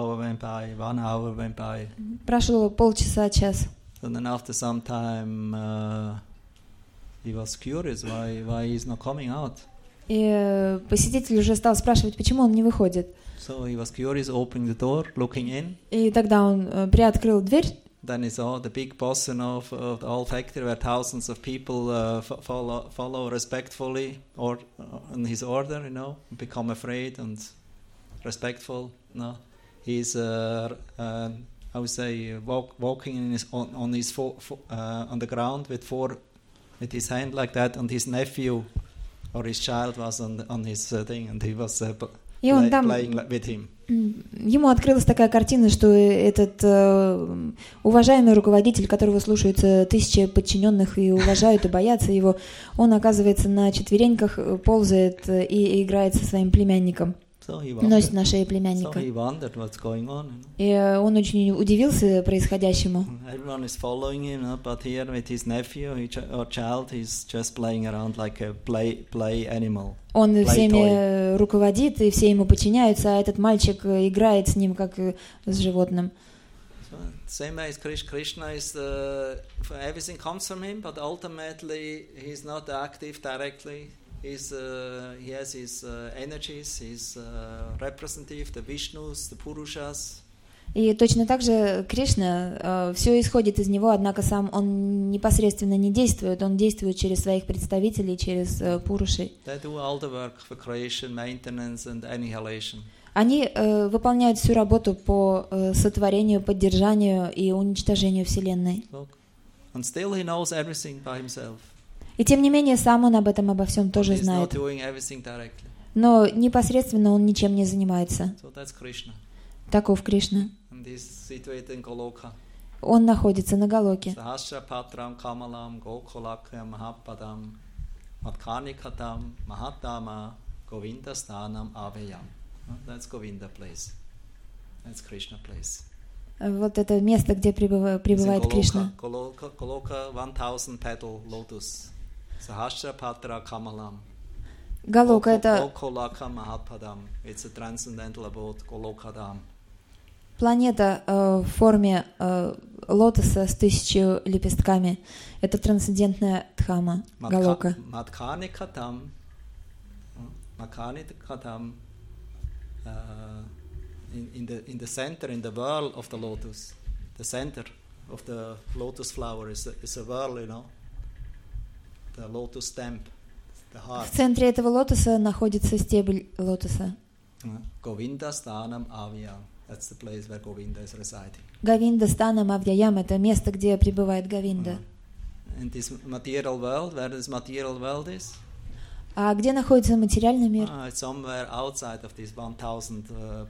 Прошло полчаса, час. He was curious why he's not coming out. И посетитель уже стал спрашивать, почему он не выходит. So he was curious, opening the door, looking in. И тогда он приоткрыл дверь. Then he saw the big boss of the whole factory, where thousands of people follow respectfully on his order, become afraid and respectful. He's I would say walking on the ground with his hand like that, and his nephew or his child was on his thing, and he was playing with him. Ему открылась такая картина, что этот уважаемый руководитель, которого слушаются тысячи подчиненных и уважают и боятся его, он оказывается на четвереньках, ползает и играет со своим племянником. Носит на шее племянника. И он очень удивился происходящему. Он всеми руководит, и все ему подчиняются, а этот мальчик играет с ним, как с животным. Same way as Krishna is, everything comes from him, but ultimately he's not active directly. He has his energies, his representative, the Vishnus, the Purushas. И точно так же Кришна, все исходит из него, однако сам он непосредственно не действует, он действует через своих представителей, через Пурушей. Они выполняют всю работу по сотворению, поддержанию и уничтожению Вселенной. И тем не менее, сам он об этом обо всем тоже знает. Но непосредственно он ничем не занимается. Таков Кришна. Он находится на Галоке. Вот это место, где пребывает Кришна. Галока — это Golokha Mahapadam. It's a transcendental abode, Golokadam. планета в форме лотоса с 1000 лепестками. Это трансцендентная Дхамма, Галока. Madkanikatam. In the center, in the whirl of the lotus, the center of the lotus flower is a whirl, you know, the lotus stem, the heart. В центре этого лотоса находится стебель лотоса. Govinda Sthanam Avyam. That's the place where Govinda is residing. Говинда Станам Авьяям — это место, где пребывает Говинда. In this material world, where this material world is? А где находится материальный мир? It's somewhere outside of these 1000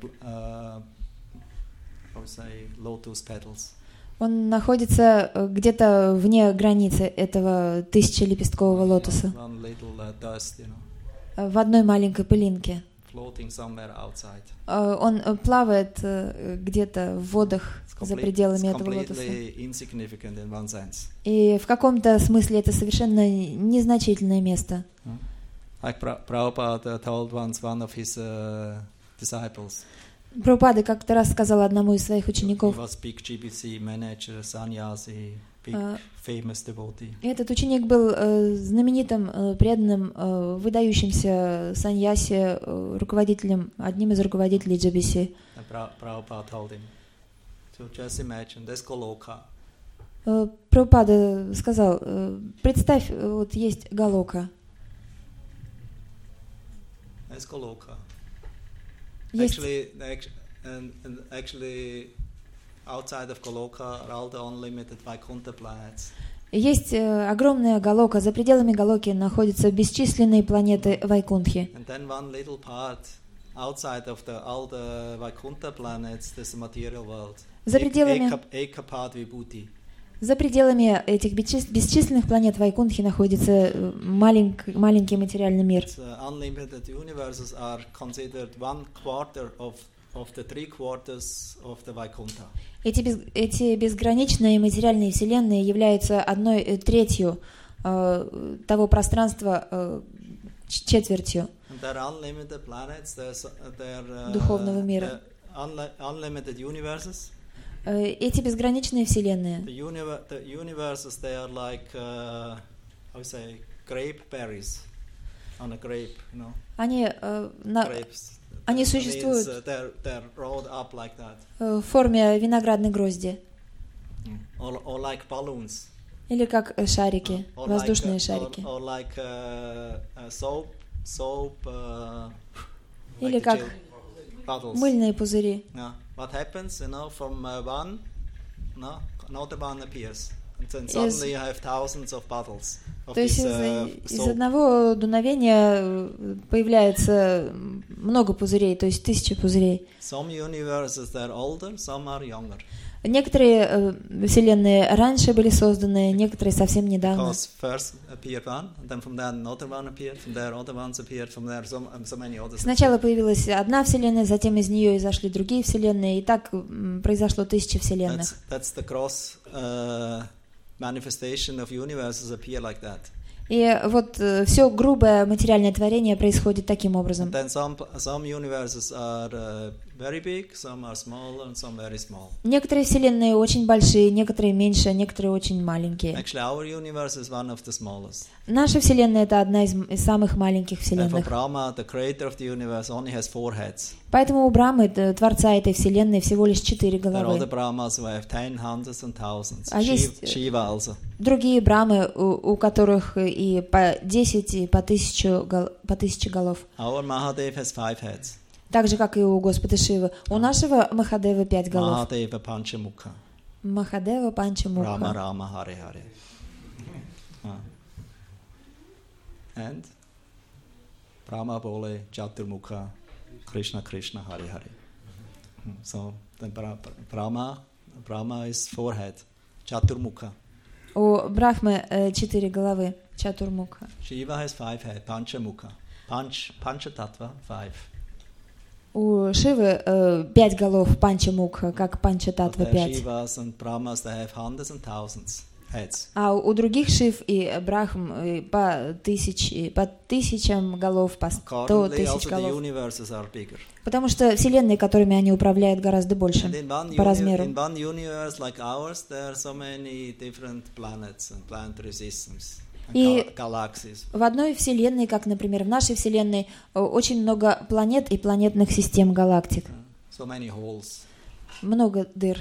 lotus petals. Он находится где-то вне границы этого 1000-лепесткового лотоса. One little dust, you know, В одной маленькой пылинке. floating somewhere outside. Он плавает где-то в водах за пределами этого лотоса. Completely insignificant in one sense. И в каком-то смысле это совершенно незначительное место. Like Prabhupada told once one of his disciples. Прабхупада как-то раз сказал одному из своих He учеников. was big GBC manager, sannyasi, big famous devotee. Этот ученик был знаменитым, преданным, выдающимся саньяси, руководителем, одним из руководителей GBC. And Prabhupada told him, so just imagine, there's Goloka. Прабхупада сказал, представь, вот есть Галока. There's Goloka. Есть, Actually, outside of Goloka are all the unlimited Vaikuntha planets. есть огромная Галока. За пределами Галоки находятся бесчисленные планеты Вайкунтхи. And then one little part outside of all the Vaikuntha planets, there's a material world. За пределами Ekapad Vibhuti. За пределами этих бесчисленных планет Вайкунтхи находится маленький материальный мир. Unlimited universes are considered 1/4 of the 3/4 of the Vaikuntha. Эти безграничные материальные вселенные являются 1/3 того пространства, четвертью духовного мира. Unlimited universes. Эти безграничные вселенные. The universes, they are like, how you say, grape berries on a grape, you know. Grapes. Они существуют they're rolled up like that. В форме виноградной грозди. Or like balloons. Или как шарики, воздушные шарики. Or like soap. Или как мыльные пузыри. What happens, you know, from one, another one appears, and then suddenly you have thousands of bottles of То есть this из soap. одного дуновения появляется много пузырей, то есть 1000 пузырей. Some universes they're older, some are younger. Некоторые вселенные раньше были созданы, некоторые совсем недавно. Because first appeared one, and then from there another one appeared, from there other ones appeared, from there so many others. Сначала появилась одна вселенная, затем из нее изошли другие вселенные, и так произошло 1000 вселенных. That's the gross manifestation of universes appear like that. И вот все грубое материальное творение происходит таким образом. And then some universes are very big, some are smaller, and some very small. Некоторые вселенные очень большие, некоторые меньше, некоторые очень маленькие. Actually, our universe is one of the smallest. Наша вселенная — это одна из самых маленьких And for вселенных. Brahma, the creator of the universe, only has 4 heads. Поэтому у Брамы, творца этой вселенной, всего лишь 4 There are other головы. Brahmas who have 10, hundreds, and thousands. А есть Shiva also. другие Брамы, у которых и по 10, и по 1000 голов. Our Mahadev has 5 heads. Так же, как и у Господа Шивы. У нашего Махадевы 5 голов. Mahadeva Panchamukha. Махадева Rama Панчамукха. Rama Hare Hare. And Brahma Bole Chaturmukha Krishna Krishna Hare Hare. So then Brahma is 4 head. Chaturmukha. У Брахмы 4 головы. Чатурмукха. Shiva has 5 head. Panchamukha. Panchatattva 5. У Шивы 5 голов Панчамукха, как Панчататва 5. Shivas and Brahmas, they have hundreds and thousands. heads. А у других Шив и Брахм по тысячам голов, по 100 Currently, тысяч also the голов. universes are bigger. Потому что вселенные, которыми они управляют, гораздо больше And по размеру. in one universe like ours, there are so many different planets and planetary systems and И galaxies. в одной вселенной, как, например, в нашей вселенной, очень много планет и планетных систем галактик. So many holes. Много дыр.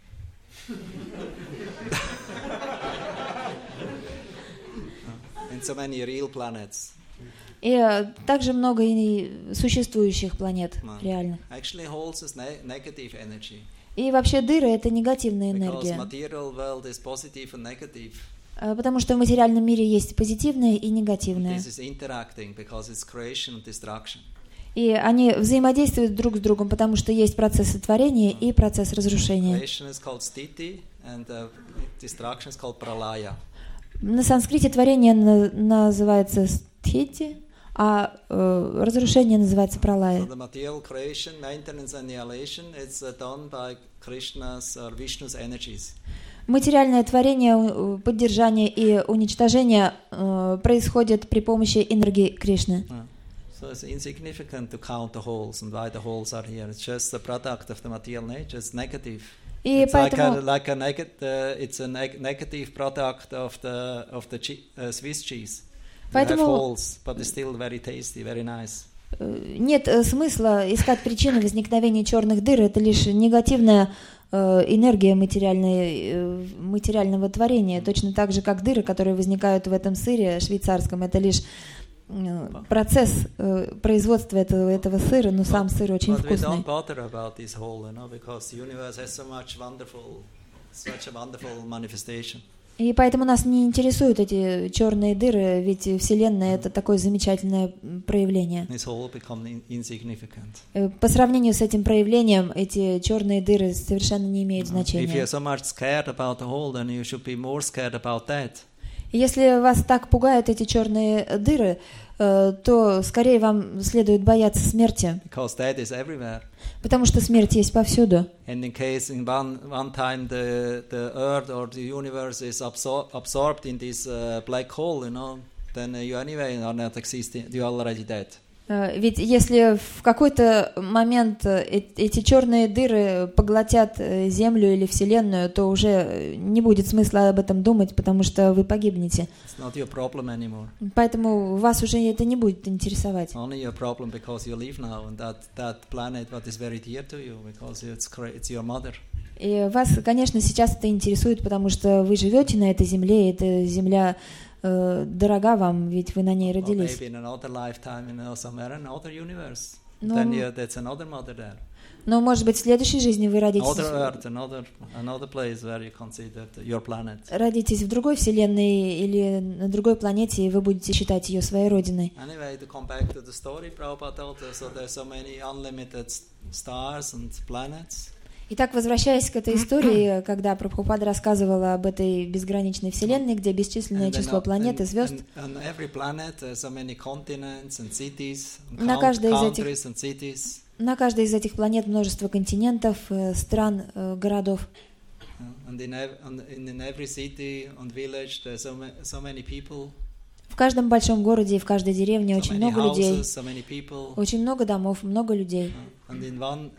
And so many real planets. И также много и существующих планет, реально. Actually, holes is negative energy. И вообще дыры — это негативная Because энергия. material world is positive and negative. Потому что в материальном мире есть позитивное и негативное. This is interacting because it's creation and destruction. И они взаимодействуют друг с другом, потому что есть процесс сотворения и процесс разрушения. Creation is called sthiti and destruction is called pralaya. На санскрите творение называется стхити, а разрушение называется So пралая. the material creation, maintenance and annihilation, it's done by Krishna's or Vishnu's energies. Материальное творение, поддержание и уничтожение происходит при помощи энергии Кришны. So it's insignificant to count the holes and why the holes are here. It's just a product of the material nature. It's negative. И It's поэтому it's a negative product of the Swiss cheese. You have Поэтому holes, but it's still very tasty, very nice. нет смысла искать причины возникновения черных дыр. Это лишь негативная энергия материального творения. Точно так же, как дыры, которые возникают в этом сыре швейцарском. Это лишь процесс производства этого сыра, но сам сыр очень But we вкусный. don't bother about this hole, because the universe has such a wonderful manifestation. И поэтому нас не интересуют эти черные дыры, ведь Вселенная — это такое замечательное проявление. This hole become insignificant. По сравнению с этим проявлением, эти черные дыры совершенно не имеют If значения. you're so much scared about the hole, then you should be more scared about that. Если вас так пугают эти черные дыры, то скорее вам следует бояться смерти, Because that is everywhere. потому что смерть есть повсюду. And in case in one time the earth or the universe is absorbed in this black hole, then you anyway are not existing. You are already dead. Ведь если в какой-то момент эти черные дыры поглотят Землю или Вселенную, то уже не будет смысла об этом думать, потому что вы погибнете. It's not your problem anymore. Поэтому вас уже это не будет интересовать. Only your problem because you live now and that planet what is very dear to you because it's your mother. И вас, конечно, сейчас это интересует, потому что вы живете на этой земле, и эта земля дорога вам, ведь вы на ней родились. Maybe in another lifetime, somewhere in another universe. No. Then that's another mother there. Но, может быть, в следующей жизни вы Another Earth, another place where you consider your planet. родитесь в другой вселенной или на другой планете, и вы будете считать ее своей родиной. Anyway, to come back to the story, Prabhupada told us, so there's so many unlimited stars and planets. Итак, возвращаясь к этой истории, когда Прабхупада рассказывала об этой безграничной вселенной, где бесчисленное число планет и звезд, On every planet, so many continents and cities, На каждой из этих- countries and cities. на каждой из этих планет множество континентов, стран, городов. And in every city and village, there's so many people, В каждом большом городе и в каждой деревне so очень many много людей, houses, so many people. очень много домов, много людей. And in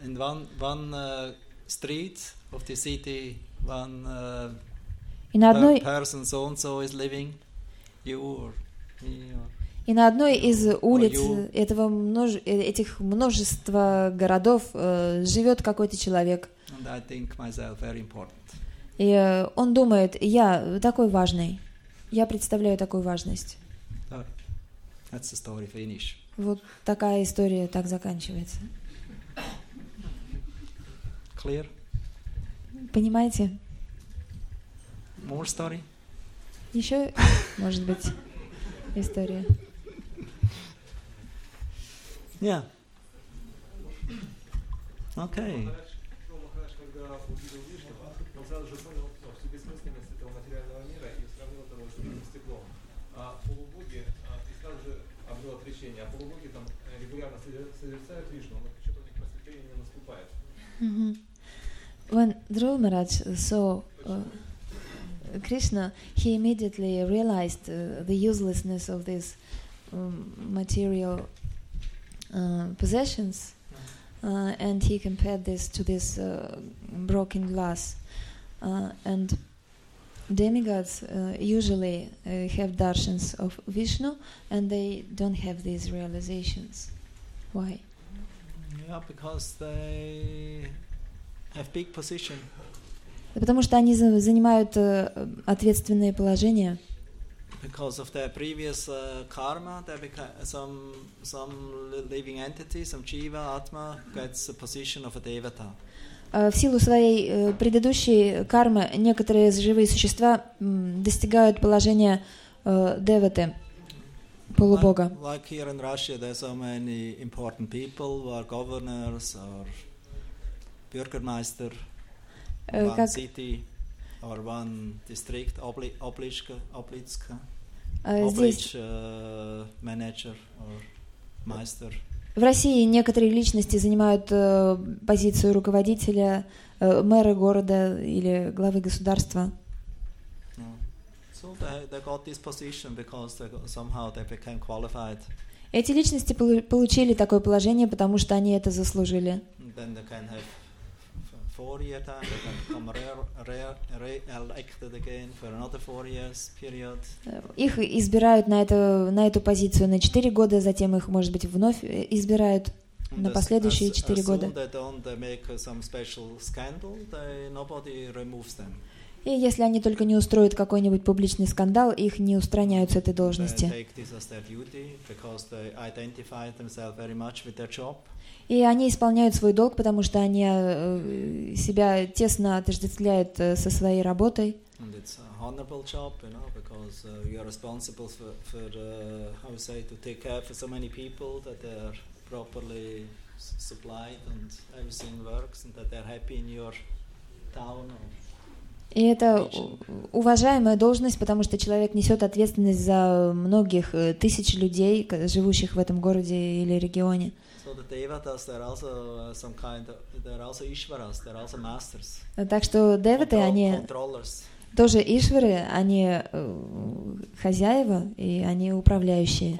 one street of the city, one И на одной person so and so is living, you or me or И на одной из улиц you. этих множества городов живет какой-то человек. and I think myself very important. И он думает, я такой важный, я представляю такую важность. So that's the story finish. Вот такая история так заканчивается. Clear? Понимаете? More story? Еще, может быть, история. Yeah. Okay. Когда увидел Вишну, он сразу же понял всю бессмысленность этого материального мира и сравнил это с другим стеклом. А полубоги, и сразу же обрел отречение, а полубоги там регулярно созерцают Вишну, но что-то у них просветление не наступает. When Dhruva Maharaj saw Krishna, he immediately realized the uselessness of these material possessions, and he compared this to this broken glass. And demigods usually have darshans of Vishnu, and they don't have these realizations. Why? Yeah, because they have big position. Потому что они занимают ответственные положения. Because of their previous karma, they become some living entity, some jiva, atma, gets a position of a devata. В силу своей предыдущей кармы некоторые живые существа достигают положения деваты, полубога. Like here in Russia, there are so many important people who are governors or Bürgermeister, one city or one district, Oblitska, manager or Meister. В России некоторые личности занимают позицию руководителя, мэра города или главы государства. So they got this position because somehow they became qualified. Эти личности получили такое положение, потому что они это заслужили. Then they can have 4-year time, they can become re-elected again for another 4 years period. Их избирают на эту позицию на 4 года, затем их, может быть, вновь избирают на последующие 4 года. И если они только не устроят какой-нибудь публичный скандал, их не устраняют с этой должности. И они исполняют свой долг, потому что они себя тесно отождествляют со своей работой. И это уважаемая должность, потому что человек несет ответственность за многих тысяч людей, живущих в этом городе или регионе. Так что деваты, они тоже ишвары, они хозяева, и они управляющие.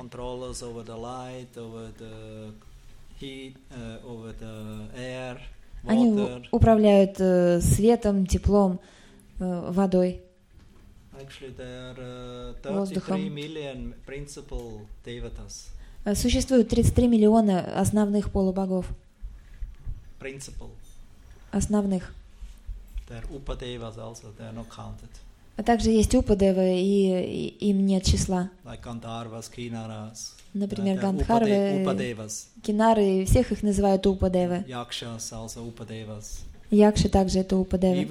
Они управляют светом, теплом, водой, воздухом. Существует 33 миллиона основных полубогов. Основных. А также есть упадевы, и им нет числа. Например, Гандхарвы, Кинары, всех их называют упадевы. Якши также это упадевы.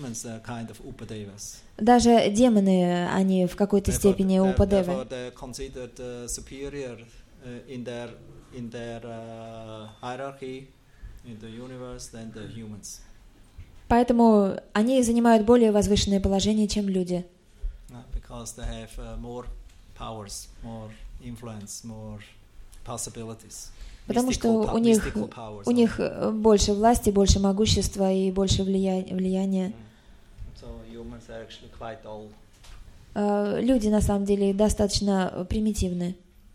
Даже демоны, они в какой-то степени упадевы. In their hierarchy in the universe than the humans. Поэтому они занимают более возвышенное положение, чем люди. Because they have more powers, more influence, more possibilities. Потому что у них больше власти, больше могущества и больше влияния. So humans are actually quite old. Люди на самом деле достаточно примитивны.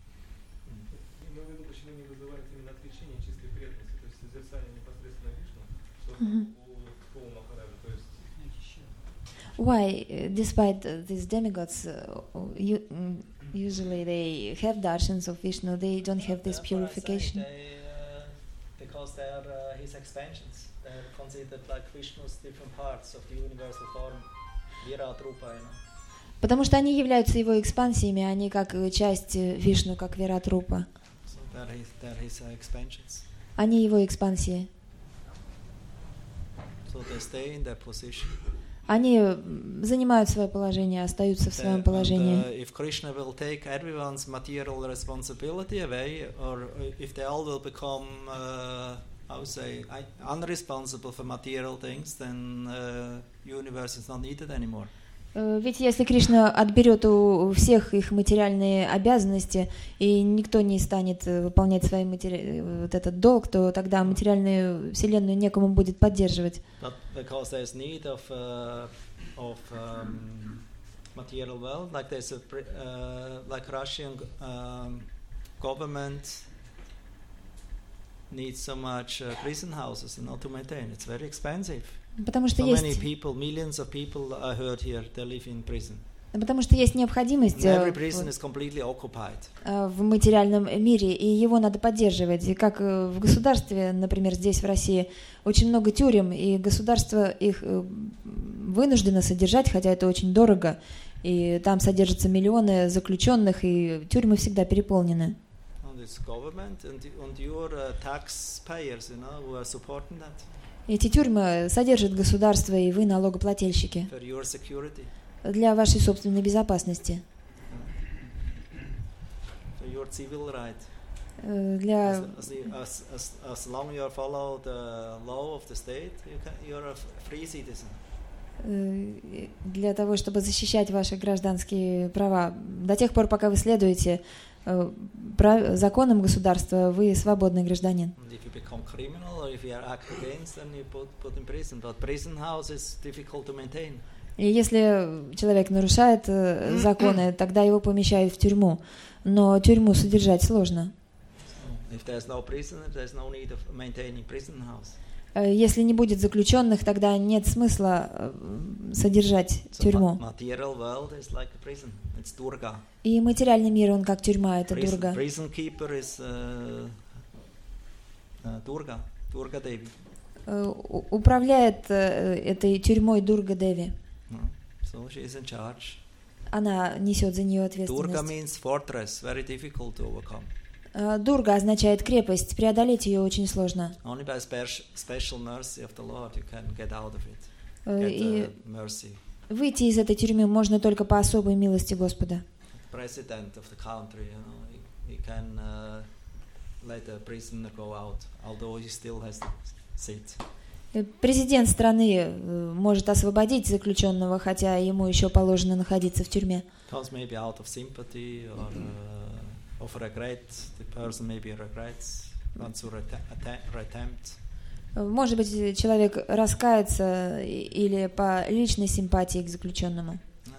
Why, despite these demigods, usually they have darshans of Vishnu, they don't have this purification? Because they are his expansions. They are considered like Vishnu's different parts of the universal form, Virat Rupa. Потому что они являются его экспансиями, они как часть Вишну, как Вират Рупа. So they're his expansions. Они его экспансии. So they stay in their position. Они занимают свое положение, остаются в своем положении. If Krishna will take everyone's material responsibility away, or if they all will become, unresponsible for material things, then universe is not needed anymore. Ведь если Кришна отберет у всех их материальные обязанности, и никто не станет выполнять свой вот этот долг, то тогда материальную вселенную некому будет поддерживать. of material wealth, like there's like Russian government needs so much prison houses to maintain. It's very expensive. Потому что So есть, many people, millions of people I heard here, they live in prison. потому что есть необходимость And every prison is completely occupied. в материальном мире, и его надо поддерживать. И как в государстве, например, здесь в России, очень много тюрем, и государство их вынуждено содержать, хотя это очень дорого, и там содержатся миллионы заключенных, и тюрьмы всегда переполнены. It's government and your taxpayers, who are supporting that. Эти тюрьмы содержит государство, и вы налогоплательщики For your security. для вашей собственной безопасности, For your civil right. для As long you follow the law of the state, you're a free citizen. для того, чтобы защищать ваши гражданские права. До тех пор, пока вы следуете законам государства, вы свободный гражданин. And if you become criminal or if you are act against, then you put in prison. But prison house is difficult to maintain. И если человек нарушает законы, тогда его помещают в тюрьму. Но тюрьму содержать сложно. So if there's no prisoner, there's no need of maintaining prison house. Если не будет заключенных, тогда нет смысла содержать тюрьму. Material world is like a prison. It's Durga. И материальный мир, он как тюрьма, это Дурга. Prison keeper is Durga Devi. Управляет этой тюрьмой Дурга Деви. So she is in charge. Она несет за нее Durga ответственность. means fortress, very difficult to overcome. Дурга означает крепость, преодолеть ее очень сложно. Only by special mercy of the Lord you can get out of it. И Get mercy. выйти из этой тюрьмы можно только по особой милости Господа. President of the country, he can let a prisoner go out, although he still has to sit. Президент страны может освободить заключенного, хотя ему еще положено находиться в тюрьме. Because maybe out of sympathy or of regret, the person maybe regrets, wants to attempt. Может быть, человек раскается или по личной симпатии к заключенному.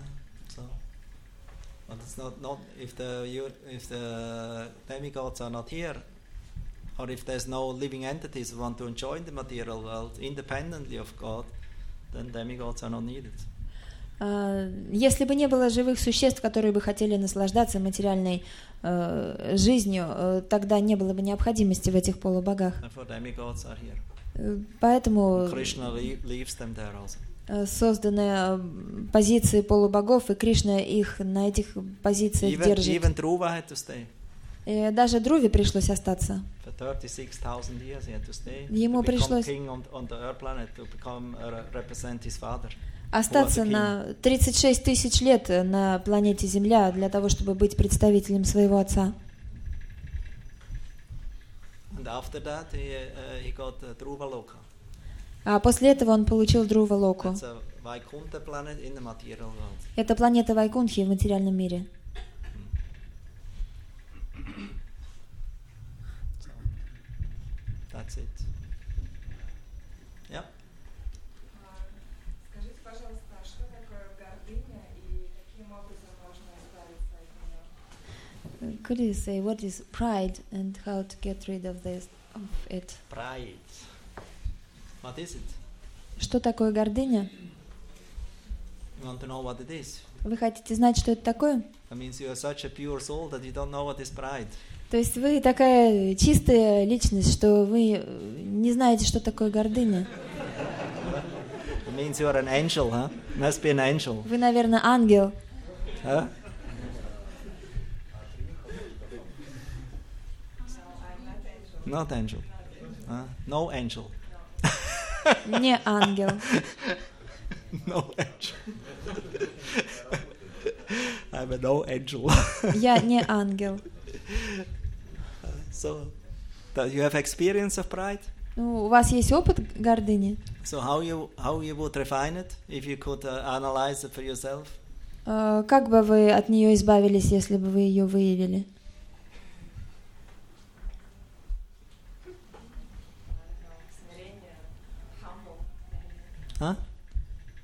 But it's not if the demigods are not here, or if there's no living entities who want to enjoy the material world independently of God, then demigods are not needed. Если бы не было живых существ, которые бы хотели наслаждаться материальной жизнью, тогда не было бы необходимости в этих полубогах. Поэтому созданы позиции полубогов, и Кришна их на этих позициях держит. И даже Друве пришлось остаться. Ему пришлось остаться на 36 тысяч лет на планете Земля для того, чтобы быть представителем своего отца. А после этого он получил Друва-локу. Это планета Вайкунтхи в материальном мире. That's it. Yeah. Скажите, пожалуйста, что такое гордыня и каким образом можно избавиться от нее? Could you say what is pride and how to get rid of it? Pride. What is it? Что такое гордыня? You want to know what it is? Вы хотите знать, что это такое? That means you are such a pure soul that you don't know what is pride. То есть вы такая чистая личность, что вы не знаете, что такое гордыня. It means you are an angel, huh? Must be an angel. Вы, наверное, ангел. Huh? Not angel. No angel. Не ангел. No angel. I'm a no angel. Я не ангел. So, that you have experience of pride? Ну, у вас есть опыт гордыни? So how you would refine it if you could analyze it for yourself? Как бы вы от нее избавились, если бы вы ее выявили?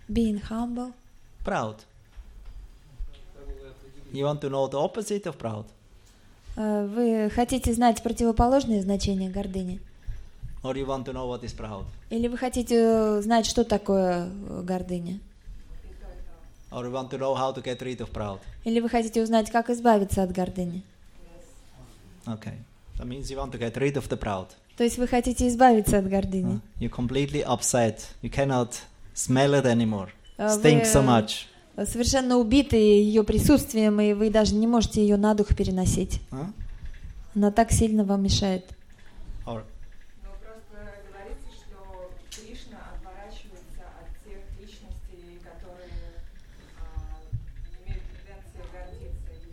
Being humble. Proud. You want to know the opposite of proud? Вы хотите знать противоположное значение гордыни? Or you want to know what is proud? Или вы хотите знать, что такое гордыня? Or you want to know how to get rid of proud? Или вы хотите узнать, как избавиться от гордыни? Okay. That means you want to get rid of the proud. То есть вы хотите избавиться от гордыни. You're completely upset. You cannot smell it anymore. Stinks so much. Совершенно убиты ее присутствием, и вы даже не можете ее на дух переносить. Она так сильно вам мешает. Or Но просто говорится, что Кришна отворачивается от тех личностей, которые имеют тенденцию гордиться и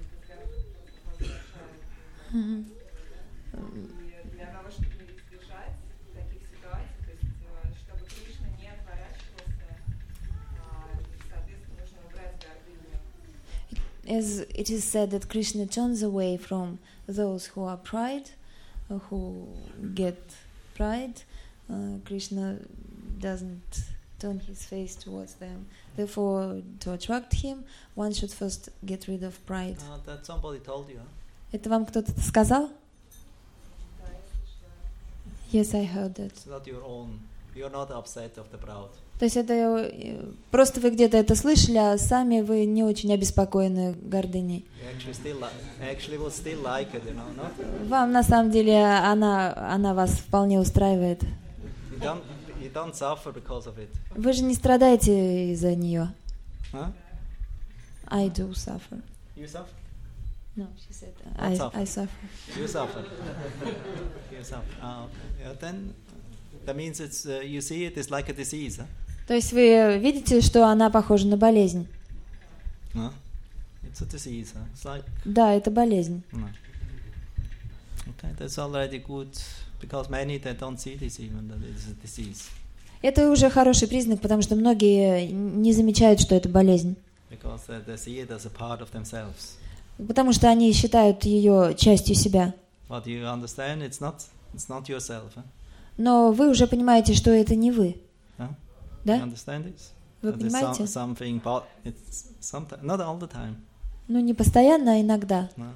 возвращают. И для того, чтобы избежать таких ситуаций, то есть чтобы Кришна не отворачивался, соответственно, нужно убрать гордыню. As it is said that Krishna turns away from those who are pride, who get pride, Krishna doesn't turn his face towards them. Therefore, to attract him, one should first get rid of pride. that somebody told you. Это вам кто-то сказал? Yes, I heard that. It's not your own. You're not upset of the proud. То есть это просто вы где-то это слышали, а сами вы не очень обеспокоены гордыней. You actually would still like it, you know, not? Вам на самом деле она вас вполне устраивает. You don't suffer because of it. Вы же не страдаете из-за нее. Huh? I do suffer. You suffer? No, she said Not I suffer. You suffer. You suffer. Yeah, then that means it's you see it is like a disease. Huh? То есть вы видите, что она похожа на болезнь? No? It's a disease. Huh? It's like Да, это болезнь. no. Okay, that's already good because many they don't see this even that it's a disease. Это уже хороший признак, потому что многие не замечают, что это болезнь. Because they see it as a part of themselves. Потому что они считают ее частью себя. But you understand it's not yourself. Huh? Но вы уже понимаете, что это не вы. Huh? Да? You understand this? Вы That понимаете? is something, but it's sometimes not all the time. Ну, не постоянно, а иногда. No.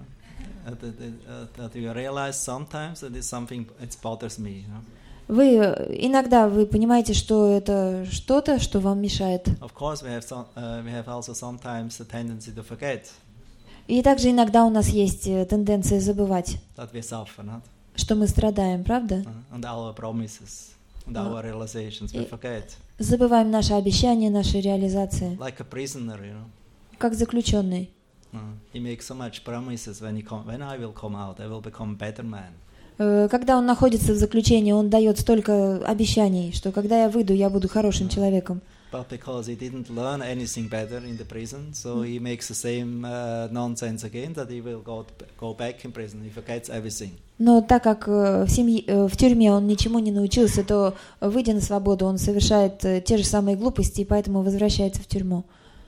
That you realize sometimes that it's something it bothers me. You know? Иногда вы понимаете, что это что-то, что вам мешает. Of course, we have also sometimes a tendency to forget И также иногда у нас есть тенденция забывать, that we suffer, not? что мы страдаем, правда? And our promises and our realizations we forget. Забываем наши обещания, наши реализации. Like a prisoner, you know. Как заключенный. He makes so much promises when I will come out, I will become a better man. Когда он находится в заключении, он дает столько обещаний, что когда я выйду, я буду хорошим человеком. But because he didn't learn anything better in the prison, so he makes the same nonsense again, that he will go back in prison. He forgets everything. Но так как в тюрьме он ничему не научился, то, выйдя на свободу, он совершает те же самые глупости, и поэтому возвращается в тюрьму.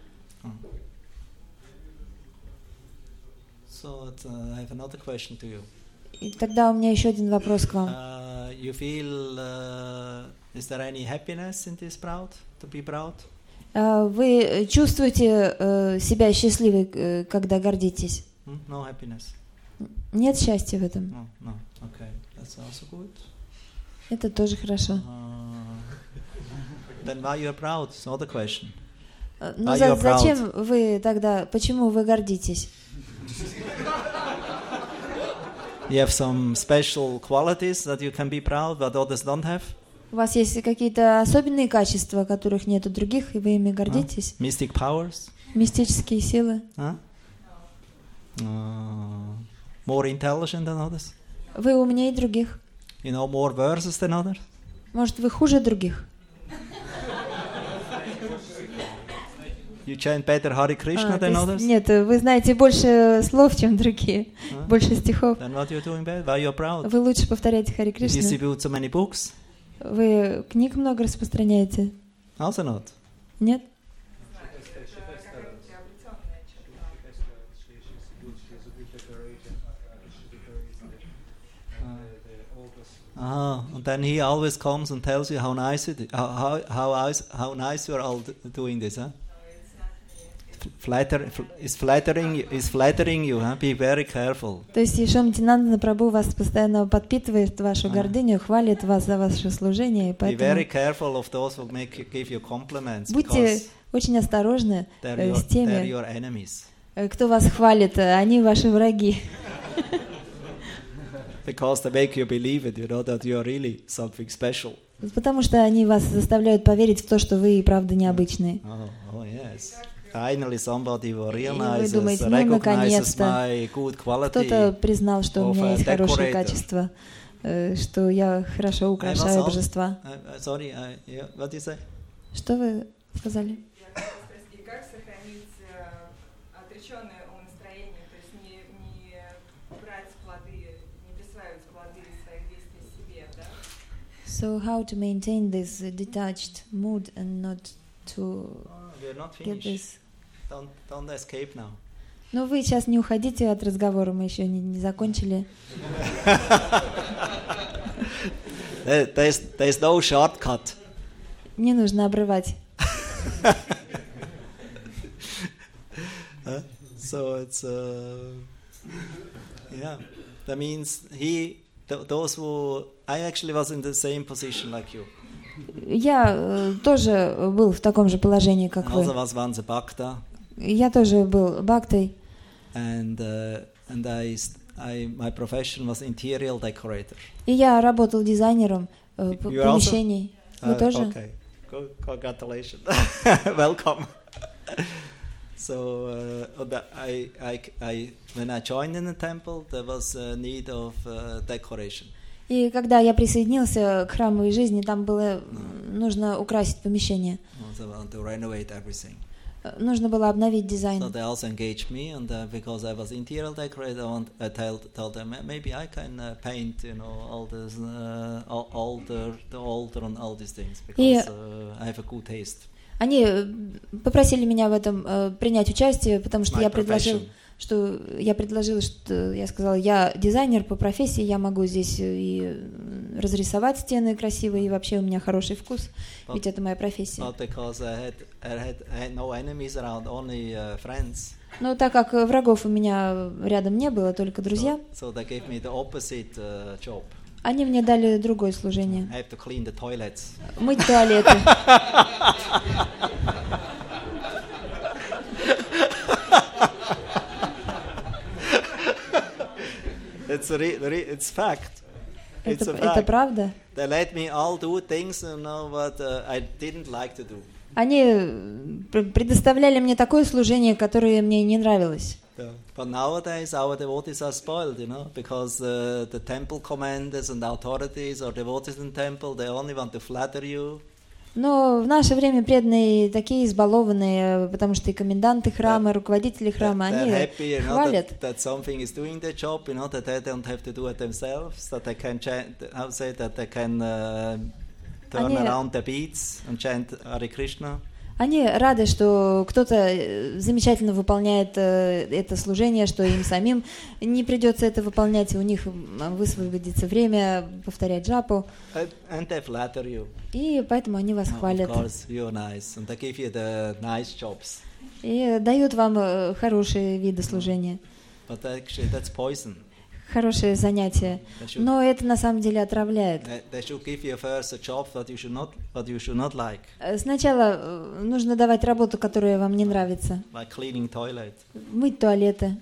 So I have another question to you. И тогда у меня еще один вопрос к вам. You feel, is there any happiness in this proud, to be proud? Вы чувствуете себя счастливой, когда гордитесь? No happiness. Нет счастья в этом? No. Okay, that's also good. Это тоже хорошо. Then why you are proud? It's another question. Но зачем вы тогда, почему вы гордитесь? You have some special qualities that you can be proud, but others don't have? У вас есть какие-то особенные качества, которых нет у других, и вы ими гордитесь? Mystic powers? Мистические силы? More intelligent than others? Вы умнее других? You know more verses than others? Может, вы хуже других? You chant better Hare Krishna than others? Нет, вы знаете больше слов, чем другие, больше стихов. Then what you're doing bad? Why you're proud? Вы лучше повторяете Харе You Кришна. distribute so many books? Вы книг много распространяете? Also not. Нет? the oldest. And then he always comes and tells you how nice it is, how nice you are all doing this, huh? Is flattering you, huh? Be very careful. То есть Шамтинанда Прабху вас постоянно подпитывает вашу гордыню, хвалит вас за ваше служение, и Be поэтому very careful of those who give you compliments, будьте because очень осторожны they're с теми, your enemies. кто вас хвалит, они ваши враги. Because they make you believe it, that you are really something special. Потому что они вас заставляют поверить в то, что вы и правда необычные. Oh yes. Finally somebody who И вы realizes, думаете, recognizes наконец-то my good кто-то quality. признал, что у меня есть хорошие decorator. качества, что я хорошо украшаю божества. Sorry, what did you say? Что вы сказали? Я хотела спросить, и как сохранить отреченное умонастроение, то есть не брать плоды, не присваивать плоды своих действий себе, да? So how to maintain this detached mood and not to We're not get finished. this? Don't escape now. Ну вы сейчас не уходите от разговора, мы еще не закончили. There's no shortcut. Не нужно обрывать. So it's yeah. That means those who I actually was in the same position like you. Я тоже был в таком же положении, как Also вы. was Vansa Bhakta. Я тоже был бхактой. And my profession was interior decorator. И я работал дизайнером помещений. Вы тоже? Okay. Congratulations. Welcome. So when I joined in the temple, there was a need of decoration. И когда я присоединился к храмовой жизни, там было нужно украсить помещение. Also want to renovate everything. Нужно было обновить дизайн. So they also engaged me, and because I was interior decorator, I told them maybe I can paint, all this, the altar and all these things, because I have a good taste. Они попросили меня в этом принять участие, потому что я предложил, что я сказала, я дизайнер по профессии, я могу здесь и разрисовать стены красиво, и вообще у меня хороший вкус, ведь это моя профессия. Not because I had no enemies around, only friends. Но так как врагов у меня рядом не было, только друзья, So they gave me the opposite job. они мне дали другое служение. I have to clean the toilets. Мыть туалеты. It's fact. It's a Это fact. правда. They let me all do things, what I didn't like to do. Они предоставляли мне такое служение, которое мне не нравилось. But nowadays our devotees are spoiled, because the temple commanders and authorities or devotees in temple, they only want to flatter you. Но в наше время преданные такие избалованные, потому что и коменданты храма, и руководители храма, они хвалят. That something is doing their job, that they don't have to do it themselves, that they can chant, that they can turn around the beats and chant Hare Krishna. Они рады, что кто-то замечательно выполняет это служение, что им самим не придется это выполнять, у них высвободится время повторять джапу. And they flatter you. И поэтому они вас хвалят. Of course, you're nice, and they give you the nice jobs. И дают вам хорошие виды служения. But actually, that's poison. Хорошее занятие. Но это на самом деле отравляет. Сначала нужно давать работу, которая вам не нравится. Мыть туалеты.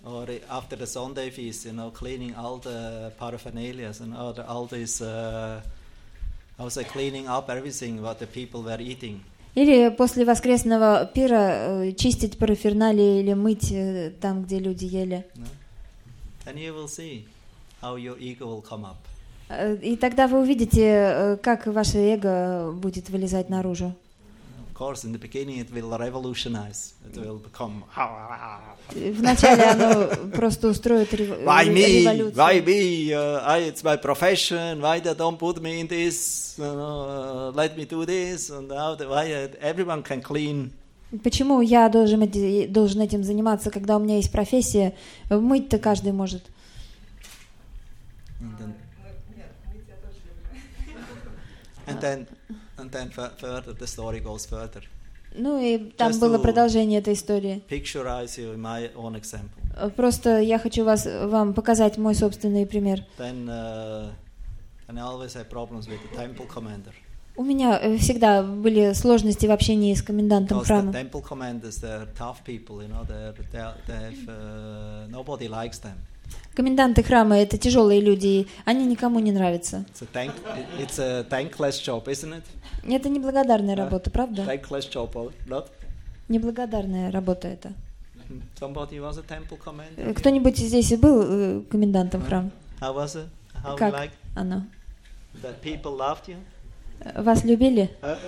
Или после воскресного пира чистить параферналии или мыть там, где люди ели. And you will see how your ego will come up. И тогда вы увидите, как ваше эго будет вылезать наружу. Of course, in the beginning it will revolutionize. It will become. Вначале оно просто устроит революцию. Why me? It's my profession. Why they don't put me in this? Let me do this. And why everyone can clean. Почему я должен этим заниматься, когда у меня есть профессия? Мыть-то каждый может. Мы And then further, the story goes further. Ну и там Just было to- продолжение этой истории. Picturize you in my own example. Просто я хочу вам показать мой собственный пример. Then I always had problems with the temple commander. У меня всегда были сложности в общении с комендантом Because the храма. temple commanders, they're tough people, you know. They have nobody likes them. Коменданты храма — это тяжелые люди, и они никому не нравятся. It's a thankless job, isn't it? Это неблагодарная работа, правда? Thankless job, not? Неблагодарная работа это. Somebody was a temple commander. Кто-нибудь здесь был комендантом храма? How was it? How you Как like оно? that? People loved you. Вас любили?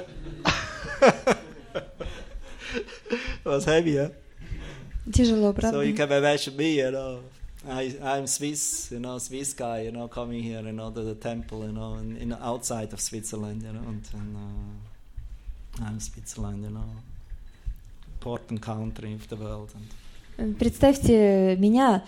It was heavy, huh? Тяжело, So правда? you can imagine me, you know. I'm Swiss, you know, Swiss guy, you know, coming here, you know, to the temple, you know, in outside of Switzerland, you know, and I'm Switzerland, you know, important country of the world. Представьте меня,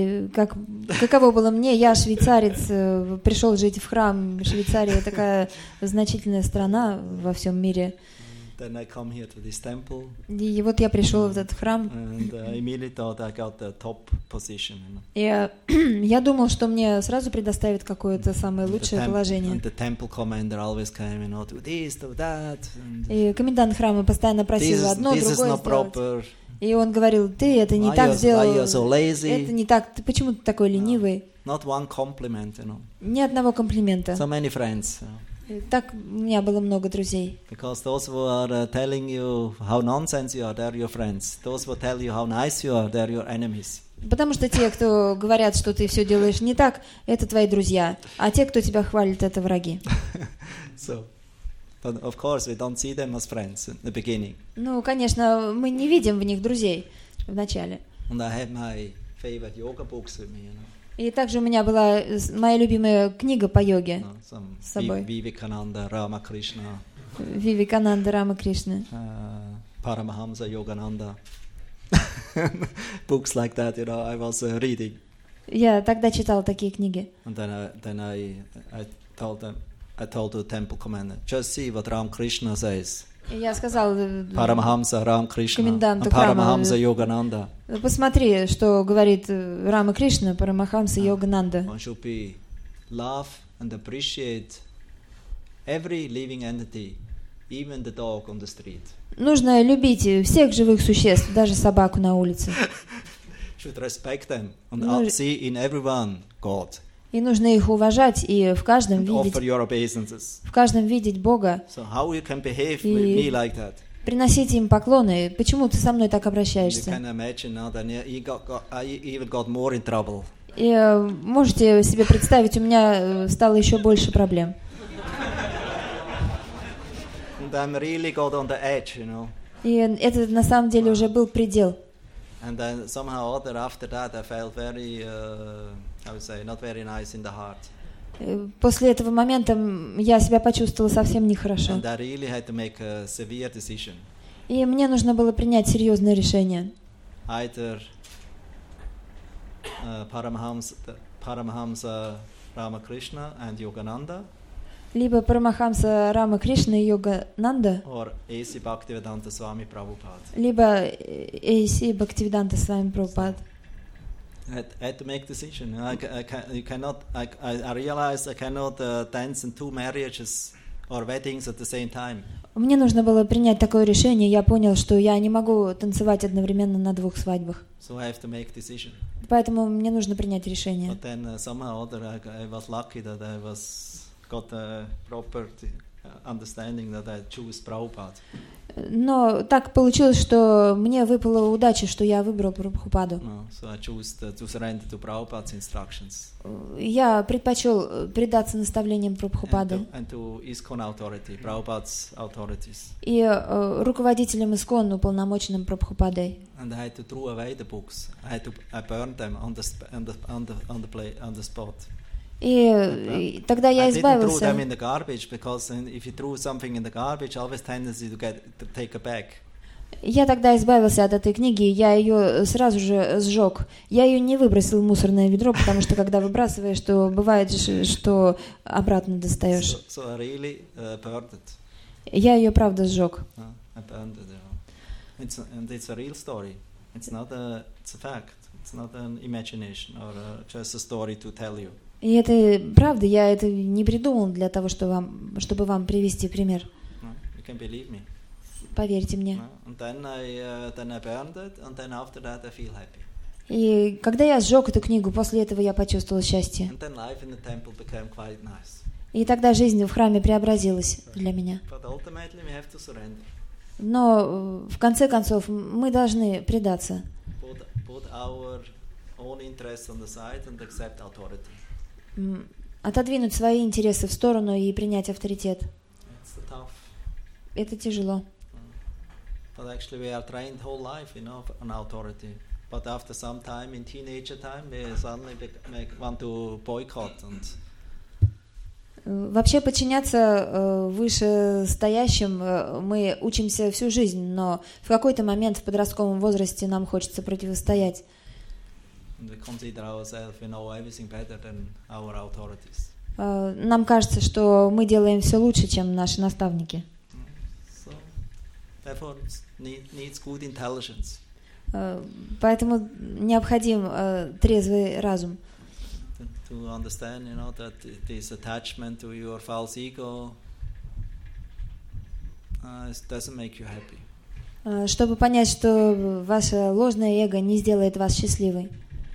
каково было мне, я швейцарец, пришел жить в храм. Швейцария такая значительная страна во всем мире. Then I come here to this temple. И вот я пришел в этот храм. And I immediately thought I got the top position. You know. И я думал, что мне сразу предоставят какое-то самое лучшее положение. And the temple commander always came, you know, do this, do that. И комендант храма постоянно просил одно, другое сделать. Proper. И он говорил: ты это не так сделал, so lazy? Это не так, ты почему ты такой ленивый? Not one compliment, you know. Ни одного комплимента. So many friends. You know. Так у меня было много друзей. Because those who are telling you how nonsense you are, they're your friends. Those who tell you how nice you are, they're your enemies. Потому что те, кто говорят, что ты все делаешь не так, это твои друзья, а те, кто тебя хвалит, это враги. So, but of course we don't see them as friends in the beginning. Ну, конечно, мы не видим в них друзей в начале. And I had my favorite yoga books with me, you know. И также у меня была моя любимая книга по йоге с собой. Vivekananda, Ramakrishna. Вивекананда, Рамакришна. Paramahamsa Yogananda. Books like that, you know, I was reading. Я тогда читала такие книги. And then I told the temple commander, just see what Ramakrishna says. И я сказала Paramahamsa Ramakrishna, коменданту Paramahamsa Yogananda. Посмотри, что говорит Рамакришна, Парамахамса Йогананда. One should be love and appreciate every living entity, even the dog on the street. Нужно любить всех живых существ, даже собаку на улице. Should respect them and see in everyone God. И нужно их уважать и в каждом видеть Бога. So how you can behave with me like that? Приносить им поклоны. Почему ты со мной так обращаешься? You can imagine now that I even got more in trouble. И можете себе представить, у меня стало еще больше проблем. And I'm really got on the edge, you know. И это на самом деле уже был предел. And then somehow or other after that I felt very, I would say, not very nice in the heart. После этого момента я себя почувствовала совсем нехорошо. And I really had to make a severe decision. И мне нужно было принять серьезное решение. Either Paramahamsa Ramakrishna and Yogananda. Либо Парамахамса Рамакришна и Йогананда, A.C. Bhaktivedanta Swami Prabhupada. Либо A.C. Bhaktivedanta Swami Prabhupada. I had to make decision. I realized I cannot dance in two marriages or weddings at the same time. Мне нужно было принять такое решение. Я понял, что я не могу танцевать одновременно на двух свадьбах. So I have to make decision. Поэтому мне нужно принять решение. But then somehow or other I was lucky that I got a proper understanding that I choose Prabhupada. Но так получилось, что мне выпала удача, что я выбрал Прабхупаду. So I chose to surrender to Prabhupada's instructions. Я предпочел предаться наставлениям Прабхупады. And to ISKCON authority, Prabhupada's authorities. И руководителям ИСКОН, уполномоченным Прабхупадой. And I had to throw away the books. I burned them on the spot. И тогда я избавился. I didn't throw them in the garbage because if you throw something in the garbage, always tendency to take it back. Я тогда избавился от этой книги, я ее сразу же сжег. Я ее не выбросил в мусорное ведро, потому что когда выбрасываешь, то бывает, что обратно достаешь. So I really burned it. Я ее правда сжег. I burned it. And it's a real story. It's a fact. It's not an imagination or just a story to tell you. И это правда, я это не придумал для того, чтобы вам привести пример. You can believe me. Поверьте мне. And then I burned it, and then after that I feel happy. И когда я сжег эту книгу, после этого я почувствовал счастье. And then life in the temple became quite nice. И тогда жизнь в храме преобразилась для меня. But ultimately we have to surrender. Но в конце концов мы должны предаться. Put our own interests on the side and accept authority. Отодвинуть свои интересы в сторону и принять авторитет. It's tough. Это тяжело. But actually we are trained whole life, on authority. But after some time, in teenager time, we suddenly want to boycott. Вообще подчиняться вышестоящим мы учимся всю жизнь, но в какой-то момент в подростковом возрасте нам хочется противостоять. We consider ourselves, we know everything better than our authorities. Нам кажется, что мы делаем все лучше, чем наши наставники. So, therefore, it needs good intelligence. Поэтому необходим трезвый разум. To understand, that this attachment to your false ego doesn't make you happy. Чтобы понять, что ваше ложное эго не сделает вас счастливой.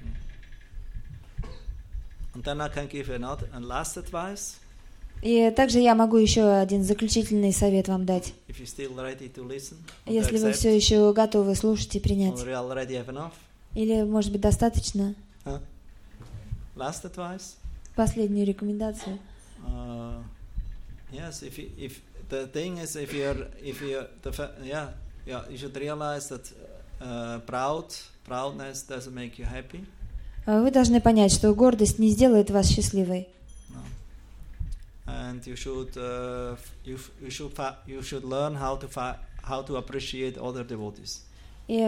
And then I can give another and last advice. И также я могу еще один заключительный совет вам дать. If you're still ready to listen, Если вы все еще готовы слушать и принять. or you already have enough. Или, может быть, достаточно? Last advice. Последнюю рекомендацию. Yes, if the thing is, if you should realize that proudness doesn't make you happy. Вы должны понять, что гордость не сделает вас счастливой. And you should learn how to appreciate other devotees. И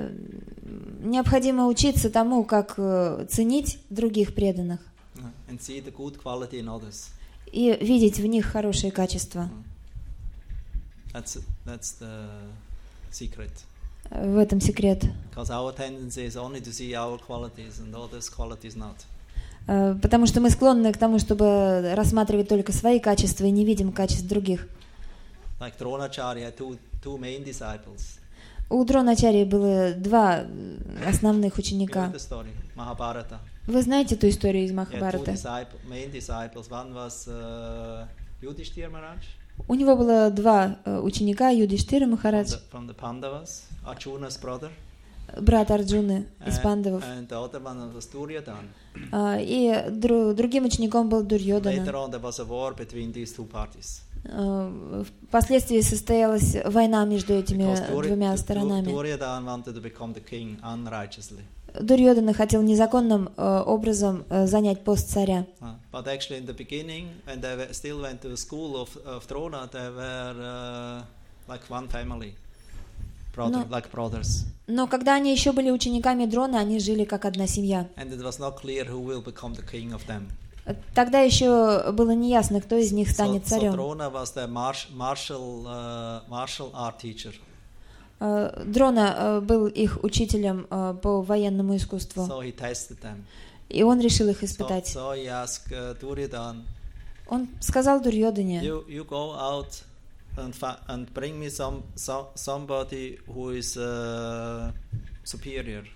необходимо учиться тому, как ценить других преданных. And see the good quality in others. И видеть в них хорошие качества. That's the secret. В этом секрет. Because our tendency is only to see our qualities and others' qualities not. Потому что мы склонны к тому, чтобы рассматривать только свои качества и не видим качеств других. Like Dronacharya had two main disciples. У Дроначарьи было два основных ученика. You know the story, Mahabharata. Вы знаете ту историю из Махабхарата? Main disciples. One was Yudhishthira Maharaj. У него было два ученика, Юдхиштира Махарадж. From the Pandavas, Arjuna's brother. Брат Арджуны из Пандавов. And the other one was Duryodhana. И другим учеником был Дурьодана. Later on there was a war between these two parties. Впоследствии состоялась война между этими двумя сторонами. Duryodhana wanted to become the king unrighteously. Дурьодана хотел незаконным образом занять пост царя. But actually in the beginning, when they still went to the school of Drona, they were like one family. Like brothers. Но когда они еще были учениками Дрона, они жили как одна семья. And it was not clear who will become the king of them. Тогда еще было неясно, кто из них станет царем. So Drona was the martial art teacher. Дрона был их учителем по военному искусству. So he tested them. И он решил их испытать. So he asked Duryodhana. Он сказал Дурьодане: You go out and bring me somebody who is superior.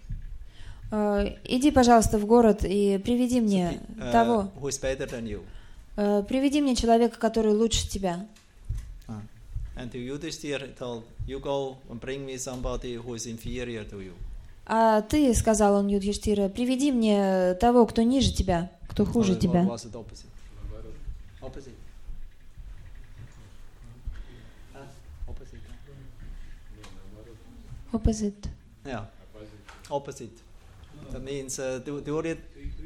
Иди, пожалуйста, в город и приведи мне того. Who is better than you. Приведи мне человека, который лучше тебя. And to Yudhishthira told, you go and bring me somebody who is inferior to you. А ты, сказал он Юдхиштира, приведи мне того, кто ниже тебя, кто хуже тебя. Or was it opposite? Opposite. Opposite. Yeah. Opposite. That means Duryodhana.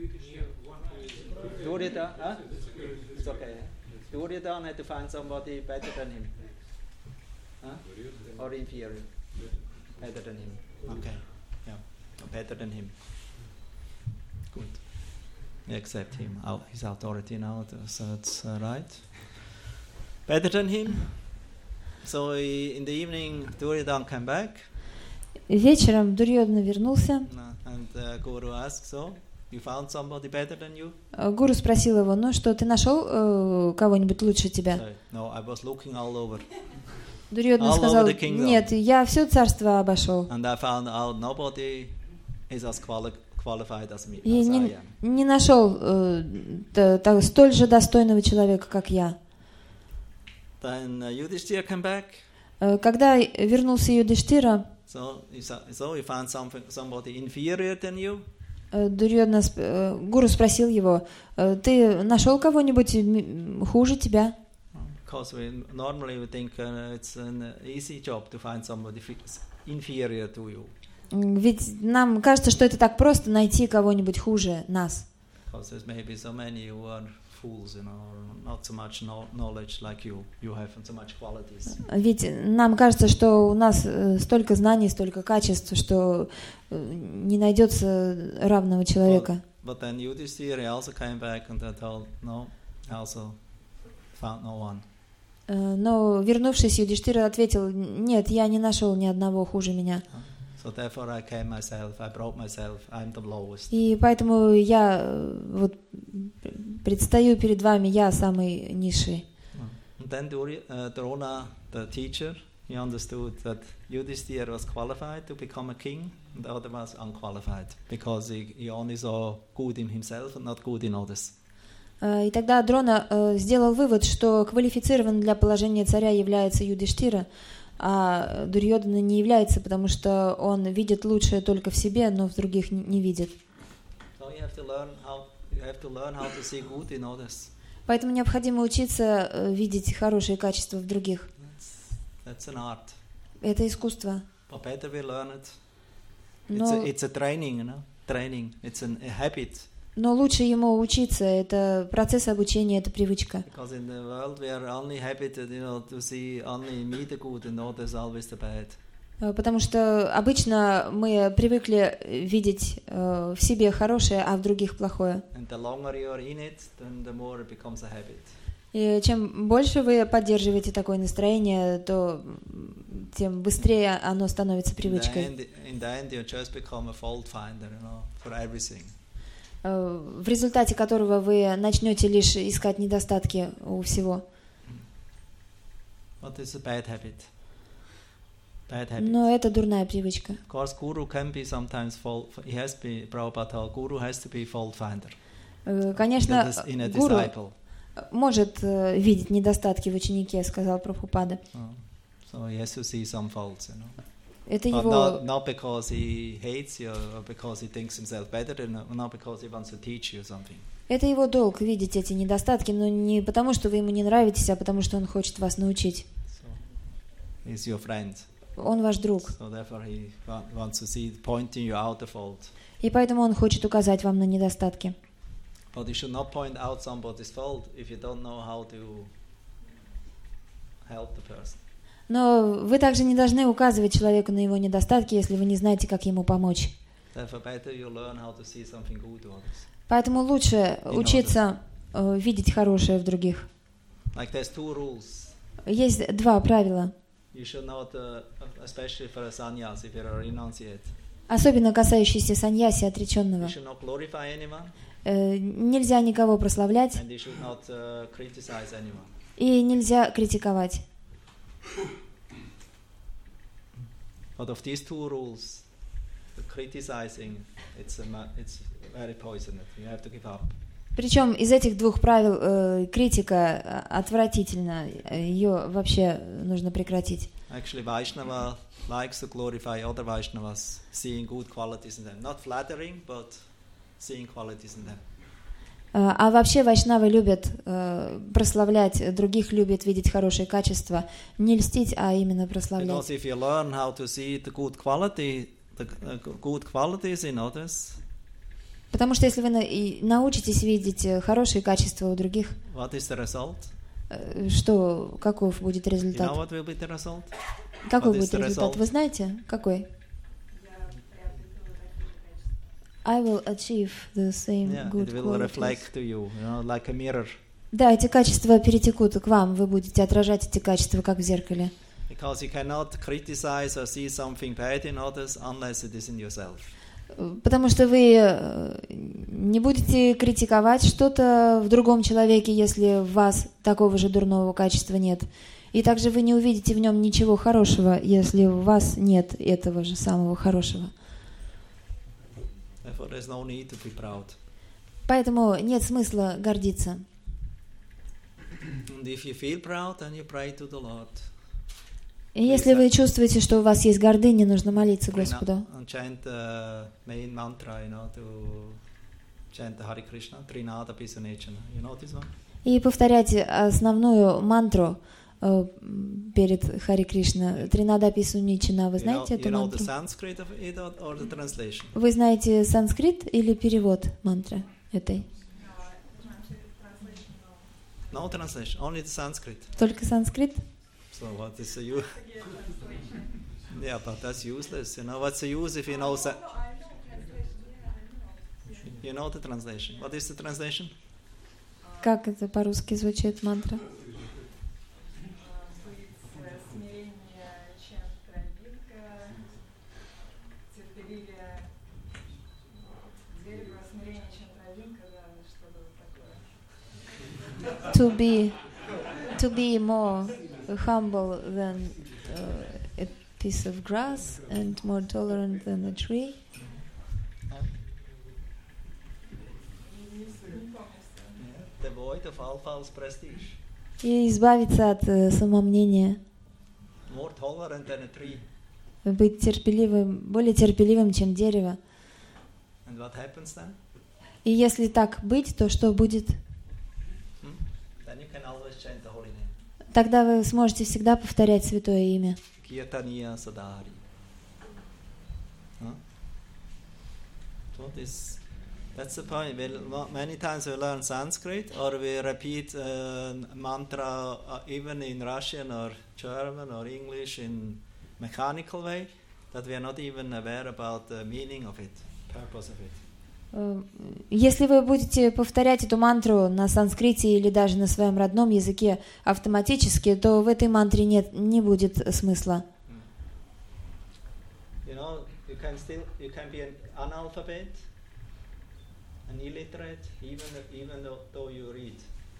It's okay. Duryodhana had to find somebody better than him. Or inferior. Better than him. Okay. Yeah. Better than him. Good. We accept him, his authority now, so it's right. Better than him. So in the evening, Duryodhana came back. Вечером Дурьёдана вернулся. And Guru asked, so, you found somebody better than you? Гуру спросил его, ну что, ты нашел кого-нибудь лучше тебя? So, no, I was looking all over. Дурьёдана сказал, нет, я все царство обошел. And I found out nobody is as qualified as me. И не нашел столь же достойного человека, как я. Then Yudhishthira came back. Когда вернулся Юдхиштира, So you found somebody inferior than you? Гуру спросил его, ты нашел кого-нибудь хуже тебя? Because normally we think it's an easy job to find somebody inferior to you. Ведь нам кажется, что это так просто найти кого-нибудь хуже нас. Because there's maybe so many who are fools, you know, not so much knowledge like you have and so much qualities. Ведь нам кажется, что у нас столько знаний, столько качеств, что не найдется равного человека. But then Yudhishthira also came back and told, no, I also found no one. Но вернувшись, Юдхиштира ответил, нет, я не нашел ни одного хуже меня. So therefore I came myself, I brought myself, I'm the lowest. И поэтому я вот предстаю перед вами, я самый низший. And then Drona, the teacher, he understood that Yudhishthira was qualified to become a king, and the other was unqualified, because he only saw good in himself and not good in others. И тогда Дрона сделал вывод, что квалифицирован для положения царя является Юдхиштира, а Дурьёдана не является, потому что он видит лучшее только в себе, но в других не видит. Поэтому необходимо учиться видеть хорошие качества в других. Это искусство. Но лучше ему учиться, это процесс обучения, это привычка. Потому что обычно мы привыкли видеть в себе хорошее, а в других плохое. И чем больше вы поддерживаете такое настроение, то тем быстрее оно становится привычкой. В результате которого вы начнете лишь искать недостатки у всего. Но это дурная привычка. Конечно, гуру может видеть недостатки в ученике, сказал Прабхупада. Это его... Not because he hates you or because he thinks himself better, not because he wants to teach you something. Это его долг видеть эти недостатки, но не потому, что вы ему не нравитесь, а потому, что он хочет вас научить. So, he's your friend. Он ваш друг. So therefore he wants to see pointing you out the fault. И поэтому он хочет указать вам на недостатки. But you should not point out somebody's fault if you don't know how to help the person. Но вы также не должны указывать человеку на его недостатки, если вы не знаете, как ему помочь. Поэтому лучше учиться видеть хорошее в других. Есть два правила. Особенно касающиеся саньяси, отреченного. Нельзя никого прославлять. И нельзя критиковать. But of these two rules, the criticizing, it's very poisonous. You have to give up. Причем из этих двух правил критика отвратительна, ее вообще нужно прекратить. Actually, Vaishnava likes to glorify other Vaishnavas, seeing good qualities in them, not flattering, but seeing qualities in them. А вообще вайшнавы любят прославлять других, любят видеть хорошие качества, не льстить, а именно прославлять. Because if you learn how to see the good qualities in others, потому что если вы научитесь видеть хорошие качества у других, what is the result? что, каков будет You know результат? what will be the result? Какой what is будет the результат? result? Вы знаете, какой? I will achieve the same Yeah, good it will qualities. reflect to you, like a mirror. Да, эти качества перетекут к вам, вы будете отражать эти качества, как в зеркале. Because you cannot criticize or see something bad in others unless it is in yourself. Потому что вы не будете критиковать что-то в другом человеке, если в вас такого же дурного качества нет. И также вы не увидите в нем ничего хорошего, если у вас нет этого же самого хорошего. Therefore, there's no need to be proud. Поэтому нет смысла гордиться. And if you feel proud, then you pray to the Lord. И если вы чувствуете, что у вас есть гордыня, нужно молиться Господу. And chant the main mantra, to chant the Hare Krishna, Trinada Pisanechana. You know this one? И повторять основную мантру перед Хари Кришна. Тринада Писуничана. Вы знаете эту мантру? You know the Sanskrit of it or the translation? Вы знаете санскрит или перевод мантры этой? No translation, only the Sanskrit. Только санскрит? So what is the use? Yeah, but that's useless. What's the use if you know you know the translation? What is the translation? Как это по-русски звучит мантра? Смирение, чем травинка, терпеливее дерево, смирение, чем травинка, да, что-то вот такое. To be more humble than a piece of grass and more tolerant than a tree. Devoid of all false prestige. И избавиться от самомнения. More tolerant than a tree. Быть терпеливым, более терпеливым, чем дерево. And what happens then? И если так быть, то что будет? Then you can always chant the holy name. Тогда вы сможете всегда повторять святое имя. Kirtaniya Sadari. That's the point. Many times we learn Sanskrit or we repeat mantra even in Russian or German or English in mechanical way that we are not even aware about the meaning of it, purpose of it. Если вы будете повторять эту мантру на санскрите или даже на своем родном языке автоматически, то в этой мантре не будет смысла. You can be an analphabet, an illiterate, even though you read.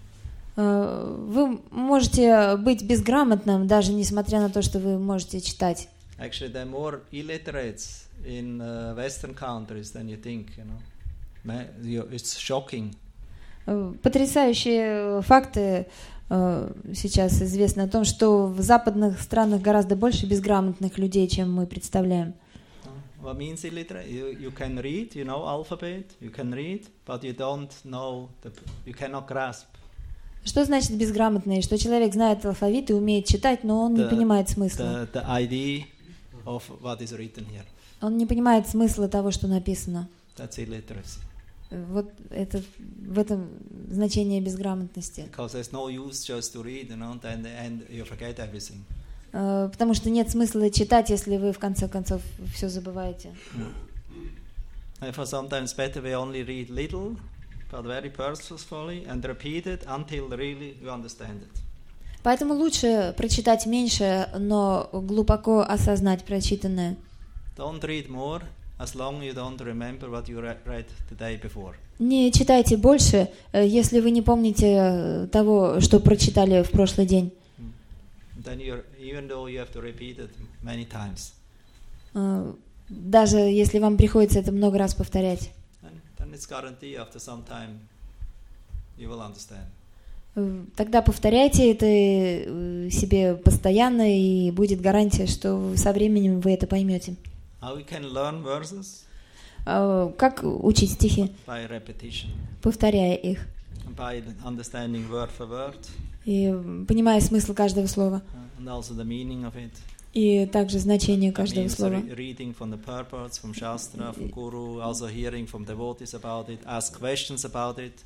Вы можете быть безграмотным, даже несмотря на то, что вы можете читать. Actually, there are more illiterates in Western countries than you think. It's shocking. Потрясающие факты сейчас известны о том, что в западных странах гораздо больше безграмотных людей, чем мы представляем. What means illiterate? You can read, you know alphabet, you can read, but you don't know, you cannot grasp. Что значит безграмотный? Что человек знает алфавит и умеет читать, но он не понимает смысла. The idea of what is written here. Он не понимает смысла того, что написано. That's illiteracy. Вот это в этом значение безграмотности. Because there's no use just to read, and you forget everything. Потому что нет смысла читать, если вы в конце концов все забываете. Therefore, sometimes better we only read little, but very purposefully, and repeat it until really you understand it. Поэтому лучше прочитать меньше, но глубоко осознать прочитанное. Don't read more as long as you don't remember what you read the day before. Не читайте больше, если вы не помните того, что прочитали в прошлый день. Then even though you have to repeat it many times. Даже если вам приходится это много раз повторять. Then it's guarantee after some time you will understand. Тогда повторяйте это себе постоянно, и будет гарантия, что со временем вы это поймете. How we can learn verses? Как учить стихи? By repetition. Повторяя их. By understanding word for word. И понимая смысл каждого слова. And also the meaning of it. И также значение каждого слова. Reading from the purports, from Shastra, from Guru, also hearing from devotees about it, ask questions about it.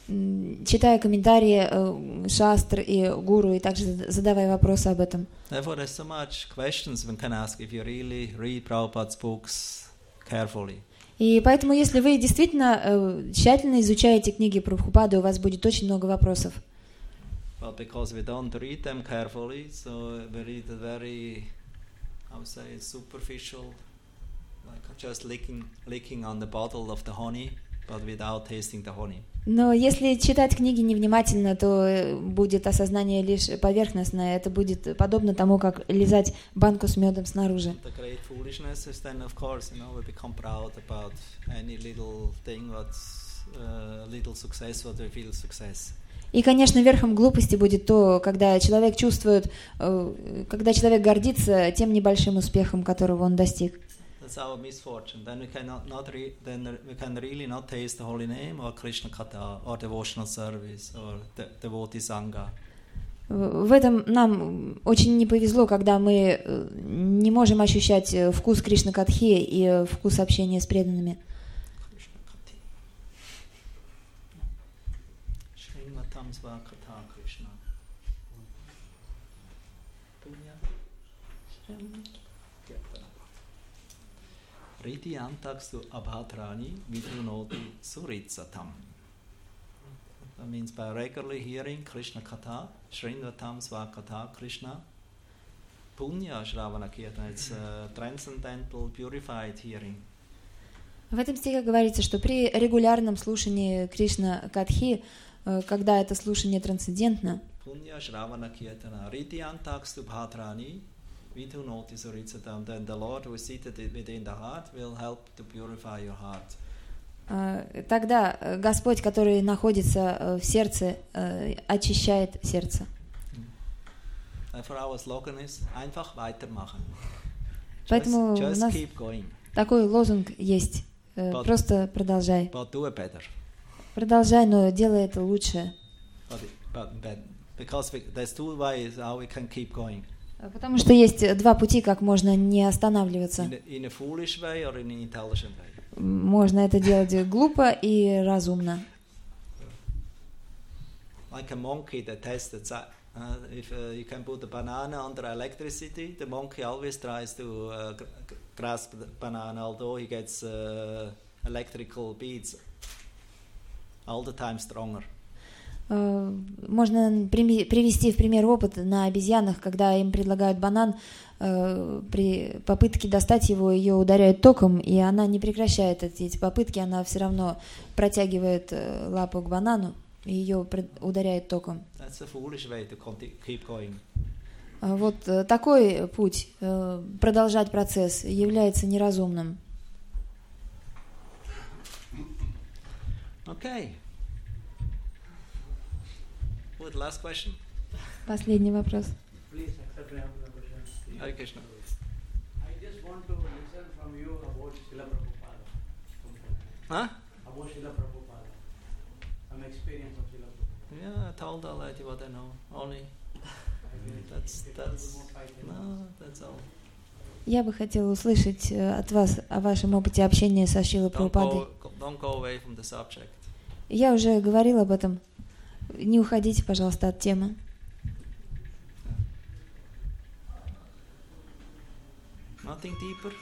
читая комментарии шастр и гуру, и также задавая вопросы об этом. Therefore, there's so much questions one can ask if you really read Prabhupada's books carefully. И поэтому, если вы действительно тщательно изучаете книги Прабхупады, у вас будет очень много вопросов. But because we don't read them carefully, so we read a very, I would say, superficial, like just licking on the bottle of the honey, but without tasting the honey. Но если читать книги невнимательно, то будет осознание лишь поверхностное. Это будет подобно тому, как лизать банку с медом снаружи. The great foolishness is then, of course, we become proud about any little thing, what's little success, what we feel success. И, конечно, верхом глупости будет то, когда человек чувствует, когда человек гордится тем небольшим успехом, которого он достиг. That's our misfortune. Then we can really not taste the holy name or Krishna Katha or devotional service or the devotee sangha. В этом нам очень не повезло, когда мы не можем ощущать вкус Кришна Катхи и вкус общения с преданными. Riti antakstu abhatrani vidunoti suritsatam. That means by regularly hearing Krishna Katha, Srinvatam Svakatha Krishna, Punya Shravana Kirtana, it's transcendental, purified hearing. В этом стихе говорится, что при регулярном слушании Кришна Катхи, когда это слушание трансцендентно, Punya Shravana Kirtana, Riti antakstu abhatrani vidunoti suritsatam, then the Lord who is seated within the heart will help to purify your heart. Тогда Господь, который находится в сердце, очищает сердце. Поэтому у нас такой лозунг есть. Просто продолжай. Продолжай, но делай это лучше. Потому что есть два пути, как можно не останавливаться. Можно это делать глупо и разумно. Like a monkey that tested if you can put a banana under electricity, the monkey always tries to grasp the banana, although he gets electrical beats all the time stronger. Можно привести в пример опыт на обезьянах, когда им предлагают банан, при попытке достать его, ее ударяют током, и она не прекращает эти попытки, она все равно протягивает лапу к банану, и ее ударяет током. Вот такой путь, продолжать процесс, является неразумным. Okay. Good, last question. Последний вопрос. Please accept my question. Hare Krishna. I just want to listen from you about Srila Prabhupada. Huh? About Srila Prabhupada. Some experience of Srila Prabhupada. Yeah, I told already what I know. Only. That's all. Я бы хотела услышать от вас о вашем опыте общения со Шрилой Прабхупадой. Don't go away from the subject. Я уже говорила об этом. Не уходите, пожалуйста, от темы. Nothing deeper.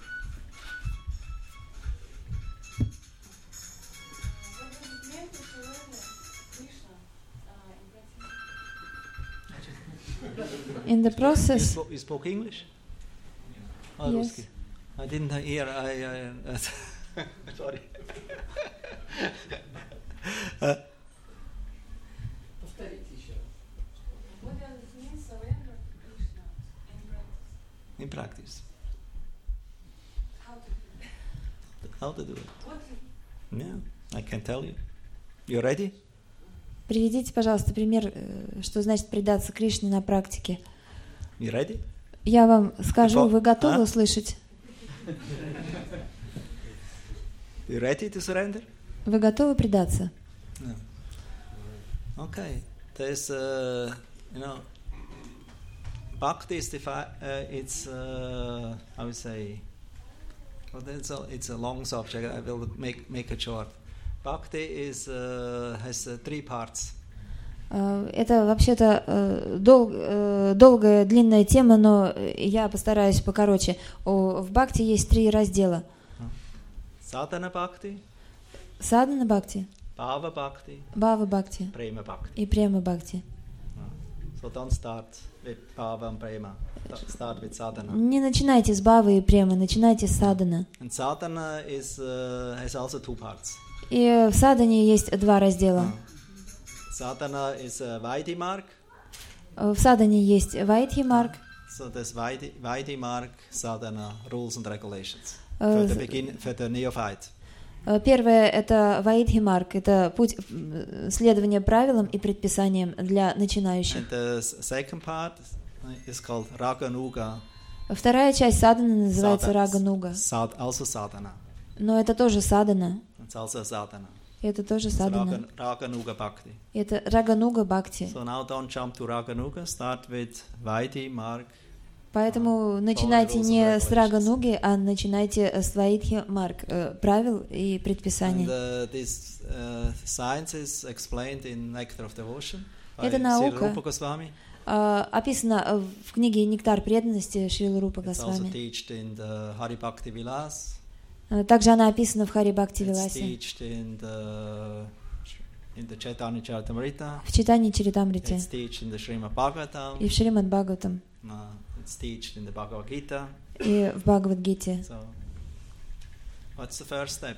In the process. You spoke English? Oh, Yes. Ruski. I didn't hear. Sorry. What does it mean, surrender to Krishna in practice? In practice. How to do it? How to do it? What Yeah, I can tell you. You ready? Приведите, пожалуйста, пример, что значит предаться Кришне на практике. You ready? Я вам скажу, вы готовы услышать? You ready to surrender? Вы готовы предаться? No. Okay. There's, bhakti is it's, I would say, well, it's a long subject. I will make it short. Bhakti has 3 parts. Это вообще-то долгая, длинная тема, но я постараюсь покороче. В Бхакти есть 3 раздела. Sadhana Bhakti, Садхана Бхакти, Bhava Bhakti, Бхава Бхакти Prema Bhakti. и Према Бхакти. So don't start with Bhava and Prema. Start with Sadhana. Не начинайте с Бхавы и Премы, начинайте с Садхана. And Sadhana has also 2 parts. И в Садхане есть 2 раздела. Sadhana is Vaidhi Marg. В Садхане есть Вайдхи Марг. So there's Vaidhi Marg, Sadhana, rules and regulations for the neophyte. Первое — это Вайдхи Марг, это путь следования правилам и предписаниям для начинающих. And the second part is called Raganuga. Вторая часть садханы называется Рагануга. Also sadhana. Но это тоже садхана. It's also sadhana. Это тоже садхана. Raganuga Bhakti. Это Рагануга Бхакти. So now don't jump to Raganuga. Start with Vaidhi Marg. Поэтому начинайте не с Рагануги, а начинайте с Вайдхи Марг, правил и предписаний. And this science is explained in Nectar of Devotion by Это наука. Srila Rupa Goswami. Описано в книге «Нектар преданности» Шрилы Рупы It's also Госвами. taught in the Hari Bhakti Vilas. Также она описана в Хари Бхакти It's Виласе, taught in the Chaitanya Charitamrita. в Читании Чаритамрите It's taught in the Srimad Bhagavatam. и в Шримад Бхагаватам, It's taught in the Bhagavad Gita. и в Бхагавад-гите. So, what's the first step?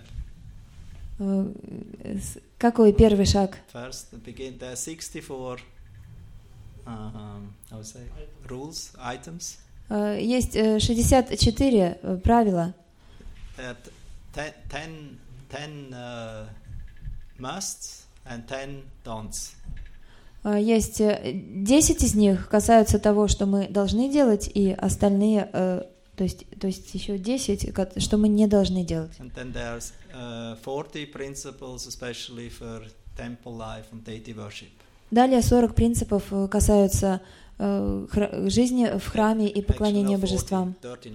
Какой первый шаг? First, there are 64 I would say, rules, items. Есть 64 правила. There are 10 musts and 10 don'ts. Есть 10 из них касаются того, что мы должны делать, и остальные, то есть еще 10, что мы не должны делать. And then there's 40 principles, especially for temple life and deity worship. Далее 40 принципов касаются жизни в храме и поклонения божествам.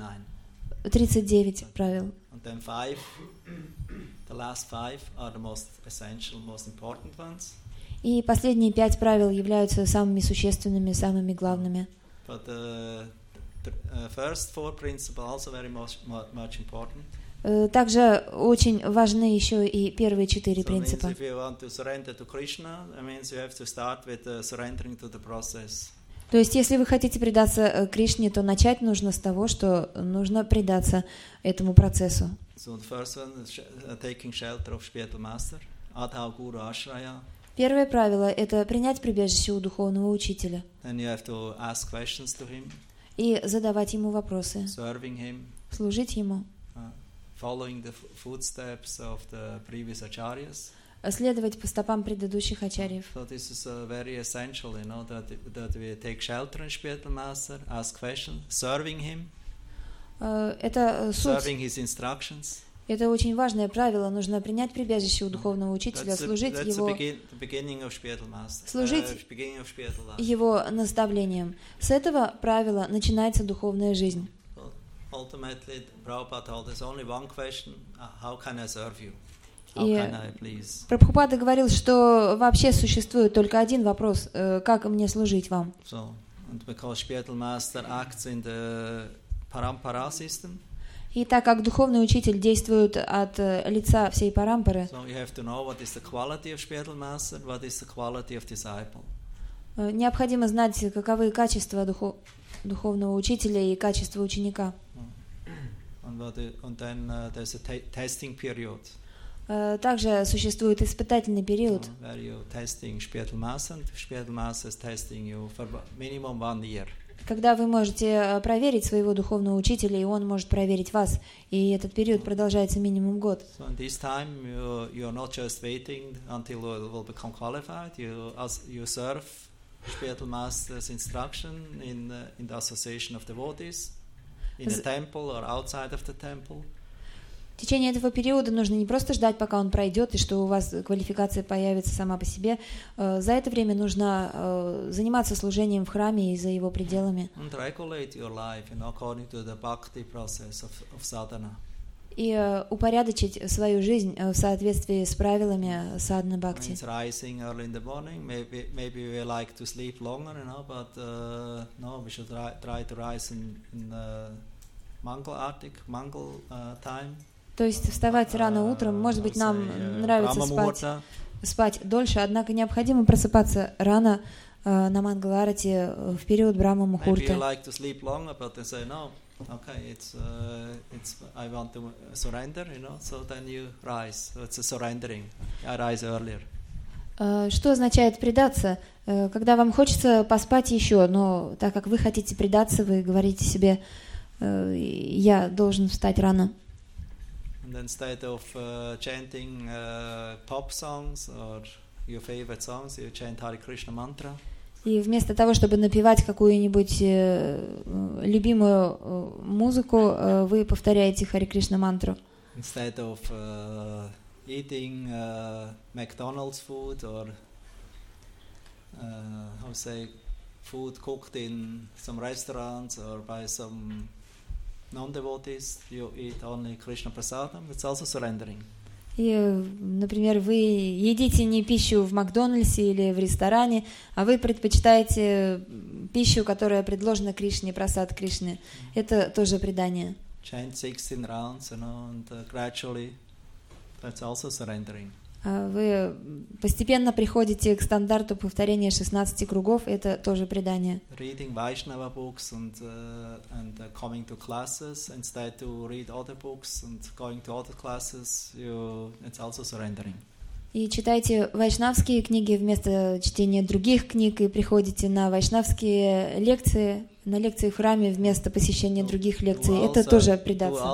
39 правил. And then the last 5 are the most essential, most important ones. И последние 5 правил являются самыми существенными, самыми главными. But the first 4 principles also very much important. Также очень важны еще и первые 4 принципа. If you want to surrender to Krishna, that means you have to start with surrendering to the process. То есть, если вы хотите предаться Кришне, то начать нужно с того, что нужно предаться этому процессу. So the first one is taking shelter of spiritual master, Adha Guru Ashraya. Первое правило — это принять прибежище у духовного учителя. Then you have to ask questions to him. И задавать ему вопросы. Serving him. Служить ему. Following the footsteps of the previous acharyas. Следовать по стопам предыдущих ачарьев. So this is very essential, that we take shelter in spiritual master, ask questions, serving him. Это суть. Serving his instructions. Это очень важное правило. Нужно принять прибежище у духовного учителя, служить его наставлениям. С этого правила начинается духовная жизнь. И Прабхупада говорил, что вообще существует только один вопрос: как мне служить вам? И так как духовный учитель действует от лица всей парампары, необходимо знать, каковы качества духовного учителя и качества ученика. Также существует испытательный период. Когда вы можете проверить своего духовного учителя, и он может проверить вас, и этот период продолжается минимум год. В течение этого периода нужно не просто ждать, пока он пройдет, и что у вас квалификация появится сама по себе. За это время нужно заниматься служением в храме и за его и упорядочить свою жизнь в соответствии с правилами садхана I mean, бхакти. it's rising early in the morning. Maybe we like to sleep longer, but no, we should try to rise in Mangal time. То есть вставать рано утром, может быть, нам нравится спать дольше, однако необходимо просыпаться рано на Мангала-арати в период Брахма-мухурты. Maybe you like to sleep longer, but they say no. Okay, it's I want to surrender, so then you rise. So it's a surrendering. I rise earlier. Что означает предаться? Когда вам хочется поспать еще, но так как вы хотите предаться, вы говорите себе, я должен встать рано. And instead of chanting pop songs or your favorite songs, you chant Hare Krishna mantra. И вместо того, чтобы напевать какую-нибудь любимую музыку, вы повторяете Харе Кришна мантру. Instead of eating McDonald's food or food cooked in some restaurants or by some non-devotees, you eat only Krishna prasadam. It's also surrendering. И, например, вы едите не пищу в Макдональдсе или в ресторане, а вы предпочитаете пищу, которая предложена Кришне, прасад Кришны. Это тоже предание. Chant 16 rounds, and gradually, that's also surrendering. Вы постепенно приходите к стандарту повторения 16 кругов, это тоже предание. Reading Vaishnava books and coming to classes instead to read other books and going to other classes, it's also surrendering. И читайте вайшнавские книги вместо чтения других книг, и приходите на вайшнавские лекции, на лекции в храме вместо посещения других лекций. Это тоже предаться.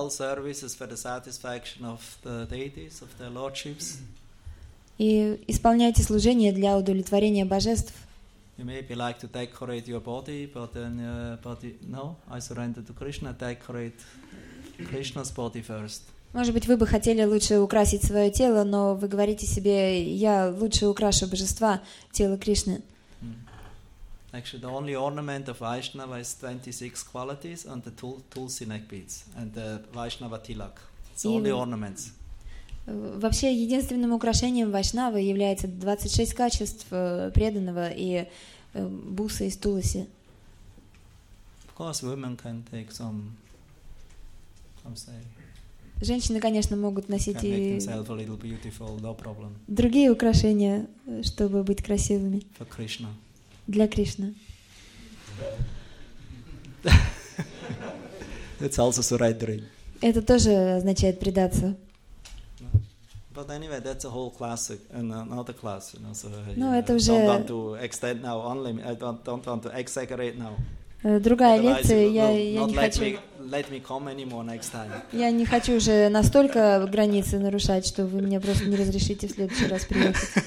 И исполняйте служение для удовлетворения божеств. You maybe like to decorate your body, but then no, I surrender to Krishna, decorate Krishna's body first. Может быть, вы бы хотели лучше украсить свое тело, но вы говорите себе, я лучше украшу божества, тело Кришны. Actually, the only ornament of Vaishnava is 26 qualities and the tulsi neck beads and the Vaishnava tilak. It's only ornaments. Вообще, единственным украшением вайшнавы является 26 качеств преданного и бусы из туласи. Of course, women can take some Женщины, конечно, могут носить и beautiful, no problem. Другие украшения, чтобы быть красивыми. For Krishna. Для Кришны. It's also surrendering. Это тоже означает предаться. But anyway, that's a whole class, another class, So это I уже don't want to extend now. I don't want to exaggerate now. Другая лекция, я не хочу. Let me come anymore next time. Я не хочу уже настолько границы нарушать, что вы мне просто не разрешите в следующий раз приехать.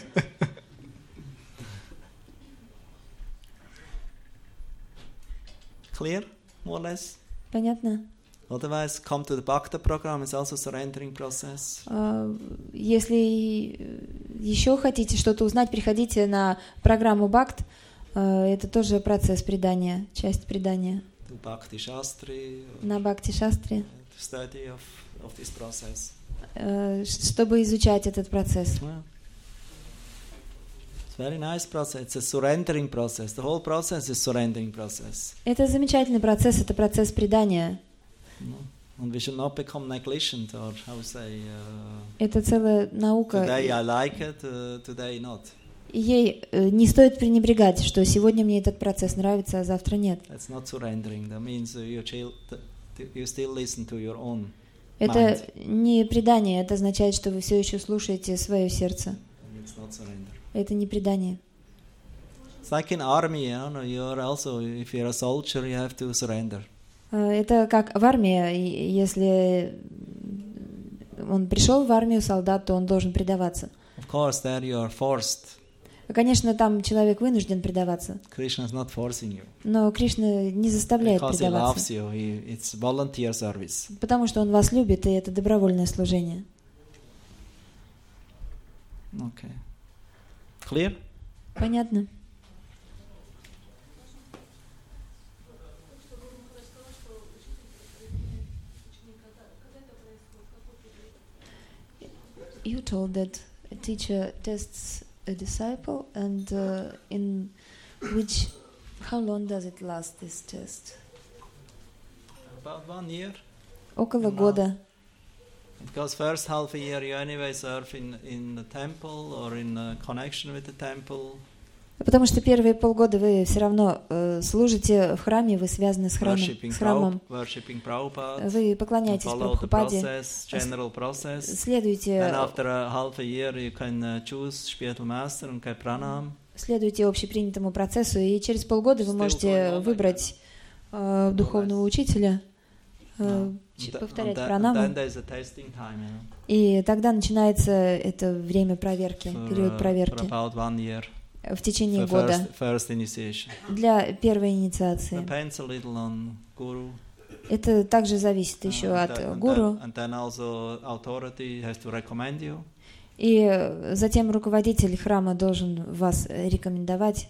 Clear, more or less. Понятно? Otherwise, come to the Bhakta program. It's also surrendering process. Если еще хотите что-то узнать, приходите на программу Бхакт. Это тоже процесс предания, часть предания. To Bhakti Shastri. На Бхакти Шастре. Study of this process. Чтобы изучать этот процесс. Yeah. It's a very nice process. It's a surrendering process. The whole process is surrendering process. Это замечательный процесс, это процесс предания. And we should not become negligent or how to say. Это целая наука. Today I like it, today not. Ей не стоит пренебрегать, что сегодня мне этот процесс нравится, а завтра нет. That's not surrendering. That means you still listen to your own. Это не предание, это означает, что вы все еще слушаете свое сердце. It's not surrender. Это не предание. It's like in army, you're also, if you're a soldier, you have to surrender. Это как в армии, если он пришел в армию, солдат, то он должен предаваться. Of course, there you are forced. Конечно, там человек вынужден предаваться. Krishna is not forcing you. Но Кришна не заставляет Because предаваться. he loves you, it's volunteer service. Потому что он вас любит, и это добровольное служение. Okay. Clear? Понятно. told that a teacher tests a disciple, and how long does it last, this test? About 1 year. Около года. Because first half a year you anyway serve in the temple or in connection with the temple. Потому что первые полгода вы все равно служите в храме, вы связаны с храмом. Вы поклоняетесь Прабхупаде, следуете общепринятому процессу, и через полгода вы можете выбрать духовного учителя, повторять пранаму. И тогда начинается это время проверки, период проверки. В течение года для первой инициации. Это также зависит еще от гуру. И затем руководитель храма должен вас рекомендовать.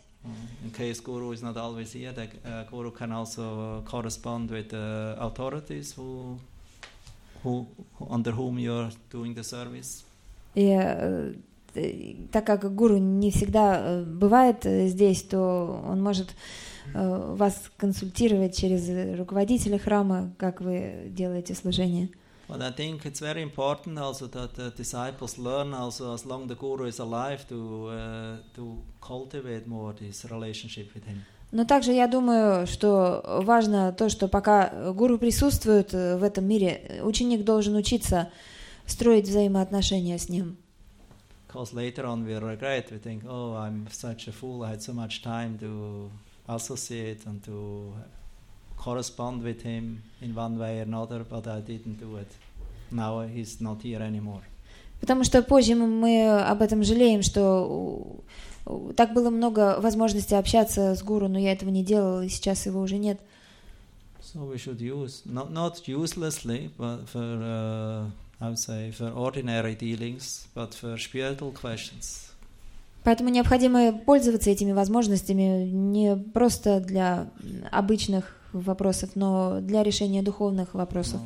И так как гуру не всегда бывает здесь, то он может вас консультировать через руководителя храма, как вы делаете служение. But I think it's very important also that the disciples learn also as long the guru is alive to cultivate more this relationship with him. Но также я думаю, что важно то, что пока гуру присутствует в этом мире, ученик должен учиться строить взаимоотношения с ним. Because later on we regret, we think, oh, I'm such a fool, I had so much time to associate and to correspond with him in one way or another, but I didn't do it. Now he's not here anymore. Потому что позже мы об этом жалеем, что так было много возможностей общаться с гуру, но я этого не делала, и сейчас его уже нет. So we should use, not uselessly, but for I would say for ordinary dealings, but for spiritual questions. Поэтому необходимо пользоваться этими возможностями не просто для обычных вопросов, но для решения духовных вопросов.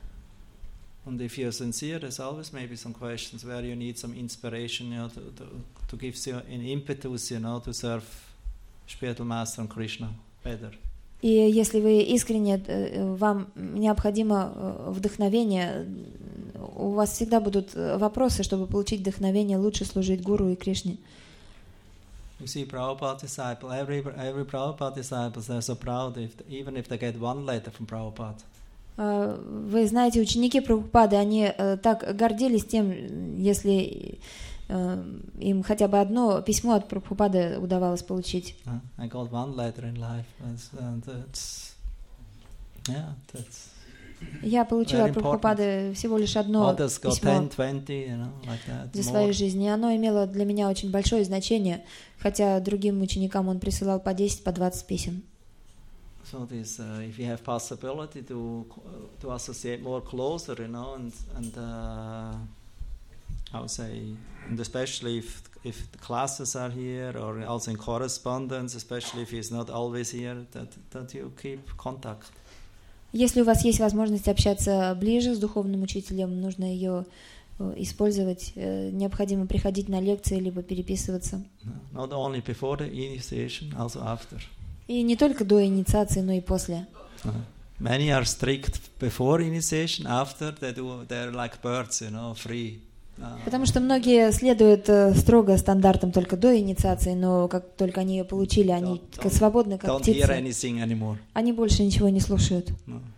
And if you're sincere, there's always maybe some questions where you need some inspiration, to give you an impetus, to serve spiritual master and Krishna better. И если вы искренне, вам необходимо вдохновение, у вас всегда будут вопросы, чтобы получить вдохновение, лучше служить гуру и Кришне. You see, Prabhupada disciple, every Prabhupada disciples, they're so proud even if they get one letter from Prabhupada. Вы знаете, ученики Прабхупады, они так гордились тем, если им хотя бы одно письмо от Прабхупады удавалось получить. I got one letter in life, and я получила от Прабхупады всего лишь одно письмо 10, 20, like that, за свою жизнь, и оно имело для меня очень большое значение, хотя другим ученикам он присылал по 10, по 20 писем. So this, if you have possibility to associate more closer, and I would say, and especially if the classes are here, or also in correspondence, especially if he's not always here, that you keep contact. Если у вас есть возможность общаться ближе с духовным учителем, нужно ее использовать. Необходимо приходить на лекции, либо переписываться. Not only before the initiation, also after. И не только до инициации, но и после. Many are strict before initiation, after they're like birds, free. Потому что многие следуют строго стандартам только до инициации, но как только они ее получили, они свободны, как птицы. Они больше ничего не слушают.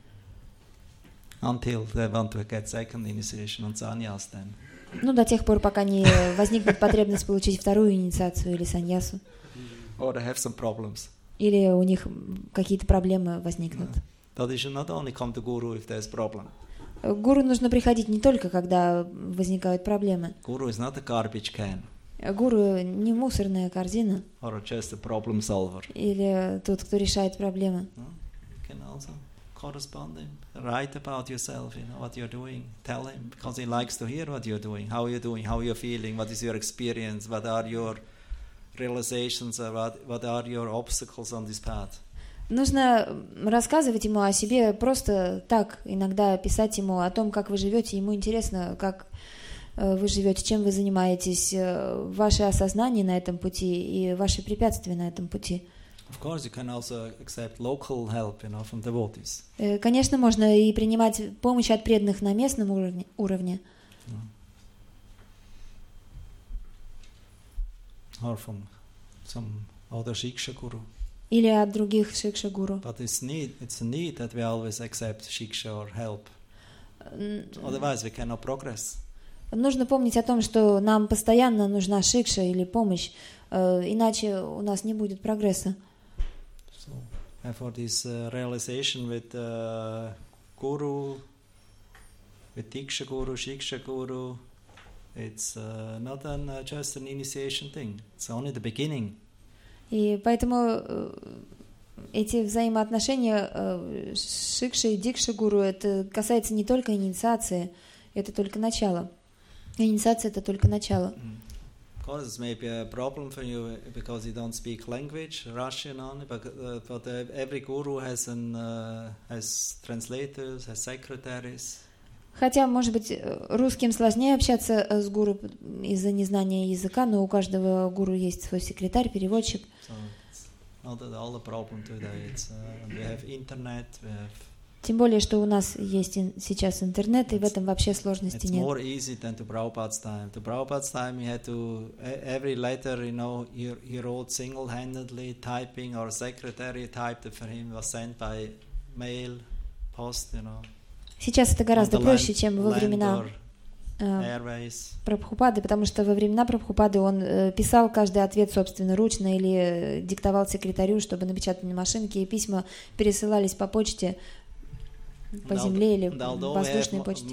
Until they want to get second initiation on sannyas then. Ну, до тех пор, пока не возникнет потребность получить вторую инициацию или саньясу. Or they have some problems. Или у них какие-то проблемы возникнут. That they should not only come to guru if there's problem. К гуру нужно приходить не только, когда возникают проблемы. Guru is not a garbage can. Гуру не мусорная корзина. Or just a problem solver. Или тот, кто решает проблемы. You can also correspond him, write about yourself, what you're doing, tell him, because he likes to hear what you're doing, how you're feeling, what is your experience, what are your realizations, what are your obstacles on this path. Нужно рассказывать ему о себе просто так, иногда писать ему о том, как вы живете. Ему интересно, как вы живете, чем вы занимаетесь, ваше осознание на этом пути и ваши препятствия на этом пути. Of course, you can also accept local help, from devotees. Конечно, можно и принимать помощь от преданных на местном уровне. Or from some other Shiksha Guru. Или от других шикша-гуру. But it's a need that we always accept Shiksha or help. Otherwise, we cannot progress. Нужно помнить о том, что нам постоянно нужна шикша или помощь, иначе у нас не будет прогресса. So, for this realization with Guru, with Diksha Guru, Shiksha Guru, it's not just an initiation thing. It's only the beginning. И поэтому эти взаимоотношения шикши и дикши-гуру, это касается не только инициации, это только начало. Инициация — это только начало. Of course, it's maybe a problem for you because you don't speak language, Russian only, but every guru has translators, has secretaries. Хотя, может быть, русским сложнее общаться с гуру из-за незнания языка, но у каждого гуру есть свой секретарь, переводчик. Тем более, что у нас есть сейчас интернет, и в этом вообще сложности нет. Every letter, he wrote single-handedly, typing, or secretary typed it for him, was sent by mail, post, Сейчас это гораздо проще, чем во времена Прабхупады, потому что во времена Прабхупады он писал каждый ответ собственноручно или диктовал секретарю, чтобы напечатанные машинки, и письма пересылались по почте, по земле или воздушной почте.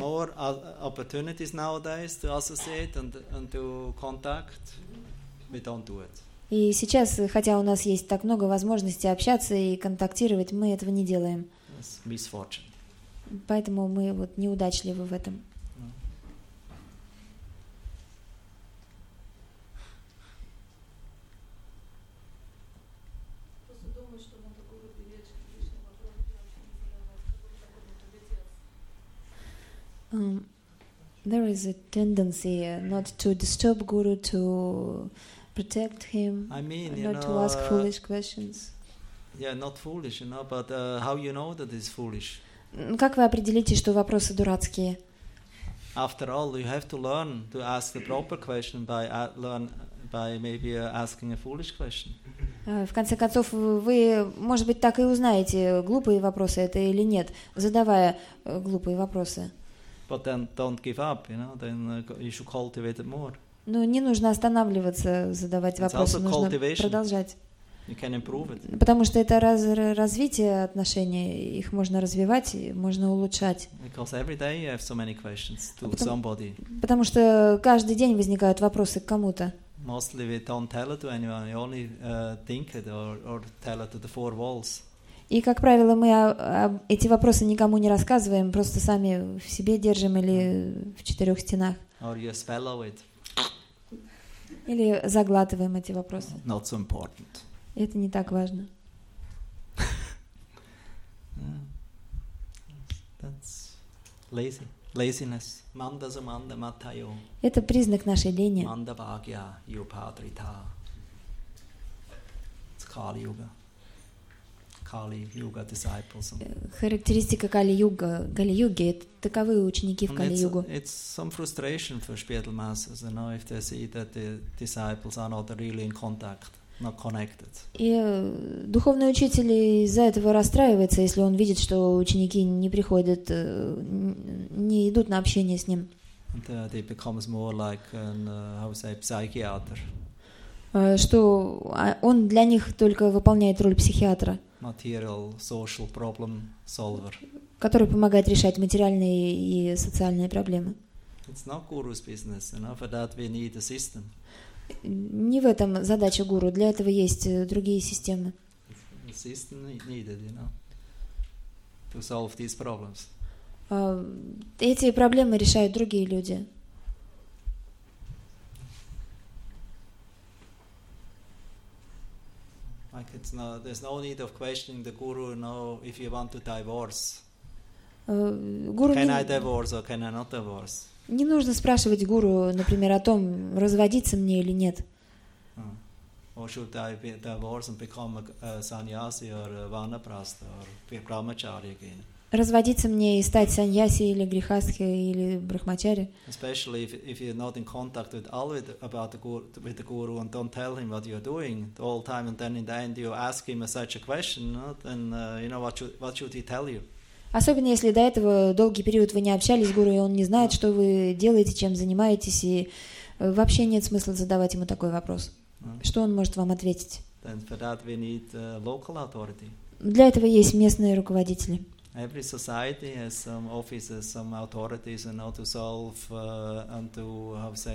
И сейчас, хотя у нас есть так много возможностей общаться и контактировать, мы этого не делаем. Поэтому мы неудачливы в этом. There is a tendency not to disturb Guru, to protect him, not to ask foolish questions. Yeah, not foolish, but how you know that it's foolish? Как вы определите, что вопросы дурацкие? After all, you have to learn to ask the proper question by maybe asking a foolish question. В конце концов, вы, может быть, так и узнаете, глупые вопросы это или нет, задавая глупые вопросы. But then don't give up, then you should cultivate it more. Но не нужно останавливаться, задавать вопросы, нужно продолжать. You can improve it. Потому что это развитие отношений, их можно развивать, можно улучшать. Because every day you have so many questions to somebody. Потому что каждый день возникают вопросы к кому-то. Mostly we don't tell it to anyone, we only think it or tell it to the four walls. И, как правило, мы эти вопросы никому не рассказываем, просто сами в себе держим или в четырех стенах. Or you swallow it. Или заглатываем эти вопросы. Not so important. Это не так важно. That's laziness. Это признак нашей лени. Характеристика Кали-юги, это таковы ученики в Кали-югу. It's some frustration for spiritual masters, if they see that the disciples are not really in contact, not connected. И духовный учитель из-за этого расстраивается, если он видит, что ученики не приходят, не идут на общение с ним. And they becomes more like psychiater. Что он для них только выполняет роль психиатра, material, social problem solver. Который помогает решать материальные и социальные проблемы. It's not guru's business, for that we need a system. Не в этом задача гуру, для этого есть другие системы. The system needed, to solve these problems. Эти проблемы решают другие люди. There's no need of questioning the guru, if you want to divorce. Гуру can I divorce or can I not divorce? Не нужно спрашивать гуру, например, о том, разводиться мне или нет. Or should I be divorced and become a sannyasi or a vanaprastha or be a brahmachari again? Разводиться мне и стать саньяси или грихастхи или брахмачари. Especially if you're not in contact with about with the guru and don't tell him what you're doing the whole time, and then in the end you ask him such a question, then what should he tell you? Особенно если до этого долгий период вы не общались с гуру, и он не знает, что вы делаете, чем занимаетесь, и вообще нет смысла задавать ему такой вопрос. Что он может вам ответить? Then for that we need local authority. Для этого есть местные руководители. Every society has some offices, some authorities, to solve and to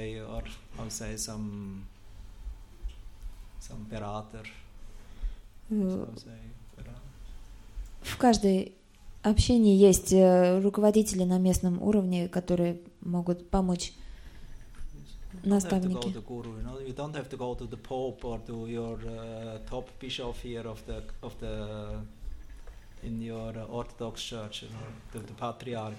some berater. В каждой общине есть руководители на местном уровне, которые могут помочь. Наставники. You don't have to go to the Pope or to your top bishop here in your Orthodox Church, to the Patriarch.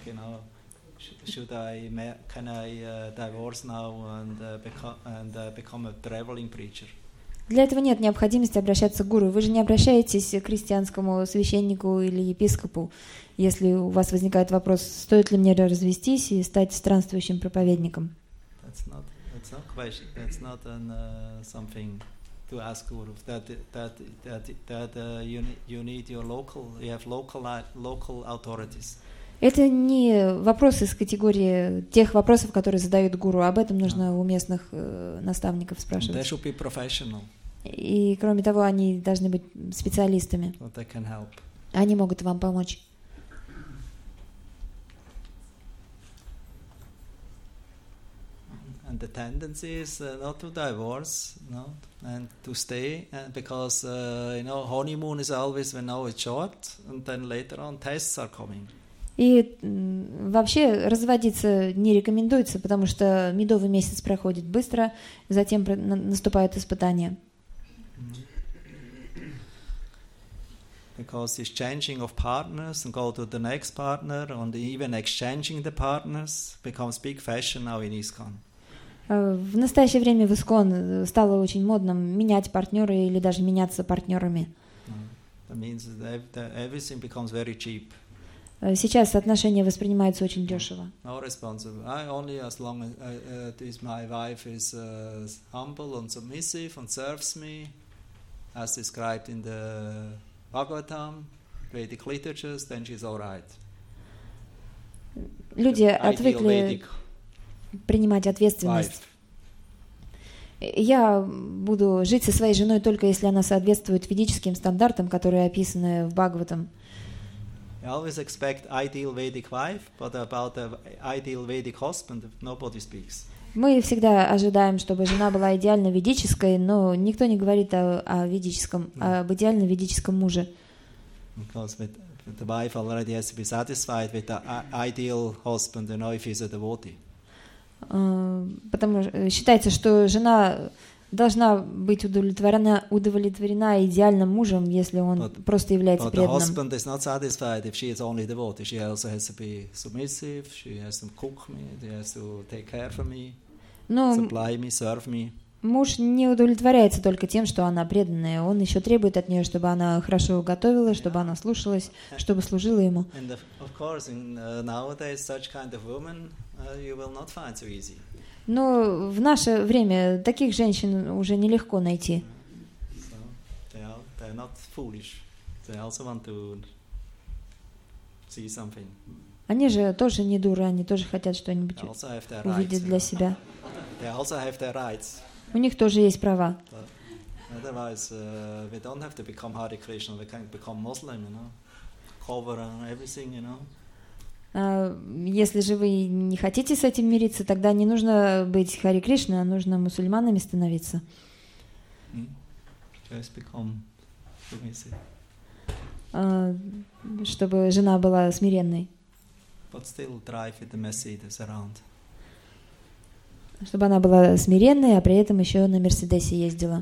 Can I divorce now and become a traveling preacher? Для этого нет необходимости обращаться к гуру. Вы же не обращаетесь к христианскому священнику или епископу, если у вас возникает вопрос, стоит ли мне развестись и стать странствующим проповедником. That's not something to ask guru. You need your you have local authorities. Это не вопрос из категории тех вопросов, которые задают гуру. Об этом нужно у местных наставников спрашивать. They should be professional. И кроме того, они должны быть специалистами. So they can help. Они могут вам помочь. And the tendency is not to divorce, and to stay, because honeymoon is always when now it's short, and then later on tests are coming. И вообще разводиться не рекомендуется, потому что медовый месяц проходит быстро, затем наступают испытания. Because this changing of partners and go to the next partner, and even exchanging the partners becomes big fashion now in ISKCON. В настоящее время в ISKCON стало очень модным менять партнера или даже меняться партнерами. That means that everything becomes very cheap. Сейчас отношения воспринимаются очень дешево. No responsible. Only as long as my wife is humble and submissive and serves me, as described in the Bhagavatam, Vedic literatures, then she's all right. Люди отвыкли принимать ответственность. Я буду жить со своей женой только если она соответствует ведическим стандартам, которые описаны в Бхагаватам. I always expect ideal Vedic wife, but about the ideal Vedic husband, nobody speaks. Мы всегда ожидаем, чтобы жена была идеально ведической, но никто не говорит об идеально ведическом муже. Because the wife already has to be satisfied with the ideal husband, if he's a devotee. Потому что считается, что жена должна быть удовлетворена идеальным мужем, если он просто является преданным. But the husband is not satisfied if she is only devotee. She also has to be submissive. She has to cook me. She has to take care of me, supply me, serve me. Муж не удовлетворяется только тем, что она преданная. Он еще требует от нее, чтобы она хорошо готовила, чтобы она слушалась, чтобы служила ему. And of course, nowadays, such kind of women you will not find so easy. Но в наше время таких женщин уже нелегко найти. So they're not foolish. They also want to see something. Они же тоже не дуры, они тоже хотят что-нибудь увидеть для себя. They also have their rights. У них тоже есть права. Otherwise, we don't have to become Hare Krishna. We can become Muslim, cover and everything, Если же вы не хотите с этим мириться, тогда не нужно быть Харе Кришна, а нужно мусульманами становиться. Чтобы жена была смиренной. Чтобы она была смиренной, а при этом еще на Мерседесе ездила.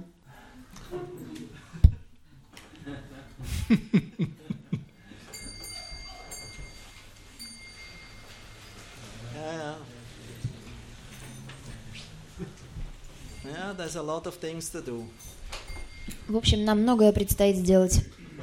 Yeah, there's a lot of things to do. В общем, нам многое предстоит сделать.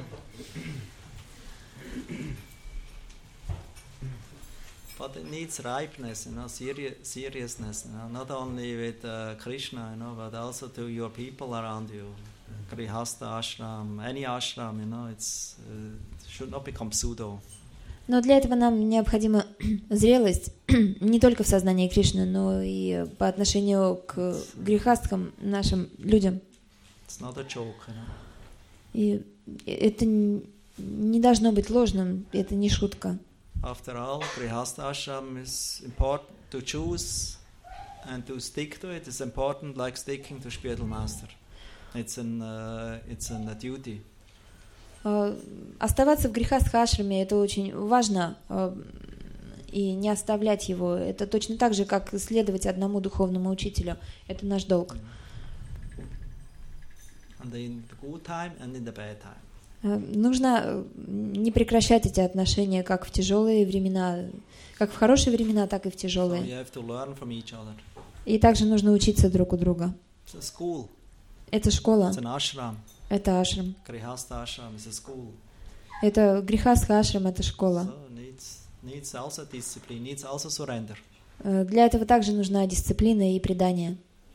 But it needs ripeness, seriousness, not only with Krishna, but also to your people around you. Grihastha ashram, any ashram, it should not become pseudo. Но для этого нам необходима зрелость не только в сознании Кришны, но и по отношению к грехастхам, нашим людям. It's not a joke, И это не должно быть ложным, это не шутка. After all, Grihastha ashram is important to choose and to stick to it. It's important like sticking to spiritual master. It's a duty. Оставаться в грехастха-ашраме — это очень важно, и не оставлять его. Это точно так же, как следовать одному духовному учителю. Это наш долг. And in the good time and in the bad time. Нужно не прекращать эти отношения как в тяжелые времена, как в хорошие времена, так и в тяжелые. So you have to learn from each other. И также нужно учиться друг у друга. It's a school. Это школа. It's an ashram. Это ашрам. Grihastha ashram is a school. Это грехастха-ашрам, это школа. So needs also discipline, needs also surrender. Для этого также нужна дисциплина и предание.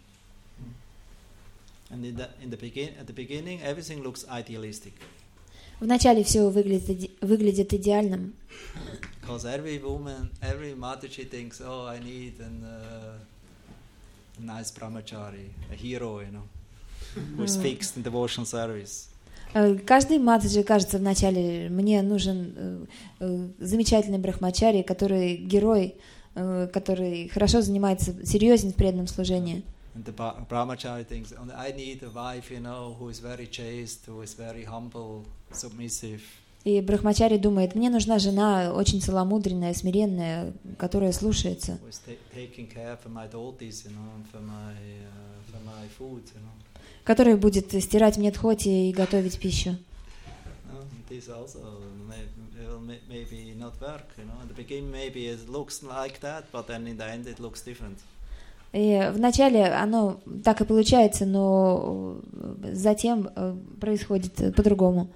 And at the beginning, everything looks idealistic. Вначале все выглядит идеальным. Because every woman, every Mataji thinks, oh, I need a nice brahmachari, a hero, who is fixed in devotional service. Каждый матаджи кажется вначале, мне нужен замечательный брахмачари, который герой, который хорошо занимается, серьезен в преданном служении. And the brahmachari thinks, I need a wife, who is very chaste, who is very humble, submissive. И брахмачари думает, мне нужна жена очень целомудренная, смиренная, которая слушается. Who is taking care for my devotees, and for my food, Которая будет стирать мне дхоти и готовить пищу. This also will maybe not work, At the beginning maybe it looks like that, but then in the end it looks different. И вначале оно так и получается, но затем происходит по-другому.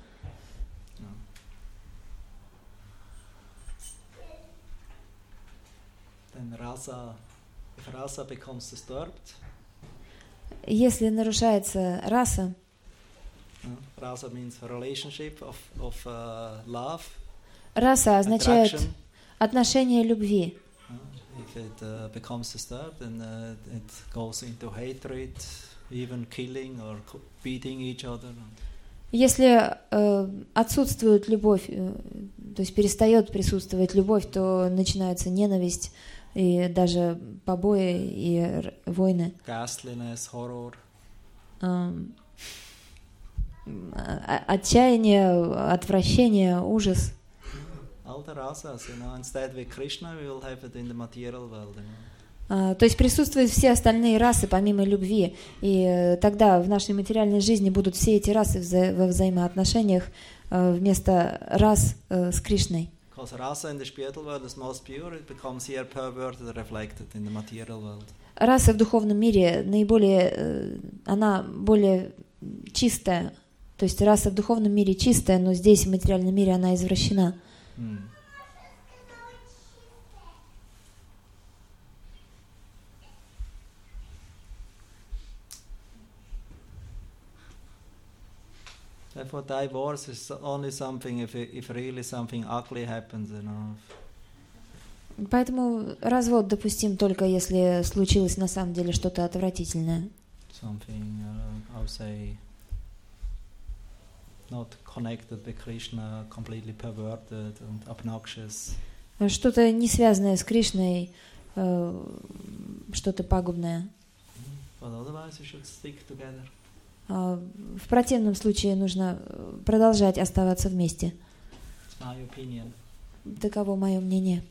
Then if rasa becomes disturbed, если нарушается раса, rasa means a relationship of love. Раса означает attraction. Отношение любви. If it becomes disturbed, then it goes into hatred, even killing or beating each other. Если отсутствует любовь, то есть перестает присутствовать любовь, то начинается ненависть и даже побои и войны. Ghastliness, horror. Отчаяние, отвращение, ужас. All the rasas, instead with Krishna we will have it in the material world. То есть присутствуют все остальные расы помимо любви, и тогда в нашей материальной жизни будут все эти расы во взаимоотношениях вместо рас с Кришной. Because rasa in the spiritual world is most pure, it becomes here perverted and reflected in the material world. Раса в духовном мире она более чистая, то есть раса в духовном мире чистая, но здесь в материальном мире она извращена. Therefore, divorce is only something if really something ugly happens, Поэтому развод допустим только если случилось на самом деле что-то отвратительное. Something, I would say, not connected with Krishna, completely perverted and obnoxious. Что-то не связанное с Кришной, что-то пагубное. But otherwise, you should stick together. В противном случае нужно продолжать оставаться вместе. It's my opinion. Таково мое мнение.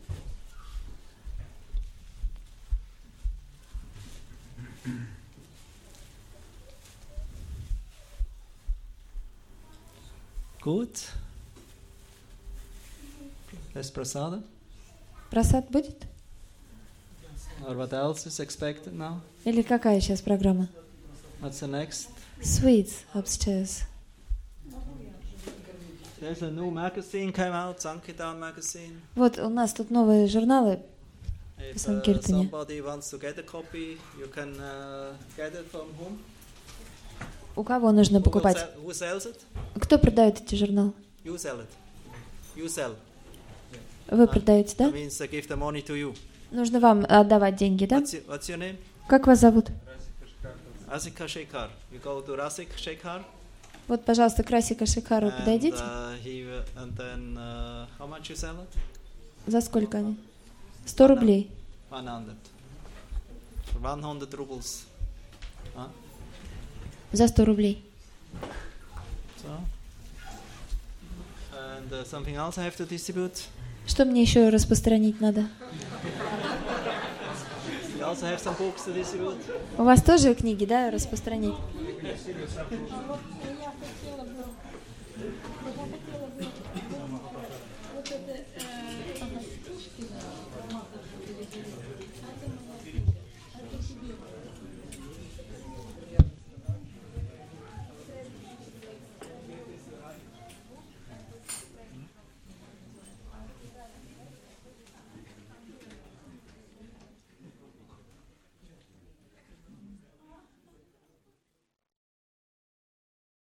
Good. There's prasada. Прасад будет? Or what else is expected now? Или какая сейчас программа? What's the next? Sweets upstairs. There's a new magazine came out, Sankirtan magazine. Вот у нас тут новые журналы If в Санкиртане. somebody wants to get a copy, you can get it from whom? У кого нужно покупать? Who sells it? Кто продает эти журналы? You sell it. You sell. Вы продаете, да? That means I give the money to you. Нужно вам отдавать деньги, да? What's your name? Как вас зовут? Rasika Shekhar. You go to Rasik Shekhar. Вот, пожалуйста, к Расика Шекару подойдите. And then how much you sell it? За сколько они? 100 рублей. 100. For 100 rubles. Huh? За 100 рублей. So. And something else I have to distribute. Что мне еще распространить надо? You also have some books to distribute. У вас тоже книги, да, распространить?